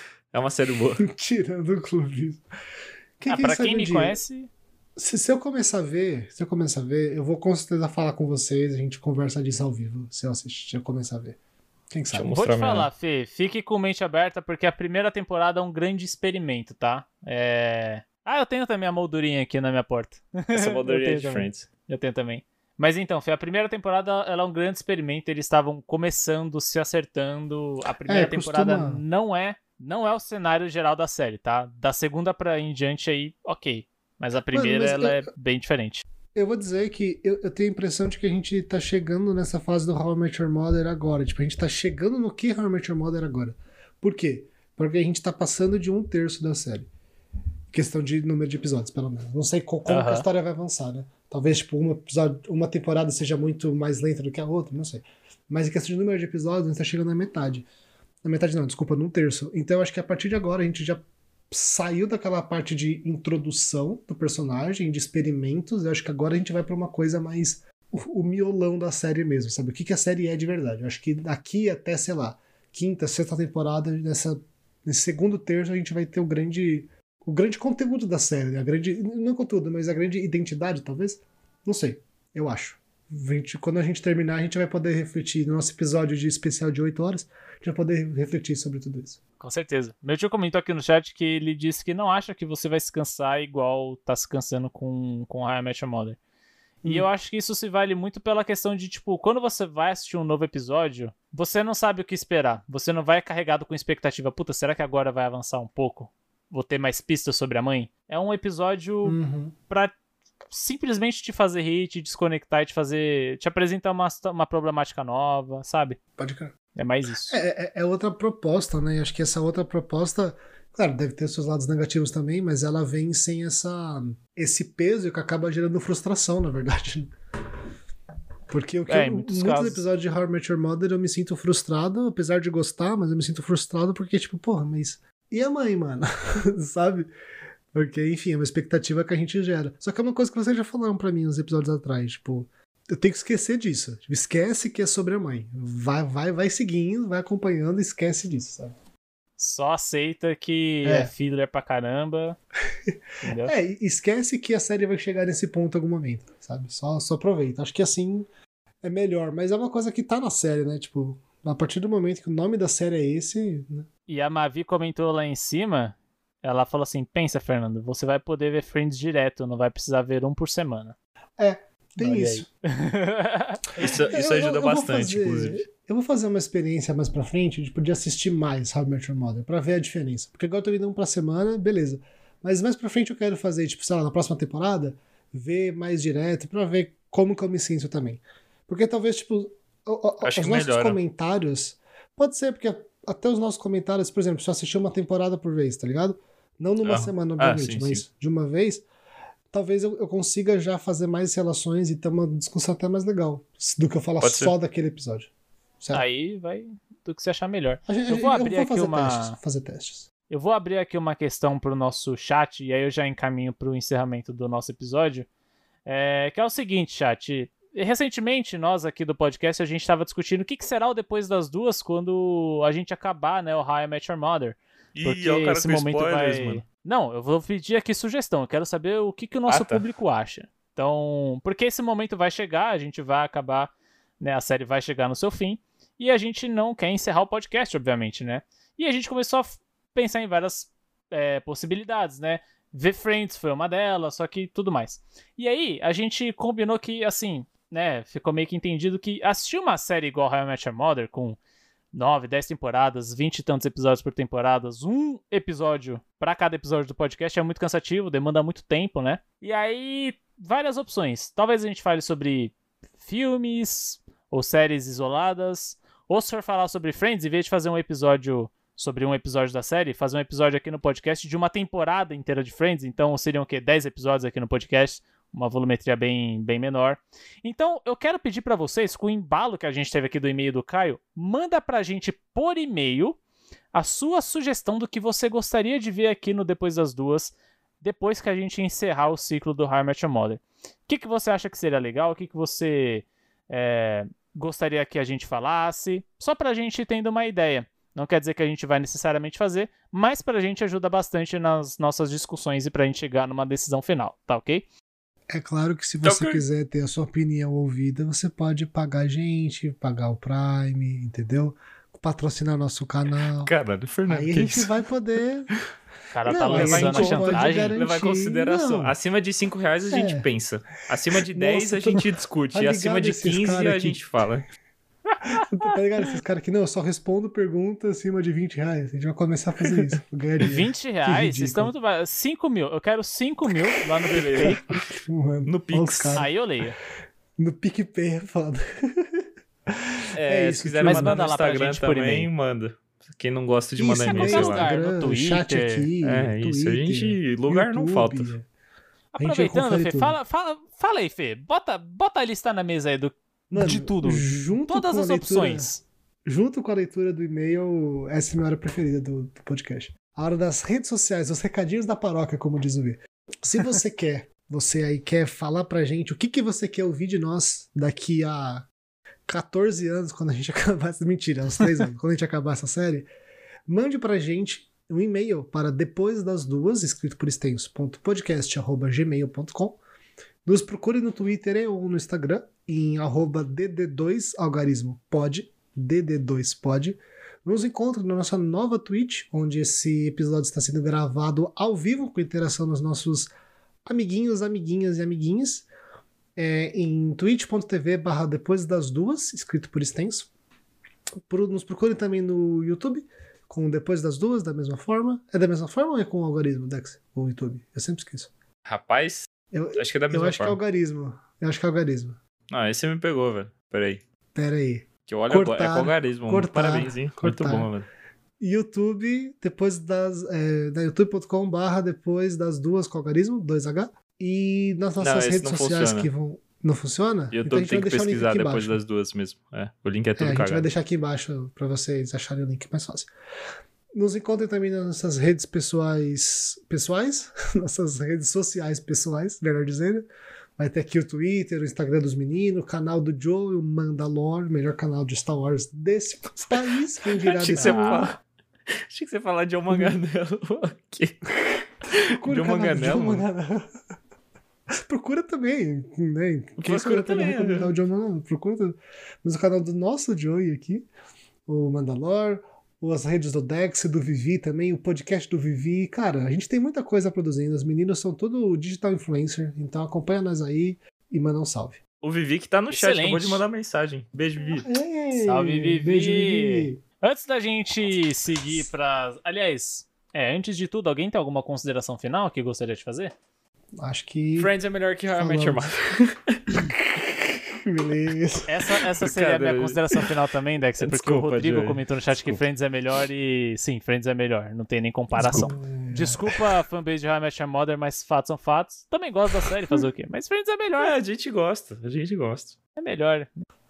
Speaker 3: é uma série boa.
Speaker 2: Tirando o clubismo. Quem,
Speaker 1: ah,
Speaker 2: quem
Speaker 1: pra
Speaker 2: sabe
Speaker 1: quem
Speaker 2: um
Speaker 1: me
Speaker 2: dia?
Speaker 1: conhece,
Speaker 2: Se, se eu começar a ver, se eu começar a ver, eu vou com certeza falar com vocês, a gente conversa disso ao vivo, se eu assistir, se eu começar a ver. Quem
Speaker 3: Deixa eu
Speaker 2: sabe?
Speaker 1: vou
Speaker 3: mostrar
Speaker 1: te
Speaker 3: minha-
Speaker 1: falar, Fê, fique com mente aberta, porque a primeira temporada é um grande experimento, tá? É... Ah, eu tenho também a moldurinha aqui na minha porta.
Speaker 3: Essa
Speaker 1: Eu
Speaker 3: modernidade
Speaker 1: tenho
Speaker 3: de
Speaker 1: também.
Speaker 3: Friends.
Speaker 1: Eu tenho também. Mas então, Fê, a primeira temporada ela é um grande experimento, eles estavam começando, se acertando. A primeira
Speaker 2: É,
Speaker 1: temporada
Speaker 2: costuma-
Speaker 1: não é não é o cenário geral da série, tá? Da segunda pra em diante aí, ok. Mas a primeira,
Speaker 2: mas
Speaker 1: ela
Speaker 2: eu-
Speaker 1: é bem diferente.
Speaker 2: Eu vou dizer que eu, eu tenho a impressão de que a gente tá chegando nessa fase do How I Met Your Mother agora. Tipo, a gente tá chegando no que How I Met Your Mother agora. Por quê? Porque a gente tá passando de um terço da série. Questão de número de episódios, pelo menos. Não sei co- como que a
Speaker 1: Aham.
Speaker 2: história vai avançar, né? Talvez, tipo, uma, episódio, uma temporada seja muito mais lenta do que a outra, não sei. Mas em questão de número de episódios, a gente tá chegando na metade. Na metade não, desculpa, num terço. Então eu acho que a partir de agora a gente já saiu daquela parte de introdução do personagem, de experimentos. Eu acho que agora a gente vai pra uma coisa mais o, o miolão da série mesmo, sabe? O que, que a série é de verdade. Eu acho que daqui até, sei lá, quinta, sexta temporada, nessa, nesse segundo terço, a gente vai ter o grande, o grande conteúdo da série. A grande, não conteúdo, mas a grande identidade, talvez. Não sei, eu acho. A gente- quando a gente terminar, a gente vai poder refletir no nosso episódio de especial de oito horas, a gente vai poder refletir sobre tudo isso.
Speaker 1: Com certeza. Meu tio comentou aqui no chat que ele disse que não acha que você vai se cansar igual tá se cansando com, com How I Met Your Mother. E
Speaker 2: Hum.
Speaker 1: eu acho que isso se vale muito pela questão de, tipo, quando você vai assistir um novo episódio, você não sabe o que esperar. Você não vai carregado com expectativa. Puta, será que agora vai avançar um pouco? Vou ter mais pistas sobre a mãe? É um episódio
Speaker 2: Uhum.
Speaker 1: pra simplesmente te fazer rir, te desconectar e te fazer... te apresentar uma, uma problemática nova, sabe?
Speaker 2: Pode crer.
Speaker 1: É mais isso.
Speaker 2: É, é- é outra proposta, né? E acho que essa outra proposta, claro, deve ter seus lados negativos também, mas ela vem sem essa, esse peso que acaba gerando frustração, na verdade. Porque o que
Speaker 1: É, em
Speaker 2: eu-
Speaker 1: muitos
Speaker 2: muitos
Speaker 1: casos.
Speaker 2: episódios de How I Met Your Mother eu me sinto frustrado, apesar de gostar, mas eu me sinto frustrado porque, tipo, porra, mas e a mãe, mano? Sabe? Porque, enfim, é uma expectativa que a gente gera. Só que é uma coisa que vocês já falaram pra mim uns episódios atrás, tipo, eu tenho que esquecer disso. Tipo, esquece que é sobre a mãe. Vai, vai, vai seguindo, vai acompanhando e esquece disso, sabe?
Speaker 1: Só aceita que
Speaker 2: É.
Speaker 1: é, filler pra caramba. Entendeu?
Speaker 2: É, e esquece que a série vai chegar nesse ponto em algum momento, sabe? Só, só aproveita. Acho que assim é melhor. Mas é uma coisa que tá na série, né? Tipo, a partir do momento que o nome da série é esse, né?
Speaker 1: E a Mavi comentou lá em cima, ela falou assim, pensa, Fernando, você vai poder ver Friends direto, não vai precisar ver um por semana.
Speaker 2: Tem
Speaker 1: Olha
Speaker 2: isso.
Speaker 3: Isso, isso
Speaker 2: Eu- eu-
Speaker 3: ajuda
Speaker 2: eu vou
Speaker 3: bastante,
Speaker 2: fazer-
Speaker 3: inclusive.
Speaker 2: Eu vou fazer uma experiência mais pra frente, tipo, de assistir mais How I Met Your Mother, pra ver a diferença. Porque agora eu tô indo um pra semana, beleza. Mas mais pra frente eu quero fazer, tipo, sei lá, na próxima temporada, ver mais direto, pra ver como que eu me sinto também. Porque talvez, tipo, o- o-
Speaker 3: Acho
Speaker 2: os
Speaker 3: que
Speaker 2: nossos
Speaker 3: melhora.
Speaker 2: comentários. Pode ser, porque até os nossos comentários, por exemplo, se eu assistir uma temporada por vez, tá ligado? Não numa
Speaker 3: Ah.
Speaker 2: semana,
Speaker 3: Ah,
Speaker 2: obviamente,
Speaker 3: sim,
Speaker 2: mas
Speaker 3: sim.
Speaker 2: de uma vez, talvez eu, eu consiga já fazer mais relações e ter uma discussão até mais legal do que eu falar
Speaker 3: Pode
Speaker 2: só daquele episódio. Certo?
Speaker 1: Aí vai do que você achar melhor.
Speaker 2: A gente-
Speaker 1: Eu vou abrir aqui
Speaker 2: fazer
Speaker 1: uma-
Speaker 2: testes, fazer testes.
Speaker 1: Eu vou abrir aqui uma questão pro nosso chat, e aí eu já encaminho pro encerramento do nosso episódio, é, que é o seguinte, chat. Recentemente, nós aqui do podcast, a gente estava discutindo o que, que será o Depois das Duas quando a gente acabar, né, o How I Met Your Mother. Porque
Speaker 3: Ih, é o cara
Speaker 1: esse
Speaker 3: com
Speaker 1: momento
Speaker 3: spoilers,
Speaker 1: vai...
Speaker 3: mano.
Speaker 1: Não, eu vou pedir aqui sugestão. Eu quero saber o que, que o nosso
Speaker 3: Ah, tá.
Speaker 1: público acha. Então, porque esse momento vai chegar, a gente vai acabar, né? A série vai chegar no seu fim. E a gente não quer encerrar o podcast, obviamente, né? E a gente começou a f- pensar em várias é, possibilidades, né? Ver Friends foi uma delas, só que tudo mais. E aí, a gente combinou que, assim, né? Ficou meio que entendido que assistir uma série igual How I Met Your Mother, com nove, dez temporadas, vinte e tantos episódios por temporada, um episódio pra cada episódio do podcast é muito cansativo, demanda muito tempo, né? E aí, várias opções. Talvez a gente fale sobre filmes ou séries isoladas, ou se for falar sobre Friends, em vez de fazer um episódio sobre um episódio da série, fazer um episódio aqui no podcast de uma temporada inteira de Friends, então seriam o quê? dez episódios aqui no podcast, uma volumetria bem, bem menor. Então, eu quero pedir pra vocês, com o embalo que a gente teve aqui do e-mail do Caio, manda pra gente por e-mail a sua sugestão do que você gostaria de ver aqui no Depois das Duas, depois que a gente encerrar o ciclo do How I Met Your Mother. O que, que você acha que seria legal? O que, que você é, gostaria que a gente falasse? Só pra gente ir tendo uma ideia. Não quer dizer que a gente vai necessariamente fazer, mas pra gente ajuda bastante nas nossas discussões e pra gente chegar numa decisão final, tá ok?
Speaker 2: É claro que se você
Speaker 3: Okay.
Speaker 2: quiser ter a sua opinião ouvida, você pode pagar a gente, pagar o Prime, entendeu? Patrocinar nosso canal.
Speaker 3: Caralho, Fernando,
Speaker 2: Aí a
Speaker 3: que
Speaker 2: gente
Speaker 3: isso?
Speaker 2: vai poder...
Speaker 1: O cara
Speaker 2: Não,
Speaker 1: tá
Speaker 2: aí a
Speaker 1: lançando a
Speaker 2: gente pode
Speaker 1: chantagem.
Speaker 2: garantir.
Speaker 3: Levar em consideração.
Speaker 2: Não.
Speaker 3: Acima de cinco reais a gente
Speaker 2: É.
Speaker 3: pensa. Acima de dez
Speaker 2: Nossa,
Speaker 3: a
Speaker 2: tô-
Speaker 3: gente discute.
Speaker 2: tá
Speaker 3: E acima
Speaker 2: ligado
Speaker 3: de
Speaker 2: esses
Speaker 3: quinze
Speaker 2: cara
Speaker 3: a
Speaker 2: que-
Speaker 3: gente fala.
Speaker 2: Tá ligado? Esses caras que não, eu só respondo perguntas acima de vinte reais. A gente vai começar a fazer isso. Ganhar dinheiro.
Speaker 1: vinte reais? Vocês
Speaker 2: ridículo.
Speaker 1: estão muito ba- cinco mil. Eu quero cinco mil lá no PicPay.
Speaker 2: Mano,
Speaker 3: No
Speaker 2: olha
Speaker 3: Pix.
Speaker 2: os caras.
Speaker 1: Aí eu leio.
Speaker 2: No PicPay é foda.
Speaker 3: É,
Speaker 2: É isso,
Speaker 3: se quiser
Speaker 1: mas
Speaker 3: mandar
Speaker 1: manda
Speaker 3: no
Speaker 1: lá pra
Speaker 3: Instagram
Speaker 1: gente por
Speaker 3: também,
Speaker 1: e-mail.
Speaker 3: manda. Quem não gosta de
Speaker 2: Isso,
Speaker 3: mandar e-mail,
Speaker 1: qualquer
Speaker 3: sei
Speaker 2: e-mail,
Speaker 3: lá.
Speaker 1: lugar, no
Speaker 2: Instagram, chat
Speaker 1: Twitter.
Speaker 2: aqui,
Speaker 3: É, isso. A
Speaker 2: Twitter,
Speaker 3: gente... Lugar não
Speaker 2: YouTube.
Speaker 3: falta.
Speaker 2: A gente
Speaker 1: Aproveitando,
Speaker 2: confere
Speaker 1: Fê,
Speaker 2: tudo.
Speaker 1: fala, fala, fala aí, Fê. Bota, bota a lista na mesa aí do,
Speaker 2: Mano,
Speaker 1: de tudo.
Speaker 2: Junto
Speaker 1: Todas
Speaker 2: com a
Speaker 1: as
Speaker 2: leitura-
Speaker 1: opções.
Speaker 2: Junto com a leitura do e-mail, essa é a minha hora preferida do, do podcast. A hora das redes sociais, os recadinhos da paróquia, como diz o V. Se você quer, você aí quer falar pra gente o que, que você quer ouvir de nós daqui a catorze anos, quando a gente acabar essa... Mentira, uns três anos. Quando a gente acabar essa série, mande pra gente um e-mail para depois das duas, escrito por extenso, ponto podcast, arroba gmail ponto com. Nos procure no Twitter ou no Instagram, em arroba D D dois algarismo pod, D D dois pod. Nos encontre na nossa nova Twitch, onde esse episódio está sendo gravado ao vivo, com interação dos nossos amiguinhos, amiguinhas e amiguinhas, é, em twitch.tv barra depois das duas, escrito por extenso. Por, nos procure também no YouTube, com Depois das Duas, da mesma forma. É da mesma forma ou é com o algarismo, Dex? Ou YouTube? Eu sempre esqueço.
Speaker 3: Rapaz,
Speaker 2: Eu,
Speaker 3: acho que é da
Speaker 2: eu
Speaker 3: mesma
Speaker 2: acho que é
Speaker 3: forma.
Speaker 2: algarismo. Eu acho que é algarismo.
Speaker 3: Ah, esse me pegou, velho. Peraí.
Speaker 2: Pera aí.
Speaker 3: Que eu olho
Speaker 2: Cortar,
Speaker 3: agora. É com algarismo. mano.
Speaker 2: cortar,
Speaker 3: Parabéns, hein?
Speaker 2: cortar.
Speaker 3: Muito bom, velho.
Speaker 2: YouTube, depois das. É, da youtube.com barra depois das duas com algarismo, dois H. E nas
Speaker 3: Não,
Speaker 2: nossas
Speaker 3: esse
Speaker 2: redes
Speaker 3: não
Speaker 2: sociais
Speaker 3: funciona.
Speaker 2: que vão. Não funciona?
Speaker 3: YouTube
Speaker 2: Então a gente
Speaker 3: tem
Speaker 2: vai
Speaker 3: que
Speaker 2: deixar o link
Speaker 3: pesquisar
Speaker 2: aqui
Speaker 3: depois
Speaker 2: embaixo.
Speaker 3: das duas mesmo. É, o link é
Speaker 2: É,
Speaker 3: tudo
Speaker 2: a gente
Speaker 3: cagado.
Speaker 2: vai deixar aqui embaixo pra vocês acharem o link mais fácil. Nos encontrem também nas nossas redes pessoais. Pessoais? Nossas redes sociais pessoais, melhor dizendo. Vai ter aqui o Twitter, o Instagram dos meninos, o canal do Joe, o Mandalore, o melhor canal de Star Wars desse país. Quem virá
Speaker 3: Achei que
Speaker 2: desse
Speaker 3: você
Speaker 2: mundo.
Speaker 3: fala... Achei que você ia falar de Manganello. Ok.
Speaker 2: Procura
Speaker 3: John
Speaker 2: o canal do
Speaker 3: Manganello,
Speaker 2: John
Speaker 3: mano.
Speaker 2: Manganello. Procura também, né? Quem
Speaker 3: Procura
Speaker 2: sou eu pra não
Speaker 3: também,
Speaker 2: recomendar
Speaker 3: né?
Speaker 2: o John Manganello? Procura também. Mas o canal do nosso Joey aqui, o Mandalore, ou as redes do Dex, do Vivi também, o podcast do Vivi. Cara, a gente tem muita coisa produzindo. Os meninos são tudo digital influencer, então acompanha nós aí e manda um salve.
Speaker 3: O Vivi que tá no chat,
Speaker 1: Excelente.
Speaker 3: acabou de mandar mensagem. Beijo, Vivi.
Speaker 2: Ei,
Speaker 1: Salve, Vivi!
Speaker 2: Beijo, Vivi!
Speaker 1: Antes da gente seguir pra... Aliás, é, antes de tudo, alguém tem alguma consideração final que gostaria de fazer?
Speaker 2: Acho que.
Speaker 3: Friends é melhor que How I Met Your
Speaker 2: Falamos.
Speaker 3: Mother.
Speaker 2: Beleza.
Speaker 1: Essa, essa seria a minha
Speaker 3: Cara,
Speaker 1: consideração final também, Dex, porque
Speaker 3: desculpa,
Speaker 1: o Rodrigo
Speaker 3: Joey.
Speaker 1: comentou no chat que
Speaker 3: Desculpa.
Speaker 1: Friends é melhor e... Sim, Friends é melhor, não tem nem comparação. Desculpa a fanbase de How I Met Your Mother, mas fatos são fatos. Também gosto da série, fazer o quê? Mas Friends é melhor,
Speaker 3: É, a gente gosta, a gente gosta.
Speaker 1: é melhor.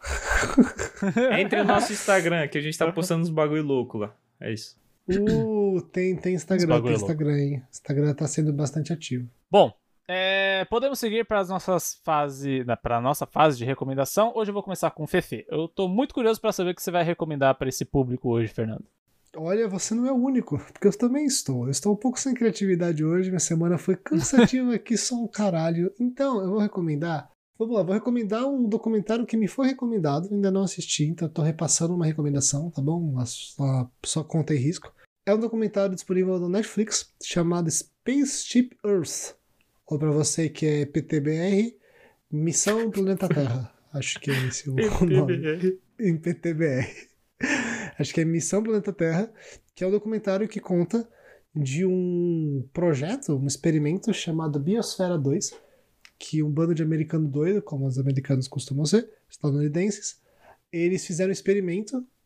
Speaker 3: Entre no nosso Instagram, que a gente tá postando uns bagulho louco lá. É isso.
Speaker 2: Uh, tem, tem
Speaker 1: Esse
Speaker 2: Instagram,
Speaker 1: bagulho
Speaker 2: tem
Speaker 1: é louco.
Speaker 2: Instagram, hein? Instagram tá sendo bastante ativo.
Speaker 1: Bom, é, podemos seguir para as nossas fases, para a nossa fase de recomendação. Hoje eu vou começar com o Fefe. Eu tô muito curioso para saber o que você vai recomendar para esse público hoje, Fernando.
Speaker 2: Olha, você não é o único, porque eu também estou. Eu estou um pouco sem criatividade hoje, minha semana foi cansativa aqui, só um caralho. Então, eu vou recomendar. Vamos lá, vou recomendar um documentário que me foi recomendado, ainda não assisti, então eu tô repassando uma recomendação, tá bom? Só, só conta e risco. É um documentário disponível no Netflix chamado Spaceship Earth. Ou pra você que é P T B R, Missão Planeta Terra. Acho que é esse o nome. Em P T B R. Acho que é Missão Planeta Terra, que é um documentário que conta de um projeto, um experimento chamado Biosfera dois, que um bando de americano doido, como os americanos costumam ser, estadunidenses, eles fizeram um experimento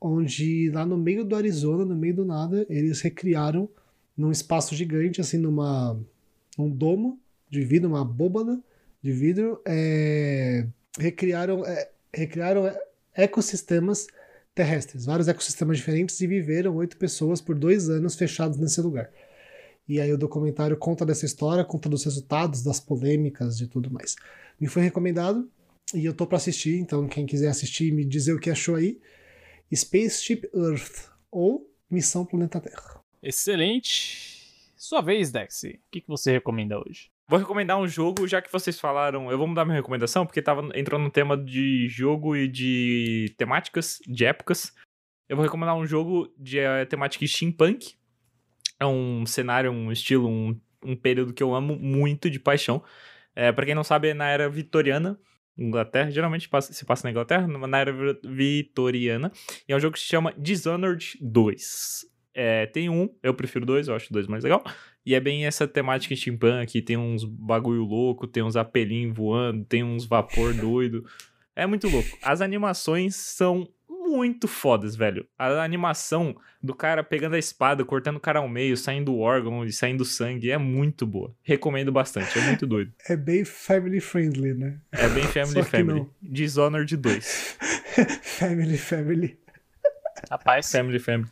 Speaker 2: onde lá no meio do Arizona, no meio do nada, eles recriaram num espaço gigante, assim, numa um domo de vidro, uma abóbada de vidro, é, recriaram, é, recriaram ecossistemas terrestres, vários ecossistemas diferentes, e viveram oito pessoas por dois anos fechados nesse lugar. E aí o documentário conta dessa história, conta dos resultados, das polêmicas e tudo mais. Me foi recomendado e eu tô pra assistir, então quem quiser assistir me dizer o que achou aí. Spaceship Earth, ou Missão Planeta Terra.
Speaker 1: Excelente. Sua vez, Dex. O que, que você recomenda hoje?
Speaker 3: Vou recomendar um jogo, já que vocês falaram... Eu vou mudar minha recomendação, porque tava entrando no tema de jogo e de temáticas, de épocas. Eu vou recomendar um jogo de uh, temática steampunk. É um cenário, um estilo, um, um período que eu amo muito de paixão. É, pra quem não sabe, é na era vitoriana, Inglaterra. Geralmente passa, se passa na Inglaterra, na era vitoriana. E é um jogo que se chama Dishonored dois. É, tem um, eu prefiro dois, eu acho dois mais legal. E é bem essa temática steampunk, tem uns bagulho louco, tem uns apelinhos voando, tem uns vapor doido. É muito louco. As animações são muito fodas, velho. A animação do cara pegando a espada, cortando o cara ao meio, saindo o órgão e saindo sangue é muito boa. Recomendo bastante, é muito doido.
Speaker 2: É bem family friendly, né?
Speaker 3: É bem family family. Dishonored dois.
Speaker 2: Family family.
Speaker 1: Rapaz.
Speaker 3: Family family.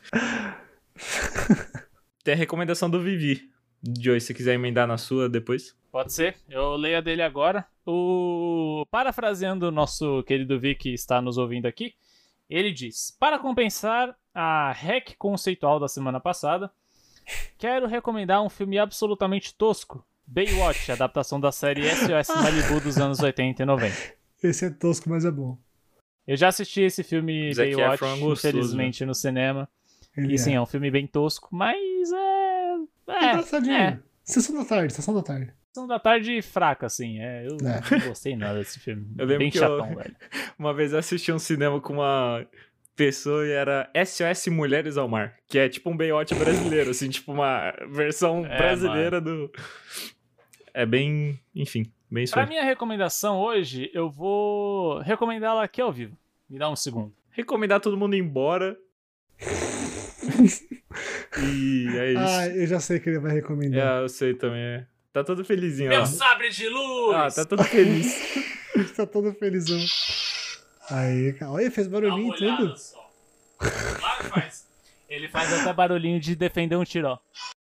Speaker 3: Tem a recomendação do Vivi. Joey, se quiser emendar na sua depois.
Speaker 1: Pode ser, eu leio a dele agora. O... Parafraseando o nosso querido Vi que está nos ouvindo aqui, ele diz: para compensar a hack conceitual da semana passada, quero recomendar um filme absolutamente tosco, Baywatch, adaptação da série S O S Malibu dos anos oitenta e noventa.
Speaker 2: Esse é tosco, mas é bom.
Speaker 1: Eu já assisti esse filme
Speaker 3: Zac
Speaker 1: Baywatch,
Speaker 3: Efron gostoso,
Speaker 1: infelizmente,
Speaker 3: né?
Speaker 1: no cinema.
Speaker 2: Ele
Speaker 1: E sim,
Speaker 2: é.
Speaker 1: é um filme bem tosco, mas é...
Speaker 2: É
Speaker 1: É,
Speaker 2: engraçadinho.
Speaker 1: é.
Speaker 2: Sessão da tarde, sessão da tarde.
Speaker 1: Sessão da tarde fraca, assim. É, eu
Speaker 2: É.
Speaker 1: não gostei nada desse filme.
Speaker 3: Eu lembro
Speaker 1: bem
Speaker 3: que
Speaker 1: chatão,
Speaker 3: eu-
Speaker 1: velho.
Speaker 3: Uma vez eu assisti um cinema com uma pessoa e era S O S Mulheres ao Mar, que é tipo um Baywatch brasileiro, assim, tipo uma versão
Speaker 1: É,
Speaker 3: brasileira do... É bem, enfim, bem isso
Speaker 1: Pra
Speaker 3: aí.
Speaker 1: minha recomendação hoje, eu vou recomendá-la aqui ao vivo. Me dá um segundo.
Speaker 3: Recomendar todo mundo ir embora. E é isso.
Speaker 2: Ah, eu já sei que ele vai recomendar.
Speaker 3: É, eu sei também. é. Tá todo felizinho,
Speaker 1: Meu
Speaker 3: ó.
Speaker 1: sabre de luz!
Speaker 3: Ah, tá todo feliz.
Speaker 2: Tá todo felizão. Aí, cara. Olha, fez
Speaker 1: Dá uma
Speaker 2: barulhinho e tudo.
Speaker 1: olhada só. Claro que faz. Ele faz até barulhinho de defender um tiro, ó.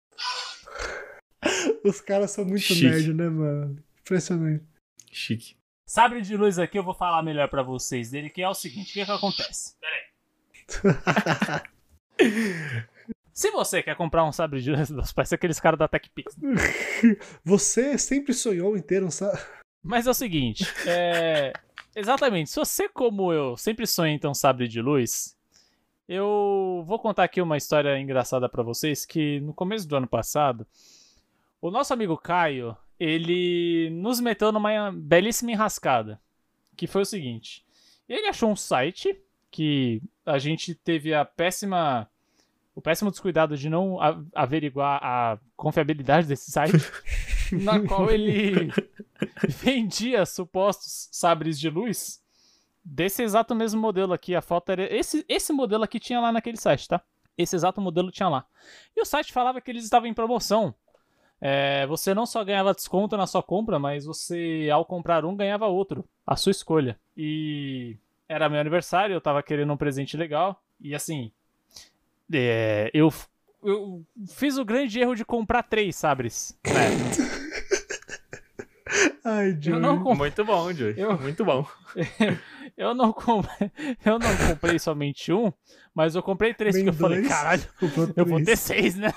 Speaker 2: Os caras são muito
Speaker 3: Chique.
Speaker 2: nerd, né, mano? Impressionante.
Speaker 3: Chique.
Speaker 1: Sabre de luz aqui eu vou falar melhor pra vocês dele, que é o seguinte, o que que acontece? Pera aí. Se você quer comprar um sabre de luz, parece aqueles caras da TechPix.
Speaker 2: Você sempre sonhou em ter um sa...
Speaker 1: Mas é o seguinte, é... exatamente, se você, como eu, sempre sonha em ter um sabre de luz, eu vou contar aqui uma história engraçada pra vocês, que no começo do ano passado, o nosso amigo Caio, ele nos meteu numa belíssima enrascada, que foi o seguinte, ele achou um site que a gente teve a péssima... o péssimo descuidado de não a- averiguar a confiabilidade desse site, na qual ele vendia supostos sabres de luz desse exato mesmo modelo aqui. A foto era... Esse, esse modelo aqui tinha lá naquele site, tá? Esse exato modelo tinha lá. E o site falava que eles estavam em promoção. É, você não só ganhava desconto na sua compra, mas você, ao comprar um, ganhava outro. A sua escolha. E era meu aniversário, eu tava querendo um presente legal. E assim... É, eu, eu fiz o grande erro de comprar três sabres. É,
Speaker 2: Ai, Johnny.
Speaker 1: eu, não com-
Speaker 3: Muito bom, Joey.
Speaker 1: Eu-
Speaker 3: Muito bom.
Speaker 1: eu, não com- eu não comprei somente um, mas eu comprei três,
Speaker 2: Nem
Speaker 1: porque eu falei,
Speaker 2: dois.
Speaker 1: caralho,
Speaker 2: Comprou
Speaker 1: eu vou ter
Speaker 2: três.
Speaker 1: seis, né?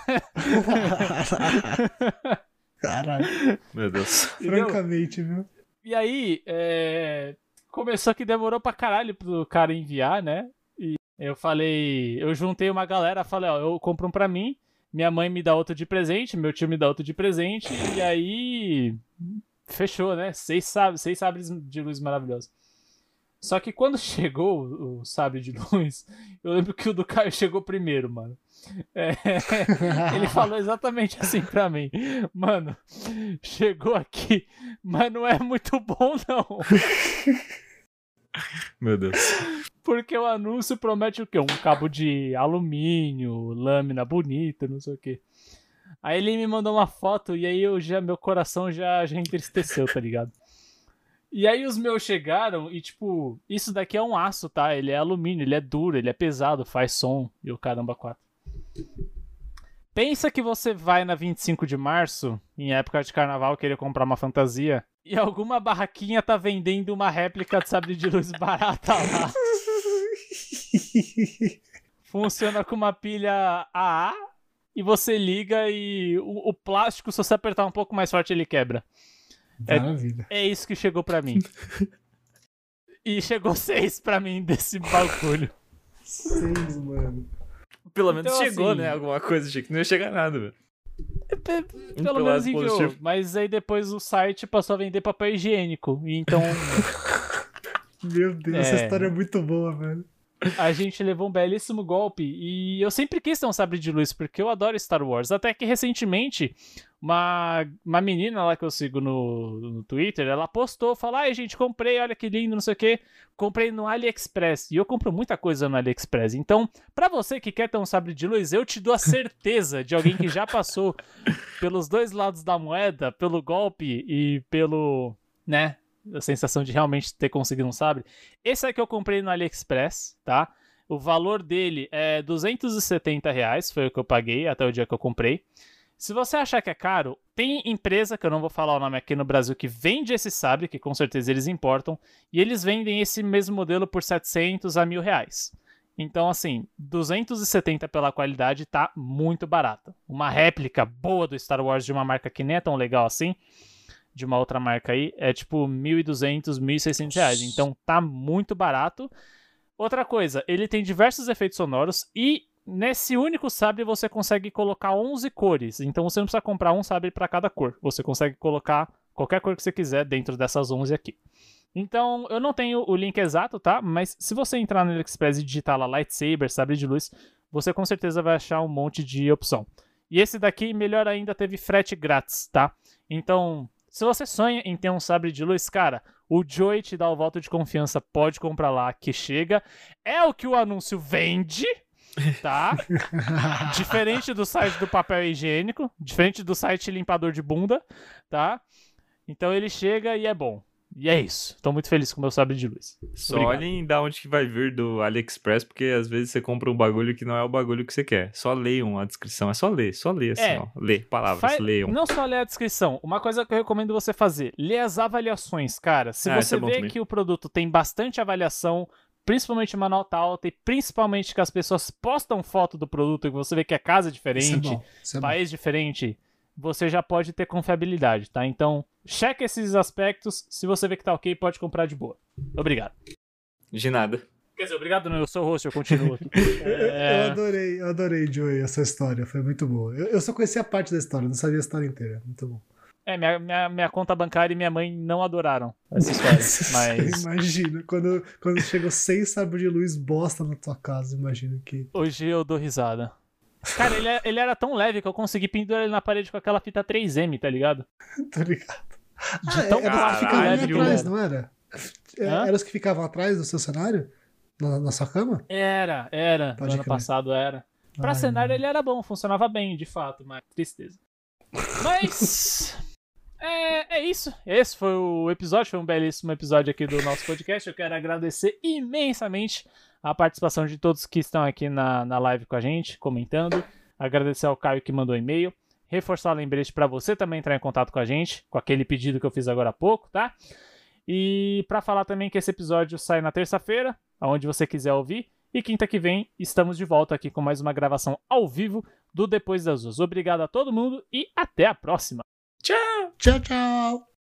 Speaker 2: Caralho.
Speaker 3: Meu Deus.
Speaker 1: Entendeu?
Speaker 2: Francamente, viu?
Speaker 1: E aí, é, começou que demorou pra caralho pro cara enviar, né? E eu falei, eu juntei uma galera, falei, ó, eu compro um pra mim, minha mãe me dá outro de presente, meu tio me dá outro de presente, e aí fechou, né? Seis sabres, seis sabres de luz maravilhosos. Só que quando chegou o, o sabre de luz, eu lembro que o do Caio chegou primeiro, mano. É, ele falou exatamente assim pra mim. Mano, chegou aqui, mas não é muito bom, não.
Speaker 3: Meu Deus.
Speaker 1: Porque o anúncio promete o quê? Um cabo de alumínio, lâmina bonita, não sei o quê. Aí ele me mandou uma foto e aí eu já, meu coração já, já entristeceu, tá ligado? E aí os meus chegaram e, tipo, isso daqui é um aço, tá? Ele é alumínio, ele é duro, ele é pesado, faz som. E o caramba, quatro. Pensa que você vai na vinte e cinco de março, em época de carnaval, querer comprar uma fantasia, e alguma barraquinha tá vendendo uma réplica de sabre de luz barata lá. Funciona com uma pilha A A, e você liga e o, o plástico, se você apertar um pouco mais forte, ele quebra.
Speaker 2: Maravilha.
Speaker 1: É, é isso que chegou pra mim. E chegou seis pra mim desse bagulho.
Speaker 2: Seis, mano.
Speaker 3: Pelo menos
Speaker 1: Então,
Speaker 3: chegou,
Speaker 1: assim,
Speaker 3: né? Alguma coisa, achei que não ia chegar nada, velho.
Speaker 1: Pelo
Speaker 3: Pelo
Speaker 1: menos
Speaker 3: lado
Speaker 1: enviou.
Speaker 3: positivo.
Speaker 1: Mas aí depois o site passou a vender papel higiênico. E então
Speaker 2: Meu Deus, essa
Speaker 1: É.
Speaker 2: história é muito boa, velho.
Speaker 1: a gente levou um belíssimo golpe. E eu sempre quis ter um sabre de luz, porque eu adoro Star Wars. Até que recentemente, uma, uma menina lá que eu sigo no, no Twitter, ela postou, falou, ai gente, comprei, olha que lindo, não sei o que. Comprei no AliExpress. E eu compro muita coisa no AliExpress. Então, pra você que quer ter um sabre de luz, eu te dou a certeza de alguém que já passou pelos dois lados da moeda, pelo golpe e pelo, né, a sensação de realmente ter conseguido um sabre. Esse aqui eu comprei no AliExpress, tá? O valor dele é duzentos e setenta reais, foi o que eu paguei até o dia que eu comprei. Se você achar que é caro, tem empresa, que eu não vou falar o nome aqui no Brasil, que vende esse sabre, que com certeza eles importam, e eles vendem esse mesmo modelo por setecentos a mil reais. Então, assim, duzentos e setenta pela qualidade tá muito barata. Uma réplica boa do Star Wars de uma marca que nem é tão legal assim, de uma outra marca aí, é tipo mil e duzentos, mil e seiscentos reais. Então tá muito barato. Outra coisa, ele tem diversos efeitos sonoros e nesse único sabre você consegue colocar onze cores. Então você não precisa comprar um sabre para cada cor. Você consegue colocar qualquer cor que você quiser dentro dessas onze aqui. Então eu não tenho o link exato, tá? Mas se você entrar no AliExpress e digitar lá lightsaber, sabre de luz, você com certeza vai achar um monte de opção. E esse daqui, melhor ainda, teve frete grátis, tá? Então, se você sonha em ter um sabre de luz, cara, o Joey te dá o voto de confiança, pode comprar lá, que chega. É o que o anúncio vende, tá? Diferente do site do papel higiênico, diferente do site limpador de bunda, tá? Então ele chega e é bom. E é isso. Tô muito feliz com o meu sabre de luz.
Speaker 3: Só
Speaker 1: Obrigado.
Speaker 3: olhem da onde que vai vir do AliExpress, porque às vezes você compra um bagulho que não é o bagulho que você quer. Só leiam a descrição, é só ler, só ler assim,
Speaker 1: É.
Speaker 3: ó. Lê, palavras,
Speaker 1: Faz-
Speaker 3: leiam.
Speaker 1: Não só ler a descrição, uma coisa que eu recomendo você fazer, ler as avaliações, cara. Se
Speaker 3: Ah, isso
Speaker 1: você
Speaker 3: é bom
Speaker 1: vê
Speaker 3: também.
Speaker 1: que o produto tem bastante avaliação, principalmente uma nota alta, e principalmente que as pessoas postam foto do produto e você vê que a casa é
Speaker 2: Isso é
Speaker 1: diferente,
Speaker 2: bom. Isso é bom.
Speaker 1: país diferente, você já pode ter confiabilidade, tá? Então, cheque esses aspectos, se você vê que tá ok, pode comprar de boa. Obrigado.
Speaker 3: De nada.
Speaker 1: Quer dizer, obrigado não, eu sou o host, eu continuo aqui.
Speaker 2: Eu
Speaker 1: É...
Speaker 2: adorei, eu adorei, Joey, essa história. Foi muito boa. Eu, eu só conhecia a parte da história, não sabia a história inteira. Muito bom.
Speaker 1: É, minha, minha, minha conta bancária e minha mãe não adoraram essa história, mas
Speaker 2: Imagina, quando, quando chegou seis sabres de luz bosta na tua casa, imagina que.
Speaker 1: hoje eu dou risada. Cara, ele, é- ele era tão leve que eu consegui pendurar ele na parede com aquela fita três M, tá ligado?
Speaker 2: Tô ligado.
Speaker 1: De
Speaker 2: Ah,
Speaker 1: tão
Speaker 2: era os que ficavam ali
Speaker 3: caralho.
Speaker 2: atrás, não era? É,
Speaker 1: Hã?
Speaker 2: Era os que ficavam atrás do seu cenário? Na, na sua cama?
Speaker 1: Era, era.
Speaker 2: Pode
Speaker 1: no ano
Speaker 2: crer.
Speaker 1: passado era. Pra
Speaker 2: Ai,
Speaker 1: cenário ele era bom, funcionava bem, de fato, mas tristeza. Mas. É, é isso. Esse foi o episódio, foi um belíssimo episódio aqui do nosso podcast. Eu quero agradecer imensamente a participação de todos que estão aqui na, na live com a gente, comentando. Agradecer ao Caio que mandou e-mail. Reforçar o lembrete para você também entrar em contato com a gente, com aquele pedido que eu fiz agora há pouco, tá? E para falar também que esse episódio sai na terça-feira, aonde você quiser ouvir. E quinta que vem estamos de volta aqui com mais uma gravação ao vivo do Depois das Duas. Obrigado a todo mundo e até a próxima.
Speaker 2: Tchau, tchau.